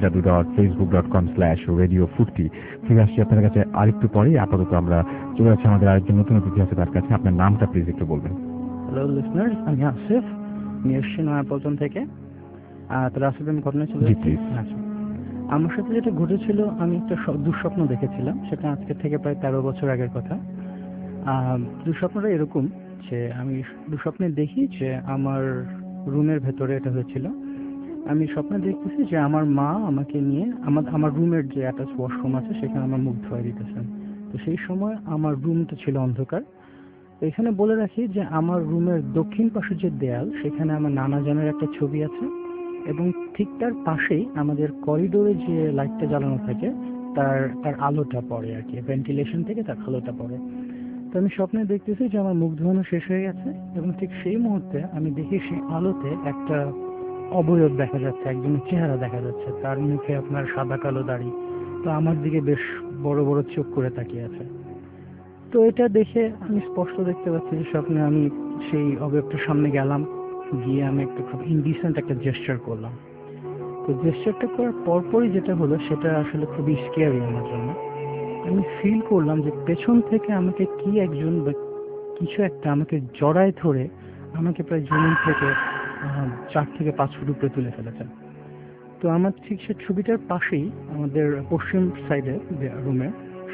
www.facebook.com/radiofurti। ফিরে আসছি আপনাদের কাছে আরেকটু পরে। আপাতত আমরা চলে যাচ্ছি আমাদের আরেকজন নতুন অতিথি আছে তার কাছে। আপনার নামটা প্লিজ একটু বলবেন। হ্যালো লিসনার্স, আমি আসিফ, আমি এসছি নয়াপল্টন থেকে। তো আসলে আমি ঘটনা ছিল, আচ্ছা আমার সাথে যেটা ঘটেছিল, আমি একটা দুঃস্বপ্ন দেখেছিলাম। সেটা আজকে থেকে প্রায় 13 বছর আগের কথা। দুঃস্বপ্নটা এরকম যে আমি দুঃস্বপ্নে দেখি যে আমার রুমের ভেতরে এটা হয়েছিল। আমি স্বপ্নে দেখতেছি যে আমার মা আমাকে নিয়ে আমার রুমের যে অ্যাটাচ ওয়াশরুম আছে সেখানে আমার মুখ ধোয়া দিতেছেন। তো সেই সময় আমার রুমটা ছিল অন্ধকার। এখানে বলে রাখি যে আমার রুমের দক্ষিণ পাশে যে দেয়াল, সেখানে আমার নানা জানের একটা ছবি আছে, এবং ঠিক তার পাশেই আমাদের করিডোরে যে লাইটটা জ্বালানো থাকে তার আলোটা পড়ে আর কি, ভেন্টিলেশন থেকে তার আলোটা পড়ে। তো আমি স্বপ্নে দেখতেছি যে আমার মুখ ধোয়ানো শেষ হয়ে গেছে, এবং ঠিক সেই মুহূর্তে আমি দেখি সেই আলোতে একটা অবয়ব দেখা যাচ্ছে, একজনের চেহারা দেখা যাচ্ছে, তার মুখে আপনার সাদা কালো দাড়ি, তো আমার দিকে বেশ বড় বড় চোখ করে তাকিয়ে আছে। তো এটা দেখে আমি স্পষ্ট দেখতে পাচ্ছি যে স্বপ্নে আমি সেই অবয়বটার সামনে গেলাম, গিয়ে আমি একটা খুব ইনডিসেন্ট একটা জেস্চার করলাম। তো জেস্চারটা করার পরপরই যেটা হলো সেটা আসলে খুবই স্কেয়ারি আমার জন্য। আমি ফিল করলাম যে পেছন থেকে আমাকে কি একজন বা কিছু একটা আমাকে জড়ায় ধরে আমাকে প্রায় জমিন থেকে 4 থেকে 5 ফুট উপরে তুলে ফেলেছে। তো আমার ঠিক সে ছবিটার পাশেই আমাদের পশ্চিম সাইডে রুমে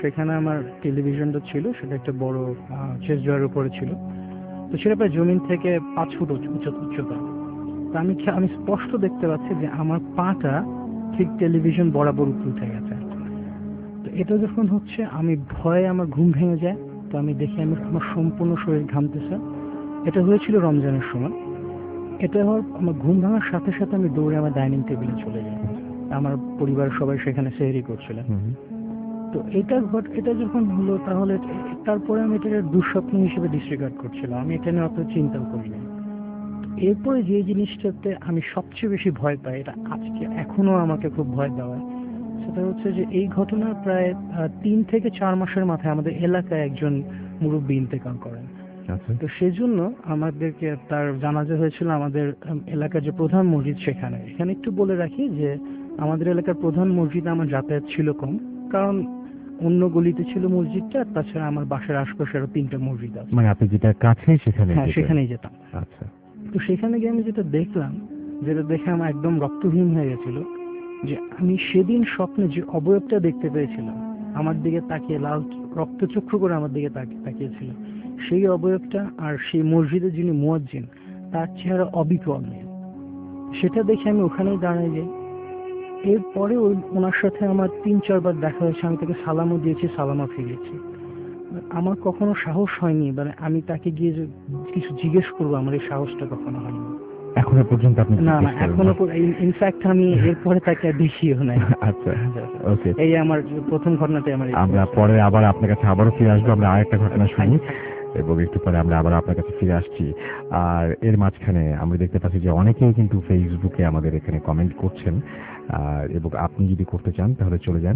সেখানে আমার টেলিভিশনটা ছিল, সেটা একটা বড় চেস ড্রয়ারের উপরে ছিল। তো সেটা প্রায় জমিন থেকে 5 ফুট উচ্চতা। তো আমি স্পষ্ট দেখতে পাচ্ছি যে আমার পাটা ঠিক টেলিভিশন বরাবর উপরে উঠে গেছে। তো এটা যখন হচ্ছে আমি ভয়ে আমার ঘুম ভেঙে যায়। তো আমি দেখি আমার সম্পূর্ণ শরীর ঘামতেছে। এটা হয়েছিল রমজানের সময়। এটা হওয়ার আমার ঘুম ভাঙার সাথে সাথে আমি দৌড়ে আমার ডাইনিং টেবিলে চলে যাই। আমার পরিবারের সবাই সেখানে সেহরি করছিলেন। তো এটা যখন হলো তাহলে তারপরে আমি এটা দুঃস্বপ্ন হিসেবে ডিসরিগার্ড করছিলাম, আমি এটা নিয়ে অত চিন্তাও করিনি। এরপরে যে জিনিসটাতে আমি সবচেয়ে বেশি ভয় পাই, এটা আজকে এখনো আমাকে খুব ভয় দেওয়ায়, সেটা হচ্ছে যে এই ঘটনার প্রায় 3 থেকে 4 মাসের মাথায় আমাদের এলাকায় একজন মুরব্বী ইন্তেকাল করেন। তো সেজন্য আমাদেরকে তার জানাজা হয়েছিল আমাদের এলাকার যে প্রধান মসজিদ সেখানে। এখানে একটু বলে রাখি যে আমাদের এলাকার প্রধান মসজিদে আমার যাতায়াত ছিল কম, কারণ অন্য গলিতে ছিল মসজিদটা, তাছাড়া আমার বাসার আশপাশে আরো 3টা মসজিদ আছে। মানে আপনি যেটা কাছেই সেখানে? হ্যাঁ, সেখানেই যেতাম। আচ্ছা। তো সেখানে গিয়ে আমি যেটা দেখলাম, যেটা দেখে আমার একদম রক্তহীন হয়ে গেছিল, যে আমি সেদিন স্বপ্নে যে অবয়বটা দেখতে পেয়েছিলাম আমার দিকে তাকিয়ে, লাল রক্তচক্ষু করে আমার দিকে তাকিয়েছিল, সেই অবয়বটা আর সেই মসজিদের যিনি মুয়াজ্জিন তার চেহারা অবিকল নেই। সেটা দেখে আমি ওখানেই দাঁড়ায় যাই। এরপরে ওনার সাথে আমার 3-4 বার দেখা হয়েছে, আমি তাকে সালামও দিয়েছি, সালামও ফিরিয়েছি। আমার কখনো সাহস হয়নি, মানে আমি তাকে গিয়ে যে কিছু জিজ্ঞেস করবো, আমার এই সাহসটা কখনো হয়নি এখনো পর্যন্ত? আপনি না, এখনো ইনফ্যাক্ট আমি এরপরে তাকে দেখিও নাই। আচ্ছা, ওকে। এই আমার প্রথম ঘটনাটাই আমরা পরে আবার আপনার কাছে আবারও ফিরে আসবো। আমরা আরেকটা ঘটনা শুনি এবং একটু পরে আমরা আবার আপনার কাছে ফিরে আসছি। আর এর মাঝখানে আমরা দেখতে পাচ্ছি যে অনেকেই কিন্তু ফেসবুকে আমাদের এখানে কমেন্ট করছেন, এবং আপনি যদি করতে চান তাহলে চলে যান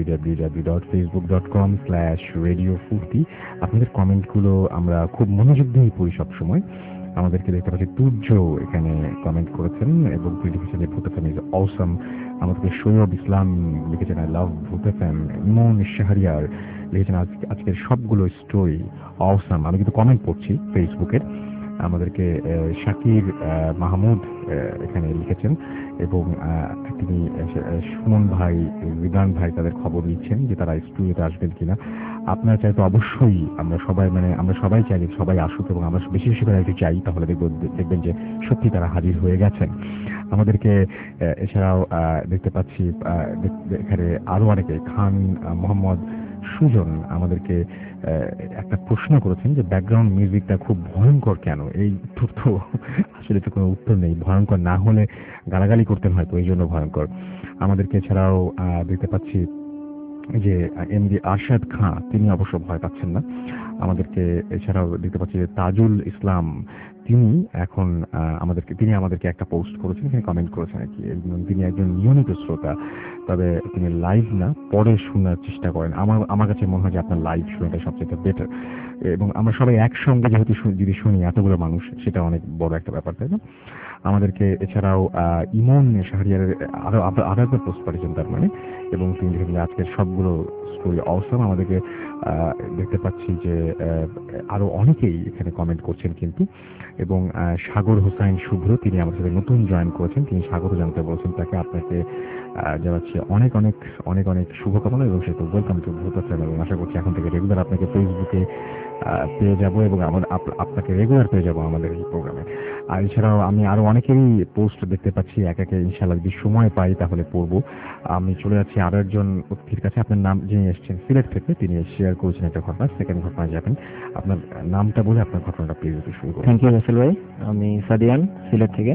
www.facebook.com/radiofurti। আপনাদের কমেন্টগুলো আমরা খুব মনোযোগ দিয়ে পড়ি সবসময়। আমাদেরকে দেখতে পাচ্ছি তুর্য এখানে কমেন্ট করেছেন এবং তিনি লিখেছেন যে ভূত এফএম ইজ অসাম। আমাদেরকে সৈয়দ ইসলাম লিখেছেন আই লাভ ভূত এফএম। ইমন শাহরিয়ার লিখেছেন আজকের সবগুলো স্টোরি অসাম। আমি কিন্তু কমেন্ট পড়ছি ফেসবুকের। আমাদেরকে শাকির মাহমুদ এখানে লিখেছেন এবং তিনি সুমন ভাই, বিধান ভাই তাদের খবর নিচ্ছেন যে তারা স্টুডিওতে আসবেন কিনা। আপনারা চাই তো অবশ্যই, আমরা সবাই চাই যে সবাই আসুক এবং আমরা বেশি বেশি করে একটু চাই, তাহলে দেখবেন যে সত্যি তারা হাজির হয়ে গেছেন। আমাদেরকে এছাড়াও দেখতে পাচ্ছি এখানে আরো অনেকে, খান মোহাম্মদ সুজন আমাদেরকে একটা প্রশ্ন করেছেন যে ব্যাকগ্রাউন্ড মিউজিকটা খুব ভয়ঙ্কর কেন? এই উত্তর তো আসলে তো কোনো উত্তর নেই। ভয়ঙ্কর না হলে গালাগালি করতেন হয়তো, এই জন্য ভয়ঙ্কর। আমাদেরকে এছাড়াও দেখতে পাচ্ছি যে এমডি আরশাদ খাঁ, তিনি অবশ্য ভয় পাচ্ছেন না। আমাদেরকে এছাড়াও দেখতে পাচ্ছি যে তাজুল ইসলাম, তিনি এখন তিনি আমাদেরকে একটা পোস্ট করেছেন, এখানে কমেন্ট করেছেন আর কি। তিনি একজন নিয়মিত শ্রোতা, তবে তিনি লাইভ না, পরে শোনার চেষ্টা করেন। আমার কাছে মনে হয় যে আপনার লাইভ শোনাটা সবচেয়ে বেটার, এবং আমরা সবাই একসঙ্গে যেহেতু যদি শুনি এতগুলো মানুষ, সেটা অনেক বড় একটা ব্যাপার, তাই না? আমাদেরকে এছাড়াও ইমন শাহরিয়ারের আরো একবার পোস্ট পাঠিয়েছেন তার মানে, এবং তিনি লিখেছেন আজকের সবগুলো স্টোরি অসম। আমাদেরকে দেখতে পাচ্ছি যে আরো অনেকেই এখানে কমেন্ট করছেন কিন্তু, এবং সাগর হোসাইন শুভ্র, তিনি আমার সাথে নতুন জয়েন করেছেন, তিনি স্বাগত জানতে বলছেন তাকে। আপনাকে জানাচ্ছি অনেক অনেক অনেক অনেক শুভকামনা এবং সেটা ওয়েলকাম টু ভূত এফএম, এবং আশা করছি এখন থেকে রেগুলার আপনাকে ফেসবুকে পেয়ে যাব এবং আপনাকে রেগুলার পেয়ে যাব আমাদের এই প্রোগ্রামে। আর এছাড়াও আমি আরো অনেকেরই পোস্ট দেখতে পাচ্ছি, একে ইনশাআল্লাহ যদি সময় পাই তাহলে পড়বো। আমি চলে যাচ্ছি আরো একজন অতিথির কাছে। আপনার নাম, যিনি এসেছেন সিলেট থেকে, তিনি শেয়ার করেছেন একটা ঘটনা। সেকেন্ড ঘটনায় যাবেন। আপনার নামটা বলে আপনার ঘটনাটা প্লিজ শুরু করুন। থ্যাংক ইউ রাসেল ভাই। আমি সাদিয়ান, সিলেট থেকে।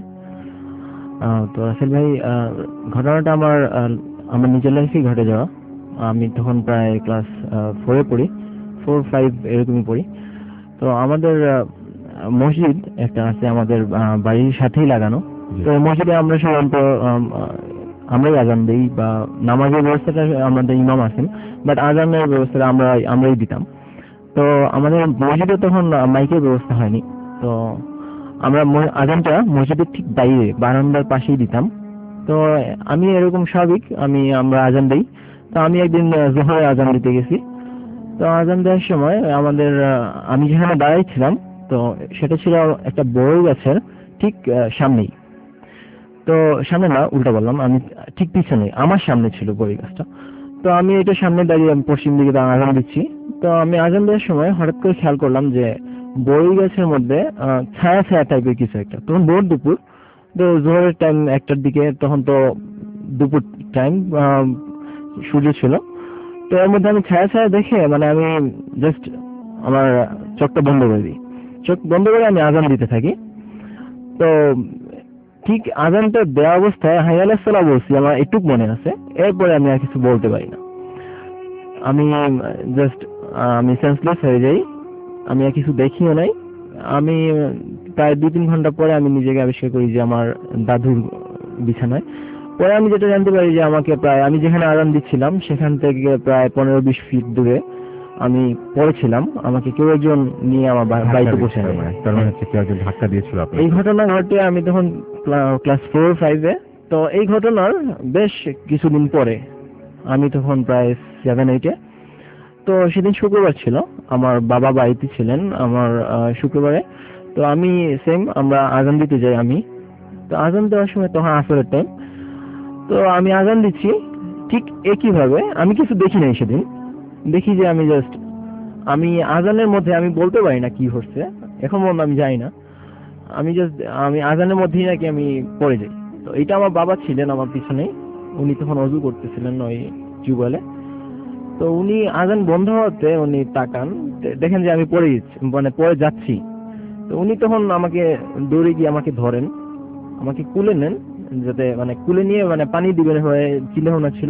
তো রাসেল ভাই, ঘটনাটা আমার নিজের লাইফেই ঘটে যাওয়া। আমি তখন প্রায় ক্লাস 4-এ পড়ি, 4-5 এরকমই পড়ি। তো আমাদের মসজিদ একটা আছে আমাদের বাড়ির সাথেই লাগানো। তো মসজিদে আমরা সাধারণত আমরাই আজান দিই, বা নামাজের ব্যবস্থাটা আমাদের ইমাম আছেন, বাট আজানের ব্যবস্থাটা আমরাই দিতাম। তো আমাদের মসজিদে তখন মাইকের ব্যবস্থা হয়নি। তো আমরা আজানটা মসজিদের ঠিক বাইরে বারান্দার পাশেই দিতাম। তো আমি এরকম স্বাভাবিক আমরা আজান দিই। তো আমি একদিন জোহরে আজান দিতে গেছি। তো আজান দেওয়ার সময় আমি যেখানে দাঁড়াইছিলাম, তো সেটা ছিল একটা বড় গাছের ঠিক সামনেই। তো সামনে না, উল্টা বললাম, আমি ঠিক পিছনে, আমার সামনে ছিল বড় গাছটা। তো তো আমি এটা সামনে দাঁড়িয়ে আমি পশ্চিম দিকে আজান দিচ্ছি। তো আমি আজান দেওয়ার সময় হঠাৎ করে খেয়াল করলাম যে বড়ই গাছের মধ্যে ছায়া ছায়া টাইপের কিছু একটা। তখন ভোর দুপুর, তো জোহরের টাইম 1টার দিকে, তখন তো দুপুর টাইম, সূর্য ছিল। তো এর মধ্যে আমি ছায়া ছায়া দেখে মানে আমি জাস্ট আমার চোখটা বন্ধ করে দিই। চোখ বন্ধ করে আমি আজান দিতে থাকি। তো ঠিক আজানটা দেওয়া অবস্থায় হাইয়া আলাইহিস সালাম বলছি, আমার একটু মনে আছে। এরপরে আমি আর কিছু বলতে পারি না। আমি জাস্ট আমি সেন্সলেস হয়ে যাই। আমি আর কিছু দেখিও নাই। আমি প্রায় 2-3 ঘন্টা পরে আমি নিজেকে আবিষ্কার করি যে আমার দাদুর বিছানায়। পরে আমি যেটা জানতে পারি যে আমাকে প্রায়, আমি যেখানে আজান দিচ্ছিলাম সেখান থেকে প্রায় 15-20 ফিট দূরে আমি পড়েছিলাম। আমাকে কেউ একজন নিয়ে আমার বাড়িতে বসে নেয়। তার মানে হচ্ছে কেউ একজন ধাক্কা দিয়েছিল আপনাকে। এই ঘটনা ঘটে আমি তখন ক্লাস 4-5-এ। তো এই ঘটনার বেশ কিছুদিন পরে, আমি তখন প্রায় 7-8-এ। তো সেদিন শুক্রবার ছিল, আমার বাবা বাড়িতে ছিলেন আমার শুক্রবারে। তো আমি আমরা আজান দিতে যাই। আমি তো আজান দেওয়ার সময় তখন আসরের টাইম। তো আমি আজান দিচ্ছি, ঠিক একইভাবে আমি কিছু দেখি নাই সেদিন। দেখি যে আমি আজানের মধ্যে, আমি বলতে পারি না কি হচ্ছে এখন পর্যন্ত, আমি জানি না। আমি আজানের মধ্যেই নাকি আমি পড়ে যাই। তো এটা আমার বাবা ছিলেন আমার পিছনে, উনি তখন অজু করতেছিলেন ওই টিউবওয়েলে। তো উনি আজান বন্ধ হওয়াতে উনি তাকান, দেখেন যে আমি পড়ে যাচ্ছি। তো উনি তখন আমাকে দৌড়ে গিয়ে আমাকে ধরেন, আমাকে কুলে নেন, যাতে কুলে নিয়ে পানি দিবেন হয়ে চিন্তা ভাবনা ছিল।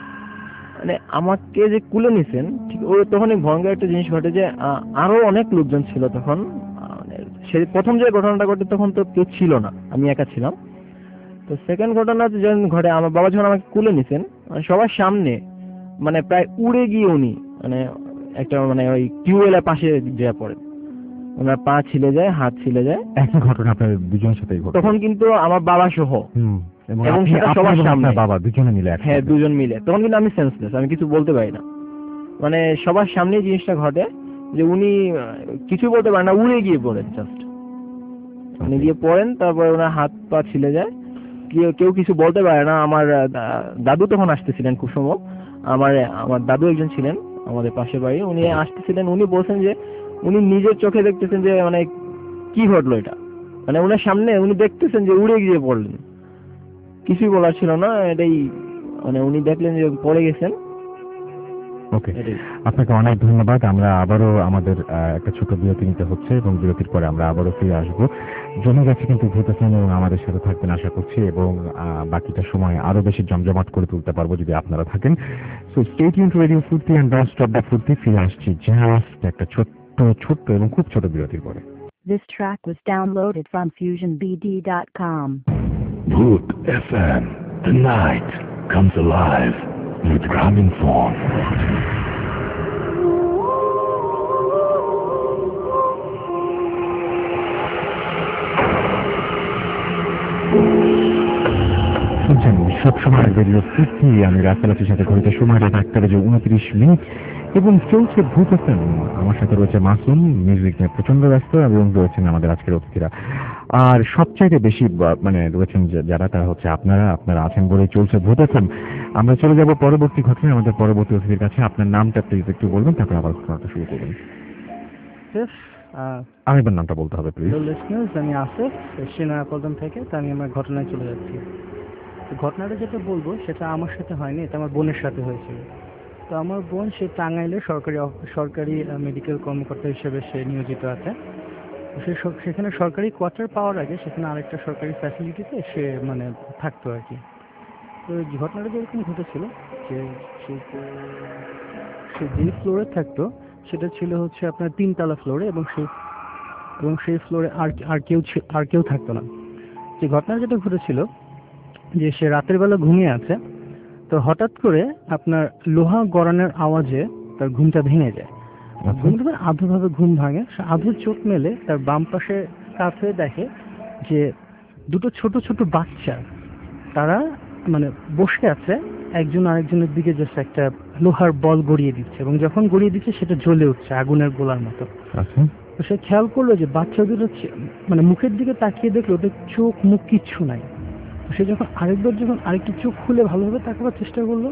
আমাকে যে কুলে নিছেন, ঠিক ওই তখনই ভয়ঙ্কর একটা জিনিস ঘটে যে আরো অনেক লোকজন ছিল তখন। সে প্রথম যে ঘটনাটা ঘটে তখন তো কেউ ছিল না, আমি একা ছিলাম। তো সেকেন্ড ঘটনা যখন ঘটে, আমার বাবা যখন আমাকে কুলে নিছেন সবার সামনে, প্রায় উড়ে গিয়ে উনি একটা ওই টিউবওয়েলের পাশে যা পড়ে, ওনার পা ছিলে যায়, হাত ছিলে যায়। একই ঘটনা আপনার দুজনের সাথেই ঘটে তখন কিন্তু আমার বাবা সহ, এবং সেটা আপনার সবার সামনে। বাবা দুজনে মিলে? হ্যাঁ, দুজন মিলে। তখন কিন্তু আমি সেন্সলেস, আমি কিছু বলতে পারি না। সবার সামনে জিনিসটা ঘটে যে উনি কিছু বলতে পারেন না, উড়ে গিয়ে পড়েন, জাস্ট উনি গিয়ে পড়েন। তারপরে ওনার হাত পা ছিলে যায়, কেউ কিছু বলতে পারে না। আমার দাদু তখন আসতেছিলেন খুব সময়। আমার দাদু একজন ছিলেন আমাদের পাশের বাড়ি, উনি আসতেছিলেন। উনি বলছেন যে উনি নিজের চোখে দেখতেছেন যে কি ঘটলো এটা, ওনার সামনে উনি দেখতেছেন যে উড়ে গিয়ে পড়লেন। কিছুই বলার ছিল না, এটাই উনি দেখলেন যে পড়ে গেছেন। ওকে, আপনাকে অনেক ধন্যবাদ। আমরা আবারও আমাদের একটা ছোট বিরতি নিতে হচ্ছে, এবং বিরতির পরে আমরা আবারও ফিরে আসবো। জমে গেছে কিন্তু ভূতাসন, এবং আমাদের সাথে থাকবেন আশা করছি, এবং বাকিটা সময় আরো বেশি জমজমাট করে তুলতে পারবো যদি আপনারা থাকেন। So stay tuned to radio Foorti and don't stop the Foorti. ফিরে আসছি জাস্ট একটা ছোট্ট এবং খুব ছোট বিরতির পরে। This track was downloaded from FusionBD.com. Bhoot FM. The night comes alive with Gramophone. সবসময় রেডিও ফুর্তি, আমি রাস্তালাচির সাথে ঘড়িতে সময় রাত 1:29 এবং চলছে ভূত FM। আমার সাথে রয়েছে মাসুম, মিউজিক নিয়ে প্রচন্ড ব্যস্ত, এবং রয়েছেন আমাদের আজকের অতিথিরা। আর সবচাইতে বেশি রয়েছেন যারা, তারা হচ্ছে আপনারা আছেন বলেই চলছে ভূত FM। আমরা চলে যাব পরবর্তী ঘটনায়, আমাদের পরবর্তী অতিথির কাছে। আপনার নামটা প্লিজ একটু বলবেন, তারপর আবার ঘটনাটা শুরু করবেন। আরেকবার নামটা বলতে হবে প্লিজ। আমি আসিফ, সিনাপল্টন থেকে। তো আমি আমার ঘটনায় চলে যাচ্ছি। ঘটনাটা যেটা বলবো সেটা আমার সাথে হয়নি, এটা আমার বোনের সাথে হয়েছিল। তো আমার বোন সে টাঙ্গাইলে সরকারি মেডিকেল কর্মকর্তা হিসেবে সে নিয়োজিত আছে। সেখানে সরকারি কোয়ার্টার পাওয়ার আগে সেখানে আরেকটা সরকারি ফ্যাসিলিটিতে সে থাকতো আর কি। তো ঘটনাটা যেরকম ঘটেছিল যে সে যে ফ্লোরে থাকতো সেটা ছিল হচ্ছে আপনার 3তলা ফ্লোরে, এবং সেই ফ্লোরে আর কেউ থাকতো না। যে ঘটনা যেটা ঘটেছিল যে সে রাতের বেলা ঘুমিয়ে আছে, তো হঠাৎ করে আপনার লোহা গড়ানোর আওয়াজে তার ঘুমটা ভেঙে যায়। ঘুমটা আধোভাবে ঘুম ভাঙে, সে আধো চোখ মেলে তার বাম পাশে কাছে দেখে যে দুটো ছোট ছোট বাচ্চা, তারা বসে আছে, একজন আরেকজনের দিকে জাস্ট একটা লোহার বল গড়িয়ে দিচ্ছে, এবং যখন গড়িয়ে দিচ্ছে সেটা জ্বলে উঠছে আগুনের গোলার মতো। তো সে খেয়াল করলো যে বাচ্চা দুটো মুখের দিকে তাকিয়ে দেখলো ওদের চোখ মুখ কিচ্ছু নাই। সে যখন আরেকটু চোখ খুলে ভালোভাবে তাকাবার চেষ্টা করলো,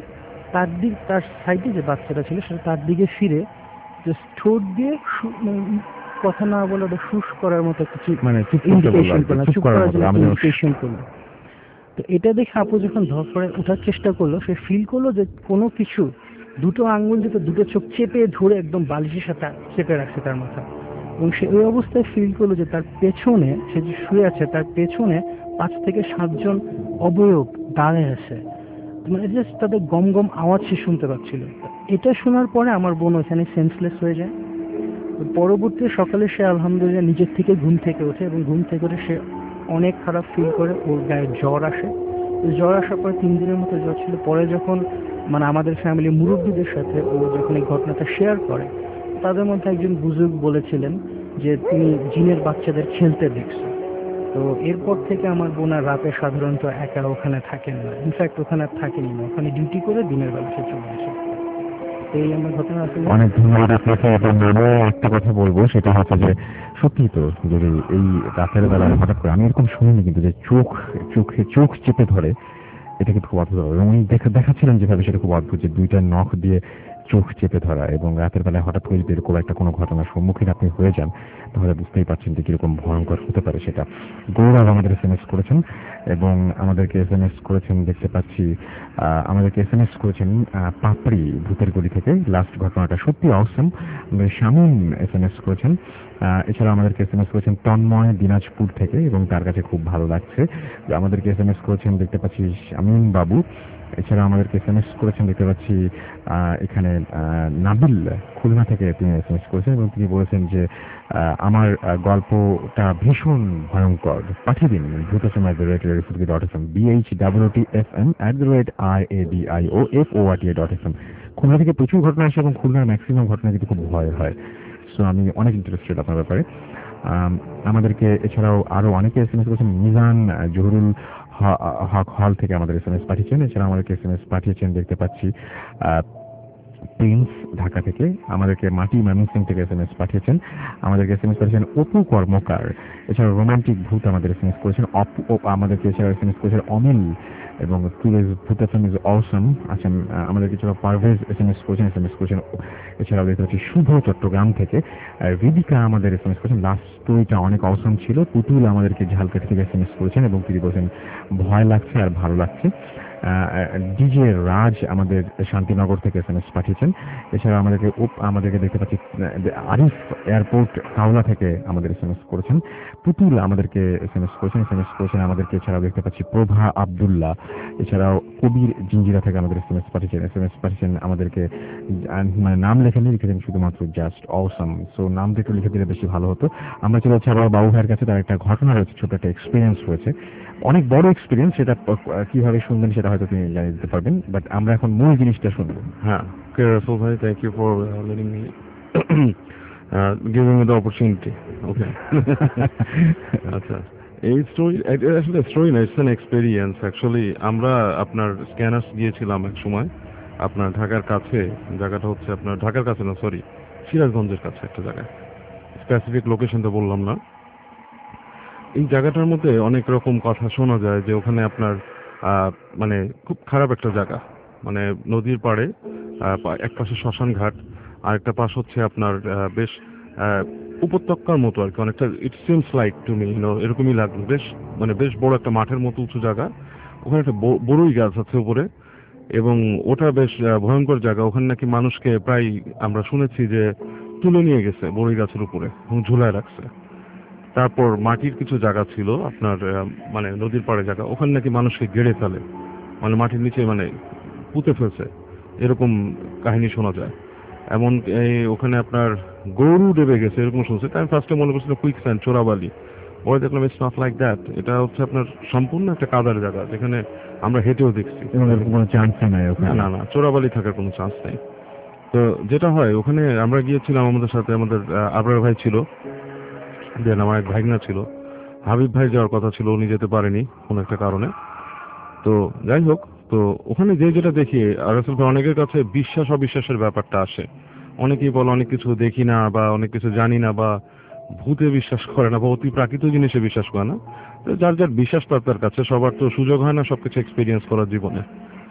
তার সাইডে যে বাচ্চাটা ছিল সেটা তার দিকে ফিরে জাস্ট ঠোঁট দিয়ে কথা না বলে ওটা শুষ করার মতো কিছু মানে ইন্ডিকেশন করলো, চুপ করার জন্য ইন্ডিকেশন করলো। তো এটা দেখে আপু যখন ধরফরে ওঠার চেষ্টা করলো, সে ফিল করলো যে কোনো কিছু দুটো আঙ্গুল যেটা দুটো চোখ চেপে ধরে একদম বালিশের সাথে চেপে রাখছে তার মাথা, এবং সে ওই অবস্থায় ফিল করলো যে তার পেছনে, সে যে শুয়ে আছে তার পেছনে 5 থেকে 7 জন অবয়ব দাঁড়িয়ে আছে, মানে জাস্ট তাদের গম গম আওয়াজ সে শুনতে পাচ্ছিল। এটা শোনার পরে আমার বোন ওখানে সেন্সলেস হয়ে যায়। পরবর্তী সকালে সে আলহামদুলিল্লাহ নিজের থেকে ঘুম থেকে ওঠে, এবং ঘুম থেকে ওঠে সে অনেক খারাপ ফিল করে, ওর গায়ে জ্বর আসে। জ্বর আসার পরে 3 দিনের মতো জ্বর ছিল। পরে যখন মানে আমাদের ফ্যামিলি মুরব্বীদের সাথে ও যখন এই ঘটনাটা শেয়ার করে, তাদের মধ্যে একজন বুজুর্গ বলেছিলেন যে তিনি জিনের বাচ্চাদের খেলতে দেখছে। তো এরপর থেকে আমার বোন আর রাতে সাধারণত একা ওখানে থাকেন না, ইনফ্যাক্ট ওখানে আর থাকেনি না, ওখানে ডিউটি করে দিনের বেলা সে চলে আসে। এই আমার ঘটনা আসলে অনেক ধন্যবাদ আপনাকে। এবং আরো একটা কথা বলবো, সেটা হচ্ছে যে সত্যি তো যে এই রাতের বেলায় হঠাৎ করে আমি এরকম শুনিনি, কিন্তু যে চোখ চেপে ধরে, এটা কিন্তু খুব অদ্ভুত। এবং উনি দেখাচ্ছিলেন যেভাবে, সেটা খুব অদ্ভুত, যে 2টা নখ দিয়ে চোখ চেপে ধরা। এবং রাতের বেলায় হঠাৎ করে যদি এরকম একটা কোনো ঘটনার সম্মুখীন আপনি হয়ে যান, তাহলে বুঝতেই পারছেন যে কিরকম ভয়ঙ্কর হতে পারে সেটা। গৌরব আমাদের SMS করেছেন, এবং আমাদেরকে SMS করেছেন, দেখতে পাচ্ছি আমাদেরকে SMS করেছেন পাপড়ি ভূতের গলি থেকে। লাস্ট ঘটনাটা সত্যি অসম। শামীম SMS করেছেন। এছাড়া আমাদেরকে SMS করেছেন তন্ময় দিনাজপুর থেকে, এবং তার কাছে খুব ভালো লাগছে। আমাদেরকে SMS করেছেন, দেখতে পাচ্ছি শামীম বাবু। এছাড়া আমাদেরকে SMS করেছেন, দেখতে পাচ্ছি এখানে নাবিল খুলনা থেকে তিনি SMS করেছেন, এবং তিনি বলেছেন যে আমার গল্পটা ভীষণ ভয়ঙ্কর, পাঠিয়ে দিন ভূতাসম@radio.fm BHWTFM@RADIOFORTA.FM। খুলনা থেকে প্রচুর ঘটনা আসে, এবং খুলনার ম্যাক্সিমাম ঘটনা কিন্তু খুব ভয় হয়। সো আমি অনেক ইন্টারেস্টেড আপনার ব্যাপারে। আমাদেরকে এছাড়াও আরো অনেকে SMS করেছেন। মিজান জহুরুল হক হল থেকে আমাদের SMS পাঠিয়েছেন। এছাড়া আমাদেরকে SMS পাঠিয়েছেন, দেখতে পাচ্ছি প্রিন্স ঢাকা থেকে। আমাদেরকে মাটি ময়মনসিংহ থেকে SMS পাঠিয়েছেন। আমাদেরকে SMS পাঠিয়েছেন অপু কর্মকার। এছাড়া রোমান্টিক ভূত আমাদের SMS করেছেন আমাদেরকে এছাড়া SMS করেছেন অমিল, এবং ভূতাসম ইজ অসম। আচ্ছা, আমাদের কিছু পারভেজ SMS করেছেন। এছাড়াও দেখতে পাচ্ছি শুভ চট্টগ্রাম থেকে। রিদিকা আমাদের SMS করেছেন, লাস্ট স্টোরিটা অনেক অসম ছিল। পুতুল আমাদেরকে ঝালকাঠি থেকে SMS করেছেন, এবং তিনি বলছেন ভয় লাগছে আর ভালো লাগছে। ডিজে রাজ আমাদের শান্তিনগর থেকে SMS পাঠিয়েছেন। এছাড়া আমাদেরকে দেখতে পাচ্ছি আরিফ এয়ারপোর্ট কাওলা থেকে আমাদের SMS করেছেন। পুতুল আমাদেরকে SMS করেছেন আমাদেরকে। এছাড়াও দেখতে পাচ্ছি প্রভা আব্দুল্লাহ। এছাড়াও কবির জিঞ্জিরা থেকে আমাদের SMS পাঠিয়েছেন আমাদেরকে, মানে নাম লিখেছেন শুধুমাত্র জাস্ট অসম। সো নামটা একটু লিখে দিলে বেশি ভালো হতো। আমরা চলে যাচ্ছি আবার বাবু ভাইয়ের কাছে। তার একটা ঘটনা রয়েছে, ছোট একটা এক্সপিরিয়েন্স হয়েছে, অনেক বড় এক্সপিরিয়েন্স। সেটা কিভাবে শুনবেন সেটা হয়তো তিনি জানিয়ে দিতে পারবেন, বাট আমরা এখন মূল জিনিসটা শুনবো। হ্যাঁ, রাসেল ভাই, thank you for letting me giving me the opportunity. Okay. আচ্ছা, এই স্টোরি আসলে স্টোরি না, ইটস অ্যান এক্সপেরিয়েন্স। অ্যাকচুয়ালি আমরা আপনার স্ক্যানার্স গিয়েছিলাম এক সময় আপনার ঢাকার কাছে। জায়গাটা হচ্ছে আপনার ঢাকার কাছে না, সরি, সিরাজগঞ্জের কাছে একটা জায়গায়, স্পেসিফিক লোকেশন তো বললাম না। এই জায়গাটার মধ্যে অনেক রকম কথা শোনা যায় যে ওখানে আপনার মানে খুব খারাপ একটা জায়গা, মানে নদীর পাড়ে, এক পাশে শ্মশান ঘাট, আরেকটা পাশ হচ্ছে আপনার বেশ উপত্যকার মতো আর কি, অনেকটা it seems like to me, এরকমই লাগলো। বেশ বড় একটা মাঠের মতো উঁচু জায়গা, ওখানে একটা বড়ই গাছ আছে উপরে, এবং ওটা বেশ ভয়ঙ্কর জায়গা। ওখানে নাকি মানুষকে প্রায় আমরা শুনেছি যে তুলে নিয়ে গেছে বড়ই গাছের উপরে এবং ঝুলায় রাখছে। তারপর মাটির কিছু জায়গা ছিল আপনার, মানে নদীর পাড়ে জায়গা, ওখানে নাকি মানুষকে গেড়ে ফেলে, মানে মাটির নিচে মানে পুঁতে ফেলছে, এরকম কাহিনী শোনা যায়। এমন ওখানে আপনার গরু ডেবে গেছে, এরকম শুনছে। তাই আমি ফার্স্টে মনে করছিল কুইক স্যান্ড, চোরাবালি। পরে দেখলাম ইটস নট লাইক দ্যাট, এটা হচ্ছে আপনার সম্পূর্ণ একটা কাদার জায়গা, যেখানে আমরা হেঁটেও দেখছি কোনো চান্স নাই, না চোরাবালি থাকার কোনো চান্স নেই। তো যেটা হয়, ওখানে আমরা গিয়েছিলাম, আমাদের সাথে আমাদের আবরার ভাই ছিল, দেন আমার এক ভাইগনা ছিল, হাবিব ভাই যাওয়ার কথা ছিল, উনি যেতে পারেনি কোনো একটা কারণে। তো যাই হোক, তো ওখানে যেটা দেখি, রাসেল ভাই, অনেকের কাছে বিশ্বাস অবিশ্বাসের ব্যাপারটা আসে। অনেকেই বলে অনেক কিছু দেখি না, বা অনেক কিছু জানি না, বা ভূতে বিশ্বাস করে না, বা অতি প্রাকৃত জিনিসে বিশ্বাস করে না। তো যার যার বিশ্বাস তার কাছে, সবার তো সুযোগ হয় না সবকিছু এক্সপিরিয়েন্স করার জীবনে।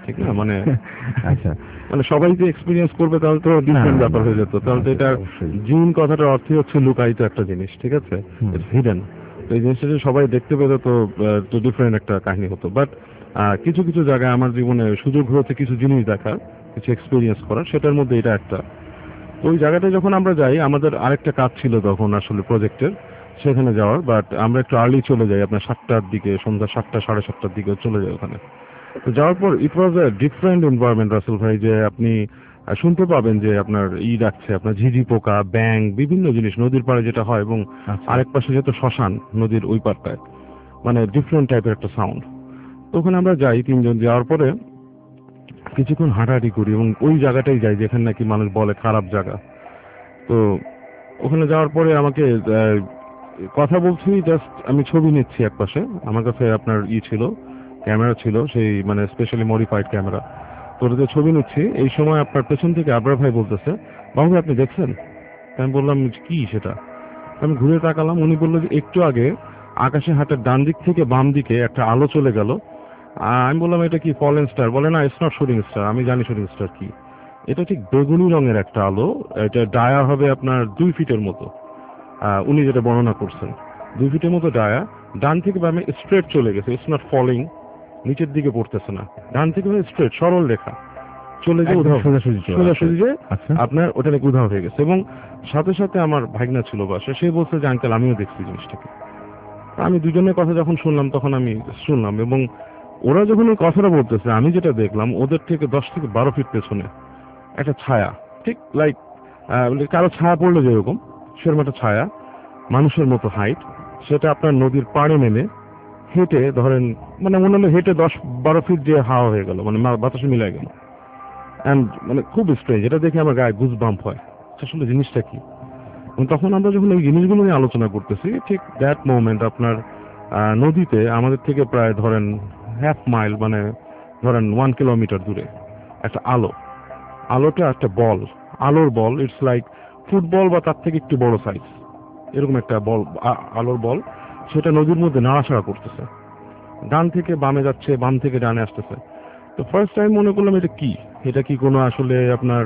ঠিক না? মানে আচ্ছা, মানে সবাই যে এক্সপিরিয়েন্স করবে তাহলে তো ডিফারেন্ট ব্যাপার হয়ে যেত। তাহলে তো এটা জিন কথাটার অর্থই হচ্ছে লুকায়িত একটা জিনিস, ঠিক আছে, হিডেন। তো এই জিনিসটা যদি সবাই দেখতে পেত তো ডিফারেন্ট একটা কাহিনী হতো। বাট কিছু কিছু জায়গায় আমার জীবনে সুযোগ হয়েছে কিছু জিনিস দেখার, কিছু এক্সপিরিয়েন্স করার, সেটার মধ্যে এটা একটা। তো ওই জায়গাটায় যখন আমরা যাই, আমাদের আরেকটা কাজ ছিল তখন আসলে প্রজেক্টের, সেখানে যাওয়ার। বাট আমরা একটু আর্লি চলে যাই, আপনার 7টার দিকে, সন্ধ্যা 7টা 7:30টার দিকে চলে যাই ওখানে। তো যাওয়ার পর it was a different environment Russell ভাই, যে আপনি শুনতে পাবেন যে আপনার ডাকছে, আপনার ঝিঝি পোকা, ব্যাং, বিভিন্ন জিনিস নদীর পাড়ে যেটা হয়, এবং আরেক পাশে যেহেতু শ্মশান নদীর ওই পাড়টায়, মানে ডিফারেন্ট টাইপের একটা সাউন্ড। তো ওখানে আমরা যাই 3 জন, যাওয়ার পরে কিছুক্ষণ হাঁটাহাঁটি করি এবং ওই জায়গাটাই যাই যেখানে নাকি মানুষ বলে খারাপ জায়গা। তো ওখানে যাওয়ার পরে আমাকে কথা বলছি, জাস্ট আমি ছবি নিচ্ছি এক পাশে, আমার কাছে আপনার ছিল ক্যামেরা ছিল, সেই মানে স্পেশালি মডিফাইড ক্যামেরা। তো ওটাতে ছবি নিচ্ছি, এই সময় আপনার পেছন থেকে আবরার ভাই বলতেছে, বাবু আপনি দেখছেন? আমি বললাম কি সেটা? আমি ঘুরে তাকালাম, উনি বললো যে একটু আগে আকাশে হাটের ডান দিক থেকে বাম দিকে একটা আলো চলে গেল। আমি বললাম এটা কি ফলেন স্টার? বলে না, ইটস নট শুটিং স্টার। আমি জানি শুটিং স্টার কি, এটা ঠিক বেগুনি রঙের একটা আলো, এটা ডায়া হবে আপনার 2 ফিটের মতো। উনি যেটা বর্ণনা করছেন 2 ফিটের মতো ডায়া, ডান থেকে বামে স্ট্রেট চলে গেছে, ইটস নট ফলিং, নিচের দিকে পড়তেছে না, ডান থেকে স্ট্রেট সরল রেখা চলে যে উধাও, সোজাসুজি যে আপনার ওটা নাকি উধাও হয়ে গেছে। এবং সাথে সাথে আমার ভাগনা ছিল বাসা, সে বলছে যে আঙ্কেল আমিও দেখছি জিনিসটাকে। আমি দুজনের কথা যখন শুনলাম তখন আমি শুনলাম, এবং ওরা যখন ওই কথাটা বলতেছে আমি যেটা দেখলাম, ওদের থেকে 10 থেকে 12 ফিট পেছনে একটা ছায়া, ঠিক লাইক কারো ছায়া পড়লো যেরকম সেরকম একটা ছায়া, মানুষের মতো হাইট, সেটা আপনার নদীর পাড়ে নেমে হেঁটে ধরেন, মানে মনে হলো হেঁটে 10-12 ফিট যে হাওয়া হয়ে গেল, মানে বাতাসে মিলাই গেল। অ্যান্ড মানে খুব স্ট্রেঞ্জ, এটা দেখে আমার গায়ে গুজ বাম্প হয়, আসলে জিনিসটা কি। তখন আমরা যখন এই জিনিসগুলো নিয়ে আলোচনা করতেছি, ঠিক দ্যাট মোমেন্ট আপনার নদীতে আমাদের থেকে প্রায় ধরেন 1/2 মাইল, মানে ধরেন 1 কিলোমিটার দূরে একটা আলোটা একটা বল, আলোর বল, ইটস লাইক ফুটবল বা তার থেকে একটু বড় সাইজ, এরকম একটা বল, আলোর বল, সেটা নদীর মধ্যে নাড়াচাড়া করতেছে, ডান থেকে বামে যাচ্ছে, বাম থেকে ডানে আসতেছে। তো ফার্স্ট টাইম মনে করলাম এটা কি কোনো আসলে আপনার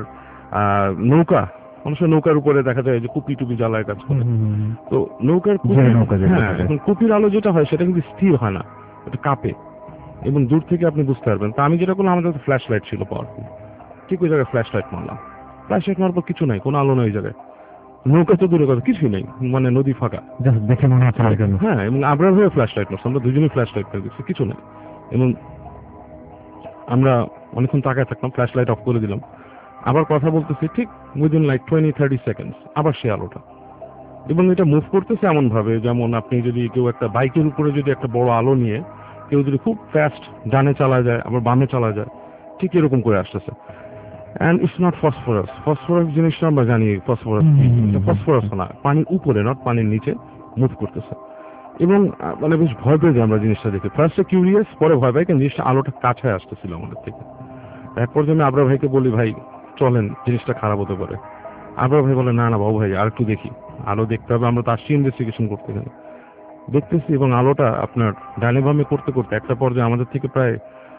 নৌকা, মানুষের নৌকার উপরে দেখা যায় যে কুপি টুপি জ্বালায় কাজ করে। তো নৌকার এখন কুপির আলো যেটা হয় সেটা কিন্তু স্থির হয় না, এটা কাঁপে, এবং দূর থেকে আপনি বুঝতে পারবেন। তো আমি যেটা করলাম, আমাদের ফ্ল্যাশ লাইট ছিল পাওয়ারফুল, ঠিক ওই জায়গায় ফ্ল্যাশ লাইট মারলাম। ফ্ল্যাশ লাইট মারার পর কিছু নাই, কোনো আলো নেই ওই জায়গায়, নৌকা তো দূরে কথা, কিছুই নেই, মানে নদী ফাঁকা দেখে মনে হচ্ছে। হ্যাঁ, এবং আবরার হয়ে ফ্ল্যাশ লাইট মারছে, আমরা দুজনেই ফ্ল্যাশ লাইট করে দিচ্ছি, কিছু নেই। এবং আমরা অনেকক্ষণ তাকায় থাকলাম, ফ্ল্যাশ লাইট অফ করে দিলাম, আবার কথা বলতেছি, ঠিক উইদিন লাইক 20-30 সেকেন্ডস আবার সে আলোটা, এবং এটা মুভ করতেছে এমন ভাবে যেমন আপনি যদি কেউ একটা বাইকের উপরে যদি একটা বড় আলো নিয়ে কেউ যদি খুব ফাস্ট ডানে চালা যায় আবার বামে চালা যায়, ঠিক এরকম করে আসতেছে। And it's not phosphorus. Phosphorus জিনিসটা আমরা জানি, ফসফরাস না, পানির উপরে নট পানির নিচে মুভ করতেছে। এবং মানে বেশ ভয় পেয়ে যায় আমরা জিনিসটা দেখে, ফার্স্টে কিউরিয়াস, পরে ভয় পাই, কারণ জিনিসটা আলোটা কাছে আসতেছিল আমাদের থেকে। এক পর্যায়ে আমি আবরার ভাইকে বলি, ভাই চলেন, জিনিসটা খারাপ হতে পারে। আবরার ভাই বলে, না না বাবু ভাই, আর একটু দেখি, আলো দেখতে হবে, আমরা তো আসছি ইনভেস্টিগেশন করতে গেলে। দেখতেছি, এবং আলোটা আপনার ডানে বামে করতে করতে একটা পর্যায়ে আমাদের থেকে প্রায়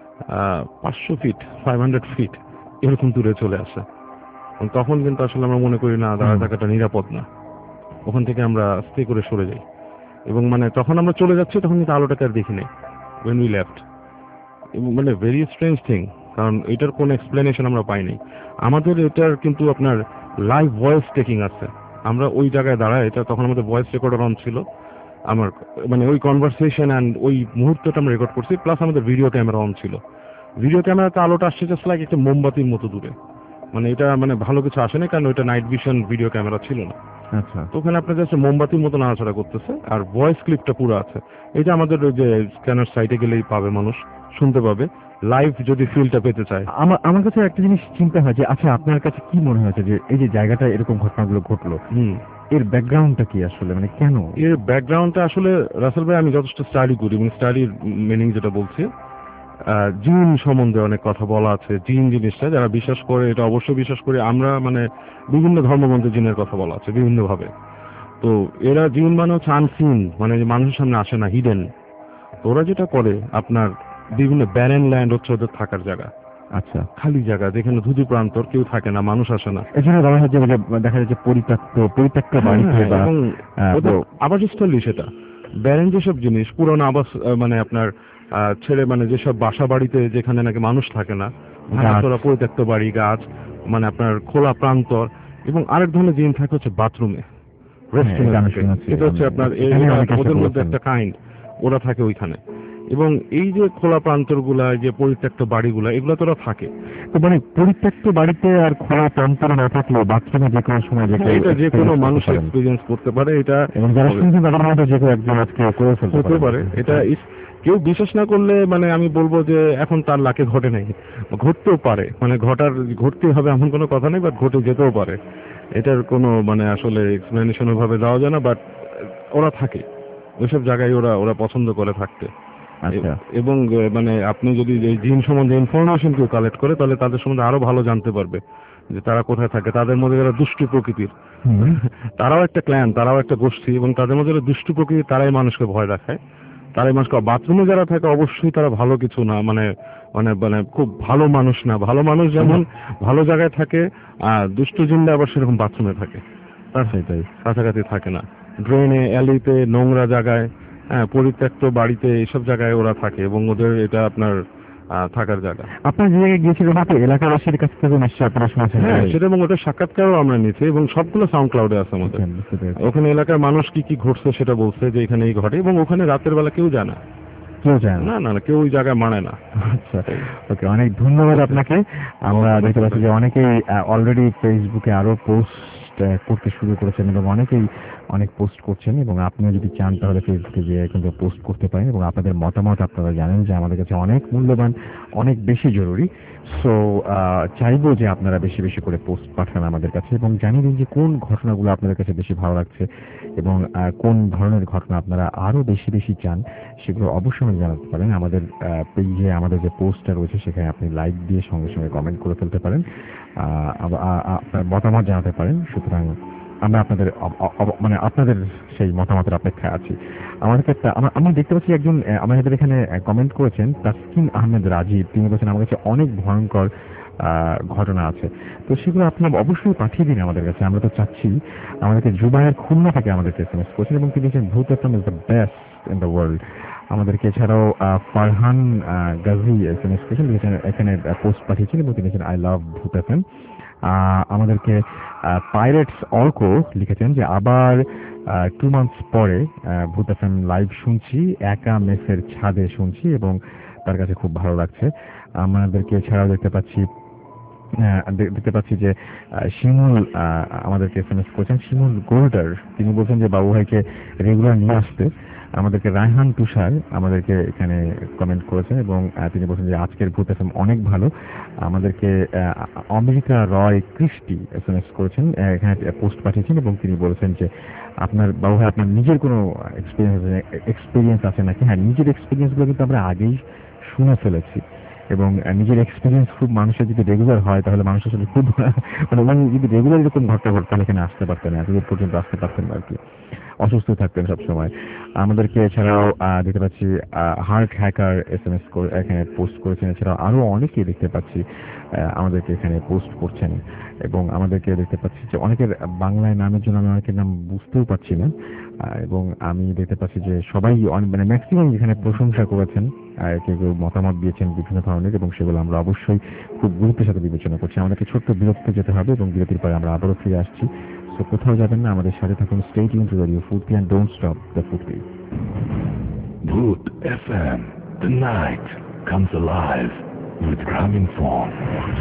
500 ফিট 500 ফিট এরকম দূরে চলে আসে। তখন কিন্তু আসলে আমরা মনে করি না দাঁড়া থাকাটা নিরাপদ না, ওখান থেকে আমরা স্টে করে সরে যাই। এবং মানে তখন আমরা চলে যাচ্ছি, তখন কিন্তু আলোটাকে আর দেখি নাই when we left। এবং মানে ভেরি স্ট্রেঞ্জ থিং, কারণ এটার কোনো এক্সপ্লেনেশন আমরা পাইনি। আমাদের এটার কিন্তু আপনার লাইভ ভয়েস টেকিং আছে, আমরা ওই জায়গায় দাঁড়ায়, এটা তখন আমাদের ভয়েস রেকর্ডার অন ছিল, আমার মানে ওই কনভারসেশন অ্যান্ড ওই মুহূর্তটা আমরা রেকর্ড করছি, প্লাস আমাদের ভিডিও ক্যামেরা অন ছিল। ভিডিও ক্যামেরাতে আলোটা আসছে জাস্ট লাইক একটা মোমবাতির মতো দূরে, মানে এটা মানে ভালো কিছু আসে না, কারণ ওইটা নাইট ভিশন ভিডিও ক্যামেরা ছিল না। আচ্ছা, তো ওখানে আপনার জাস্ট মোমবাতির মতো নাড়াচাড়া করতেছে, আর ভয়েস ক্লিপটা পুরো আছে। এটা আমাদের ওই যে স্ক্যানার সাইটে গেলেই পাবে, মানুষ শুনতে পাবে লাইভ, যদি ফিলটা পেতে চায়। আমার কাছে একটা জিনিস চিন্তা হয় যে, আচ্ছা আপনার কাছে কি মনে হয়েছে যে এই যে জায়গাটা এরকম ঘটনাগুলো ঘটলো, এর ব্যাকগ্রাউন্ডটা কি আসলে, মানে কেন? এর ব্যাকগ্রাউন্ডটা আসলে রাসেল ভাই, আমি যথেষ্ট স্টাডি করি, এবং স্টাডির মিনিং যেটা বলছি, জিন সম্বন্ধে অনেক কথা বলা আছে। জিন জিনিসটা যারা বিশ্বাস করে, এটা অবশ্যই বিশ্বাস করি আমরা, মানে বিভিন্ন ধর্মগ্রন্থে জিনের কথা বলা আছে বিভিন্ন ভাবে। তো এরা জিন মানে হচ্ছে আনসিন, মানে মানুষের সামনে আসে না, হিডেন। তো ওরা যেটা করে আপনার বিভিন্ন ব্যারেন ল্যান্ড হচ্ছে ওদের থাকার জায়গা, আচ্ছা, খালি জায়গা যেখানে ধুধু প্রান্তর, কেউ থাকে না, মানুষ আসে না। এখানে বলা হয় যে দেখা যাচ্ছে পরিত্যক্ত বাড়িতে হ্যাঁ, বা এবং ওদের আবাসস্থলী সেটা ব্যারেন যেসব জিনিস পুরোনো আবাস, মানে আপনার ছেড়ে, মানে যেসব বাসা বাড়িতে যেখানে নাকি মানুষ থাকে না, ভাঙাচোরা পরিত্যক্ত বাড়ি, গাছ, মানে আপনার খোলা প্রান্তর, এবং আরেক ধরনের জিনিস থাকে হচ্ছে বাথরুমে, রেস্টরুমে এটা আমি থাকে। শুনেছি। এটা হচ্ছে আপনার এখানে অনেক কিছু ওদের মধ্যে বলেছেন। একটা কাইন্ড, ওরা থাকে ওইখানে। এবং এই যে খোলা প্রান্তরগুলা, যে পরিত্যক্ত বাড়িগুলা, এগুলো তো ওরা থাকে। তো মানে পরিত্যক্ত বাড়িতে আর খোলা প্রান্তর না থাকলেও বাথরুমে যে কোনো সময় এটা যে কোনো মানুষ এক্সপিরিয়েন্স করতে পারে, এটা এবং যারা শুনছেন তাদের মধ্যে যে কেউ একজন আজকে করে ফেলতে হতে পারে। এটা কেউ বিশ্বাস না করলে, মানে আমি বলবো যে এখন তার লাকে ঘটে নাই, ঘটতেও পারে, মানে ঘটতে হবে এমন কোনো কথা নেই, বাট ঘটে যেতেও পারে। এটার কোনো মানে আসলে এক্সপ্লেনেশন ভাবে দেওয়া যায় না, বাট ওরা থাকে ওইসব জায়গায়, ওরা পছন্দ করে থাকতে। আচ্ছা, এবং মানে আপনি যদি এই জিন সম্বন্ধে ইনফরমেশন কেউ কালেক্ট করে, তাহলে তাদের সম্বন্ধে আরো ভালো জানতে পারবে যে তারা কোথায় থাকে। তাদের মধ্যে যারা দুষ্টু প্রকৃতির, তারাও একটা ক্ল্যান, তারাও একটা গোষ্ঠী, এবং তাদের মধ্যে যারা দুষ্টু প্রকৃতির, তারাই মানুষকে ভয় দেখায়, তারাই মানুষকে। বাথরুমে যারা থাকে অবশ্যই তারা ভালো কিছু না, মানে মানে মানে খুব ভালো মানুষ না। ভালো মানুষ যেমন ভালো জায়গায় থাকে, আর দুষ্টু জিনরা আবার সেরকম বাথরুমে থাকে, তার সেটাই কাছাকাছি থাকে না। ড্রেনে, অ্যালিতে, নোংরা জায়গায়, হ্যাঁ, পরিত্যক্ত বাড়িতে, এইসব জায়গায় ওরা থাকে, এবং ওদের এটা আপনার থাকার জায়গা। আপনার যে জায়গায় গিয়েছিলেন আপনি এলাকাবাসীর কাছ থেকে নিশ্চয়ই আপনারা শুনেছেন। হ্যাঁ, সেটা, এবং ওটা সাক্ষাৎকারও আমরা নিয়েছি, এবং সবগুলো সাউন্ড ক্লাউডে আছে আমাদের। ওখানে এলাকার মানুষ কি কি ঘটছে সেটা বলছে, যে এখানে এই ঘটে, এবং ওখানে রাতের বেলা কেউ যায় না, কেউ যায় না। না না, কেউ ওই জায়গায় মানে না। আচ্ছা, ওকে, অনেক ধন্যবাদ আপনাকে। আমরা দেখতে পাচ্ছি যে অনেকেই অলরেডি ফেসবুকে আরো পোস্ট করতে শুরু করেছেন, এবং অনেকেই অনেক পোস্ট করছেন, এবং আপনিও যদি চান তাহলে ফেসবুকে গিয়ে কিন্তু পোস্ট করতে পারেন, এবং আপনাদের মতামত আপনারা জানেন যে আমাদের কাছে অনেক মূল্যবান, অনেক বেশি জরুরি। সো চাইবো যে আপনারা বেশি বেশি করে পোস্ট পাঠান আমাদের কাছে, এবং জানিয়ে দিন যে কোন ঘটনাগুলো আপনাদের কাছে বেশি ভালো লাগছে, এবং কোন ধরনের ঘটনা আপনারা আরো বেশি বেশি চান, সেগুলো অবশ্যই জানাতে পারেন। আমাদের পেজে আমাদের যে পোস্টটা রয়েছে সেখানে আপনি লাইক দিয়ে সঙ্গে সঙ্গে কমেন্ট করে ফেলতে পারেন, আপনার মতামত জানাতে পারেন। সুতরাং আমরা আপনাদের মানে আপনাদের সেই মতামতের অপেক্ষায় আছি। আমাদেরকে আমি দেখতে পাচ্ছি একজন আমাদের এখানে কমেন্ট করেছেন, তাসকিন আহমেদ রাজীব। তিনি বলছেন আমার কাছে অনেক ভয়ঙ্কর ঘটনা আছে, তো সেগুলো আপনি অবশ্যই পাঠিয়ে দিন আমাদের কাছে। আমরা তো চাচ্ছি, আমাদেরকে জুবায়ের খুলনা থেকে আমাদেরকে এসএমএস করেছেন, এবং তিনি বলছেন Bhoot FM is the best in the world. আমাদেরকে এছাড়াও ফারহান গাজী এসএমএস করেছেন, এখানে পোস্ট পাঠিয়েছেন, এবং তিনি বলছেন আই লাভ ভূত এফএম। আমাদেরকে পাইরেটস অর্ক লিখেছেন যে আবার 2 মান্থস পরে ভূত এফএম লাইভ শুনছি, একা মেসের ছাদে শুনছি, এবং তার কাছে খুব ভালো লাগছে। আমাদেরকে এছাড়াও দেখতে পাচ্ছি যে শিমুল আমাদেরকে এসএমএস করেছেন, শিমুল গোল্ডার। তিনি বলছেন যে বাবু ভাইকে রেগুলার নিয়ে আসতে। আমাদেরকে রায়হান তুষার আমাদেরকে এখানে কমেন্ট করেছেন, এবং তিনি বলছেন যে আজকের ভূত এফএম অনেক ভালো। আমাদেরকে অমৃতা রয় ক্রিস্টি এসএমএস করেছেন, এখানে পোস্ট পাঠিয়েছেন, এবং তিনি বলেছেন যে আপনার বাবু ভাই আপনার নিজের কোনো এক্সপিরিয়েন্স আছে নাকি। হ্যাঁ, নিজের এক্সপিরিয়েন্সগুলো কিন্তু আমরা আগেই শুনে ফেলেছি, এবং নিজের এক্সপিরিয়েন্স খুব মানুষের যদি রেগুলার হয় তাহলে মানুষ আসলে খুব মানে যদি রেগুলার এরকম ঘটনা ঘটে তাহলে এখানে আসতে পারতেন, এতদূর পর্যন্ত আসতে পারতেন না আর কি, অসুস্থ থাকতেন সবসময়। আমাদেরকে এছাড়াও দেখতে পাচ্ছি হার্ট হ্যাকার এসএমএস এখানে পোস্ট করেছেন, এছাড়াও আরো অনেকেই দেখতে পাচ্ছি আমাদেরকে এখানে পোস্ট করছেন, এবং আমাদেরকে দেখতে পাচ্ছি যে অনেকের বাংলায় নামের জন্য আমি অনেকের নাম বুঝতেও পারছি না, এবং আমি দেখতে পাচ্ছি যে সবাই মানে ম্যাক্সিমাম এখানে প্রশংসা করেছেন, কেউ কেউ মতামত দিয়েছেন বিভিন্ন ধরনের, এবং সেগুলো আমরা অবশ্যই খুব গুরুত্বের সাথে বিবেচনা করছি। আমাদেরকে ছোট্ট বিরতিতে যেতে হবে, এবং বিরতির পরে আমরা আবারও ফিরে আসছি। তো কোথাও যাবেন না, আমাদের সাথে থাকুন। Stay tune to radio Foorti and don't stop the Foorti. Bhoot FM, the night comes alive with Gramophone.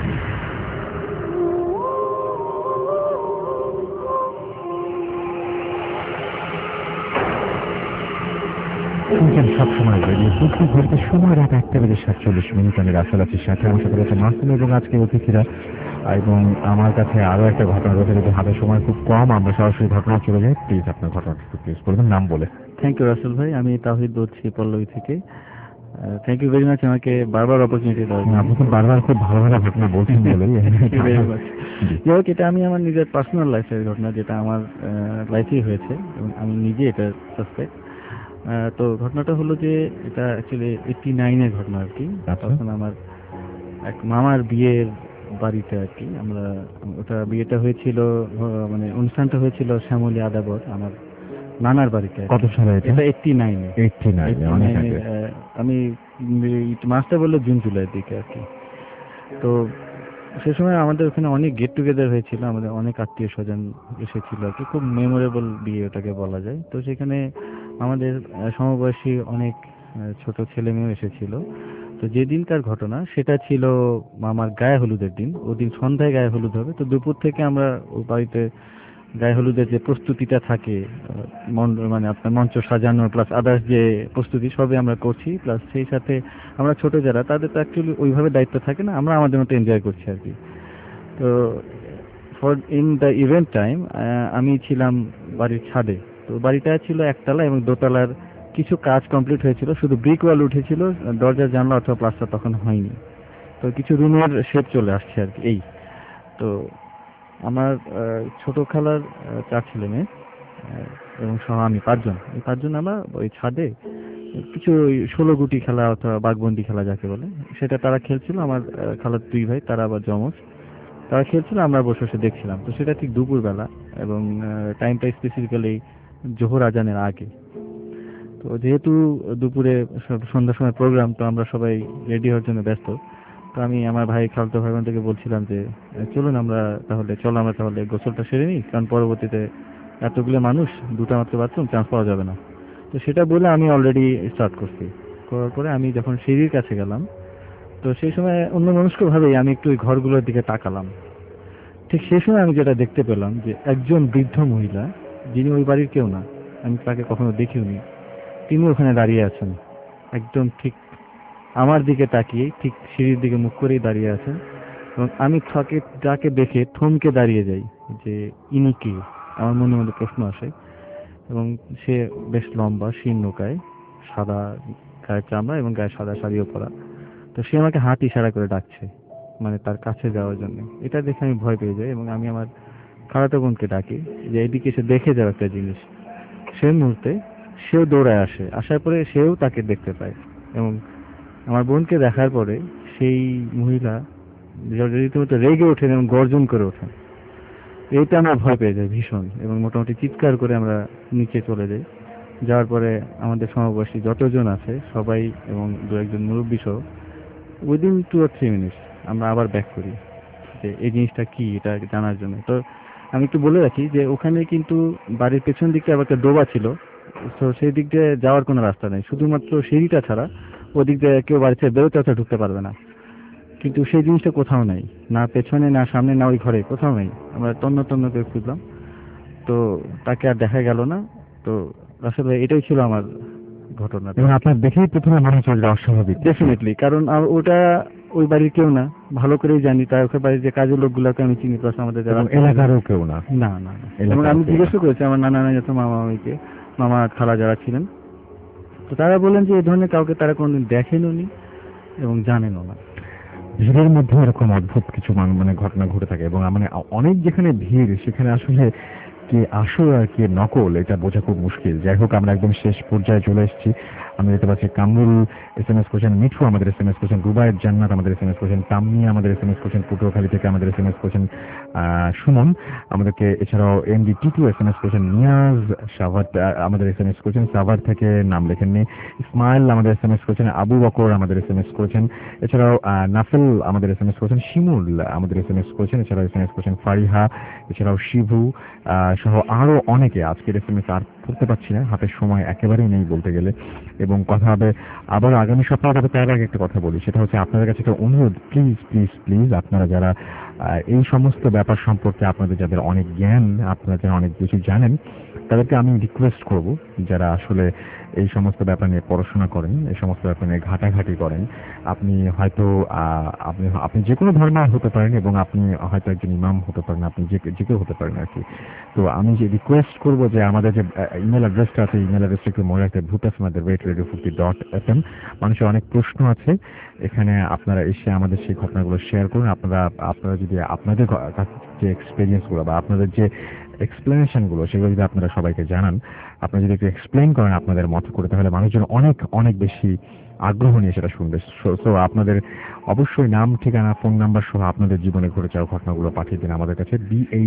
শুনছেন সবসময় রেডিও ফুর্তি। ঘুরতে সময় রাত 1:47 আমি রাসেল আছি, সাথে আমার সাথে রয়েছে মাসুম এবং আজকে অতিথিরা। এবং আমার কাছে আরো একটা ঘটনা রয়েছে, যদি হাতে সময় খুব কম, আমরা সরাসরি ঘটনা চলে যাই। প্লিজ আপনার ঘটনাটা একটু প্লিজ বলবেন নাম বলে। থ্যাংক ইউ রাসেল ভাই, আমি তাওহিদ বলছি পল্লবী থেকে। থ্যাংক ইউ ভেরি মাচ আমাকে বারবার অপরচুনিটি দেওয়ার জন্য। আপনি তো বারবার খুব ভালো ভালো ঘটনা বলছেন বলেই। যাই হোক, এটা আমি আমার নিজের পার্সোনাল লাইফের ঘটনা, যেটা আমার লাইফেই হয়েছে, এবং আমি নিজে এটা সাসপেক্ট। তো ঘটনাটা হলো যে এটা অ্যাকচুয়ালি 89-এর ঘটনা আর কি। তখন আমার এক মামার বিয়ের বাড়িতে আর কি। আমরা বিয়েটা হয়েছিল মানে অনুষ্ঠানটা হয়েছিল শ্যামলী আদাবর আমার নানার বাড়িতে। কত সালে এটা? এটা 89-এ। 89 অনেক আগে। আমি মাসটা বললে জুন জুলাইয়ের দিকে আর কি। তো সে সময় আমাদের ওখানে অনেক গেট টুগেদার হয়েছিল, আমাদের অনেক আত্মীয় স্বজন এসেছিল আর কি। খুব মেমোরেবল বিয়ে ওটাকে বলা যায়। তো সেখানে আমাদের সমবয়সী অনেক ছোট ছেলে মেয়েও এসেছিল। তো যেদিনকার ঘটনা সেটা ছিল আমার গায়ে হলুদের দিন। ওদিন সন্ধ্যায় গায়ে হলুদ হবে। তো দুপুর থেকে আমরা ওই বাড়িতে গায়ে হলুদের যে প্রস্তুতিটা থাকে, মানে আপনার মঞ্চ সাজানো প্লাস আদার্স যে প্রস্তুতি সবই আমরা করছি। প্লাস সেই সাথে আমরা ছোট যারা তাদের তো অ্যাকচুয়ালি ওইভাবে দায়িত্ব থাকে না, আমরা আমাদের মতো এনজয় করছি আর কি। তো ইন দ্য ইভেন্ট টাইম আমি ছিলাম বাড়ির ছাদে। তো বাড়িটা ছিল একতলা এবং দোতলার কিছু কাজ কমপ্লিট হয়েছিল, শুধু ব্রিক ওয়াল উঠেছিল, দরজা জানলা অথবা প্লাস্টার তখন হয়নি। তো কিছু রুমের শেপ চলে আসছে আর কি। এই তো আমার ছোট খালার 4 ছেলে মেয়ে এবং সহ আমি 5 জন। এই 5 জন আমরা ওই ছাদে কিছু 16 গুটি খেলা অথবা বাঘবন্দি খেলা যাকে বলে সেটা তারা খেলছিল। আমার খালার 2 ভাই, তারা আবার যমজ, তারা খেলছিল, আমরা বসে বসে দেখছিলাম। তো সেটা ঠিক দুপুরবেলা এবং টাইমটা স্পেসিফিক্যালি জোহর আজানের আগে। তো যেহেতু দুপুরে সন্ধ্যার সময় প্রোগ্রাম, তো আমরা সবাই রেডি হওয়ার জন্য ব্যস্ত। তো আমি আমার ভাই খালতো ভাই বোনদেরকে বলছিলাম যে চলো আমরা তাহলে গোসলটা সেরে নিই, কারণ পরবর্তীতে এতগুলো মানুষ, 2টা মাত্র বাথরুম, চান্স পাওয়া যাবে না। তো সেটা বলে আমি অলরেডি স্টার্ট করছি। করার পরে আমি যখন সিঁড়ির কাছে গেলাম, তো সেই সময় অন্য মানুষকেভাবেই আমি একটু ওই ঘরগুলোর দিকে তাকালাম। ঠিক সেই সময় আমি যেটা দেখতে পেলাম যে একজন বৃদ্ধ মহিলা, যিনি ওই বাড়ির কেউ না, আমি তাকে কখনো দেখিওনি, তিনি ওখানে দাঁড়িয়ে আছেন একদম ঠিক আমার দিকে তাকিয়ে, ঠিক সিঁড়ির দিকে মুখ করেই দাঁড়িয়ে আছেন। এবং আমি তাকে দেখে থমকে দাঁড়িয়ে যাই যে ইনি কে, আমার মনের মধ্যে প্রশ্ন আসে। এবং সে বেশ লম্বা, শীর্ণকায়, সাদা গায়ের চামড়া এবং গায়ে সাদা শাড়িও পরা। তো সে আমাকে হাত ইশারা করে ডাকছে, মানে তার কাছে যাওয়ার জন্য। এটা দেখে আমি ভয় পেয়ে যাই এবং আমি আমার খালাতো বোনকে ডাকি যে এদিকে এসে দেখে যাও একটা জিনিস। সেই মুহূর্তে সেও দৌড়ায় আসে, আসার পরে সেও তাকে দেখতে পায় এবং আমার বোনকে দেখার পরে সেই মহিলা রীতিমতো রেগে ওঠেন এবং গর্জন করে ওঠেন। এইটা আমরা ভয় পেয়ে যাই ভীষণ এবং মোটামুটি চিৎকার করে আমরা নিচে চলে যাই। যাওয়ার পরে আমাদের সমবয়সী যতজন আছে সবাই এবং 2-1 মুরব্বী সহ উইদিন 2 or 3 মিনিটস আমরা আবার ব্যাক করি যে এই জিনিসটা কি, এটা জানার জন্য। তো আমি একটু বলে রাখি যে ওখানে কিন্তু বাড়ির পেছন দিকটা আবার একটা ডোবা ছিল। তো সেই দিক দিয়ে যাওয়ার কোনো রাস্তা নেই, শুধুমাত্র সিঁড়িটা ছাড়া ওদিক দিয়ে কেউ বাড়ি থেকে বেরোতে অথবা ঢুকতে পারবে না। কিন্তু সেই জিনিসটা কোথাও নেই, না পেছনে না সামনে না ওই ঘরে, কোথাও নেই। আমরা তন্ন করে খুঁজলাম, তো তাকে আর দেখা গেল না। তো আসলে এটাই ছিল আমার ঘটনা। এবং আপনার দেখেই প্রথমে মনে হচ্ছে যে অস্বাভাবিক। ডেফিনেটলি, কারণ ওটা ওই বাড়ির কেউ না, ভালো করেই জানি। তার ওখানে বাড়ির যে কাজের লোকগুলোকে আমি চিনি, প্লাস আমাদের যারা এলাকারও কেউ না। না না। এবং আমি জিজ্ঞাসা করেছি আমার নানা নানি যত মামা খালা যারা ছিলেন, তো তারা বললেন যে এই ধরনের কাউকে তারা কোনোদিন দেখেনওনি এবং জানেনও না। ভিড়ের মধ্যে এরকম অদ্ভুত কিছু মানে ঘটনা ঘটে থাকে এবং মানে অনেক যেখানে ভিড় সেখানে আসলে কে আসল আর কে নকল এটা বোঝা খুব মুশকিল। যাই হোক, আমরা একদম শেষ পর্যায়ে চলে এসেছি। আমরা দেখতে পাচ্ছি কামরুল SMS করেছেন, মিঠু আমাদের SMS করেছেন, রুবায়েত জান্নাত আমাদের SMS করেছেন, তাম্মি আমাদের SMS করেছেন, পটুয়াখালী থেকে আমাদের SMS করেছেন সুমন আমাদেরকে, এছাড়াও MD টিটু SMS করেছেন, নিয়াজ সাভার আমাদের SMS করেছেন, সাভার থেকে নাম লেখেননি, ইসমাইল আমাদের SMS করেছেন, আবু বকর আমাদের SMS করেছেন, এছাড়াও নাফেল আমাদের SMS করেছেন, শিমুল আমাদের SMS করেছেন, এছাড়াও SMS করেছেন ফারিহা, এছাড়াও শিভু সহ আরো অনেকে। আজকের SMS আর পড়তে পারছি না, হাতের সময় একেবারেই নেই বলতে গেলে। এবং কথা হবে আবার আগামী সপ্তাহে হবে। তার আগে একটা কথা বলি, সেটা হচ্ছে আপনাদের কাছে একটা অনুরোধ, প্লিজ প্লিজ প্লিজ আপনারা যারা এই সমস্ত ব্যাপার সম্পর্কে আপনাদের যাদের অনেক জ্ঞান, আপনারা যারা অনেক কিছু জানেন, তাদেরকে আমি রিকোয়েস্ট করব যারা আসলে এই সমস্ত ব্যাপার নিয়ে পড়াশোনা করেন, এই সমস্ত ব্যাপার নিয়ে ঘাটাঘাটি করেন, আপনি হয়তো আপনি যে কোনো ধর্মের হতে পারেন এবং আপনি হয়তো একজন ইমাম হতে পারেন, আপনি যে কেউ হতে পারেন আর কি। তো আমি যে রিকোয়েস্ট করবো যে আমাদের যে ইমেল অ্যাড্রেসটা আছে, ইমেল অ্যাড্রেসটা একটু মনে রাখতে, bhutasmader@radio50.fm। মানুষের অনেক প্রশ্ন আছে এখানে, আপনারা এসে আমাদের সেই ঘটনাগুলো শেয়ার করুন। আপনারা যদি আপনাদের যে এক্সপিরিয়েন্সগুলো বা আপনাদের যে এক্সপ্লেনেশনগুলো সেগুলো যদি আপনারা সবাইকে জানান, আপনারা যদি একটু এক্সপ্লেইন করেন আপনাদের মতো করে, তাহলে মানুষজন অনেক অনেক বেশি আগ্রহ নিয়ে সেটা শুনবে। সো আপনাদের অবশ্যই নাম, ঠিকানা, ফোন নাম্বার সহ আপনাদের জীবনে ঘটে যাওয়া ঘটনাগুলো পাঠিয়ে দিন আমাদের কাছে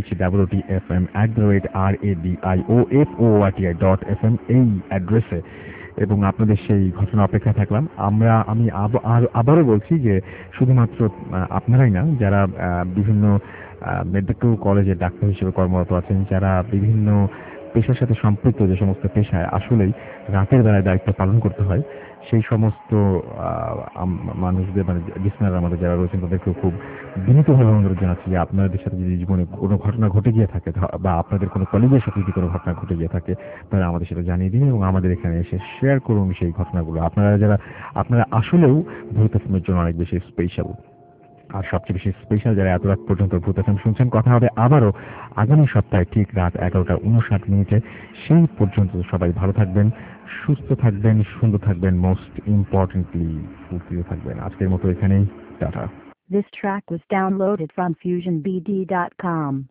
BHWTFM@radioFORTI.FM এই অ্যাড্রেসে, এবং আপনাদের সেই ঘটনা অপেক্ষা থাকলাম। আমি আবারও বলছি যে শুধুমাত্র আপনারাই না, যারা বিভিন্ন মেডিকেল কলেজে ডাক্তার হিসেবে কর্মরত আছেন, যারা বিভিন্ন পেশার সাথে সম্পৃক্ত, যে সমস্ত পেশায় আসলেই রাতের বেলায় দায়িত্ব পালন করতে হয়, সেই সমস্ত মানুষদের, মানে লিসনার আমাদের যারা রয়েছেন, তাদেরকেও খুব বিনীতভাবে অনুরোধ জানাচ্ছি যে আপনাদের সাথে যদি জীবনে কোনো ঘটনা ঘটে গিয়ে থাকে, বা আপনাদের কোনো কলিগের সাথে যদি কোনো ঘটনা ঘটে গিয়ে থাকে, তাহলে আমাদের সেটা জানিয়ে দিন এবং আমাদের এখানে এসে শেয়ার করুন সেই ঘটনাগুলো। আপনারা আসলেও ভূত এফএমের জন্য অনেক বেশি স্পেশাল। আর সবচেয়ে বেশি স্পেশাল যারা এত রাত পর্যন্ত ভূত এফএম শুনছেন। কথা হবে আবারও আগামী সপ্তাহে ঠিক রাত 11:59। সেই পর্যন্ত সবাই ভালো থাকবেন, সুস্থ থাকবেন, সুন্দর থাকবেন, মোস্ট ইম্পর্টেন্টলি ফুর্তিতে থাকবেন। আজকের মতো এখানেই tata. This track was downloaded from FusionBD.com.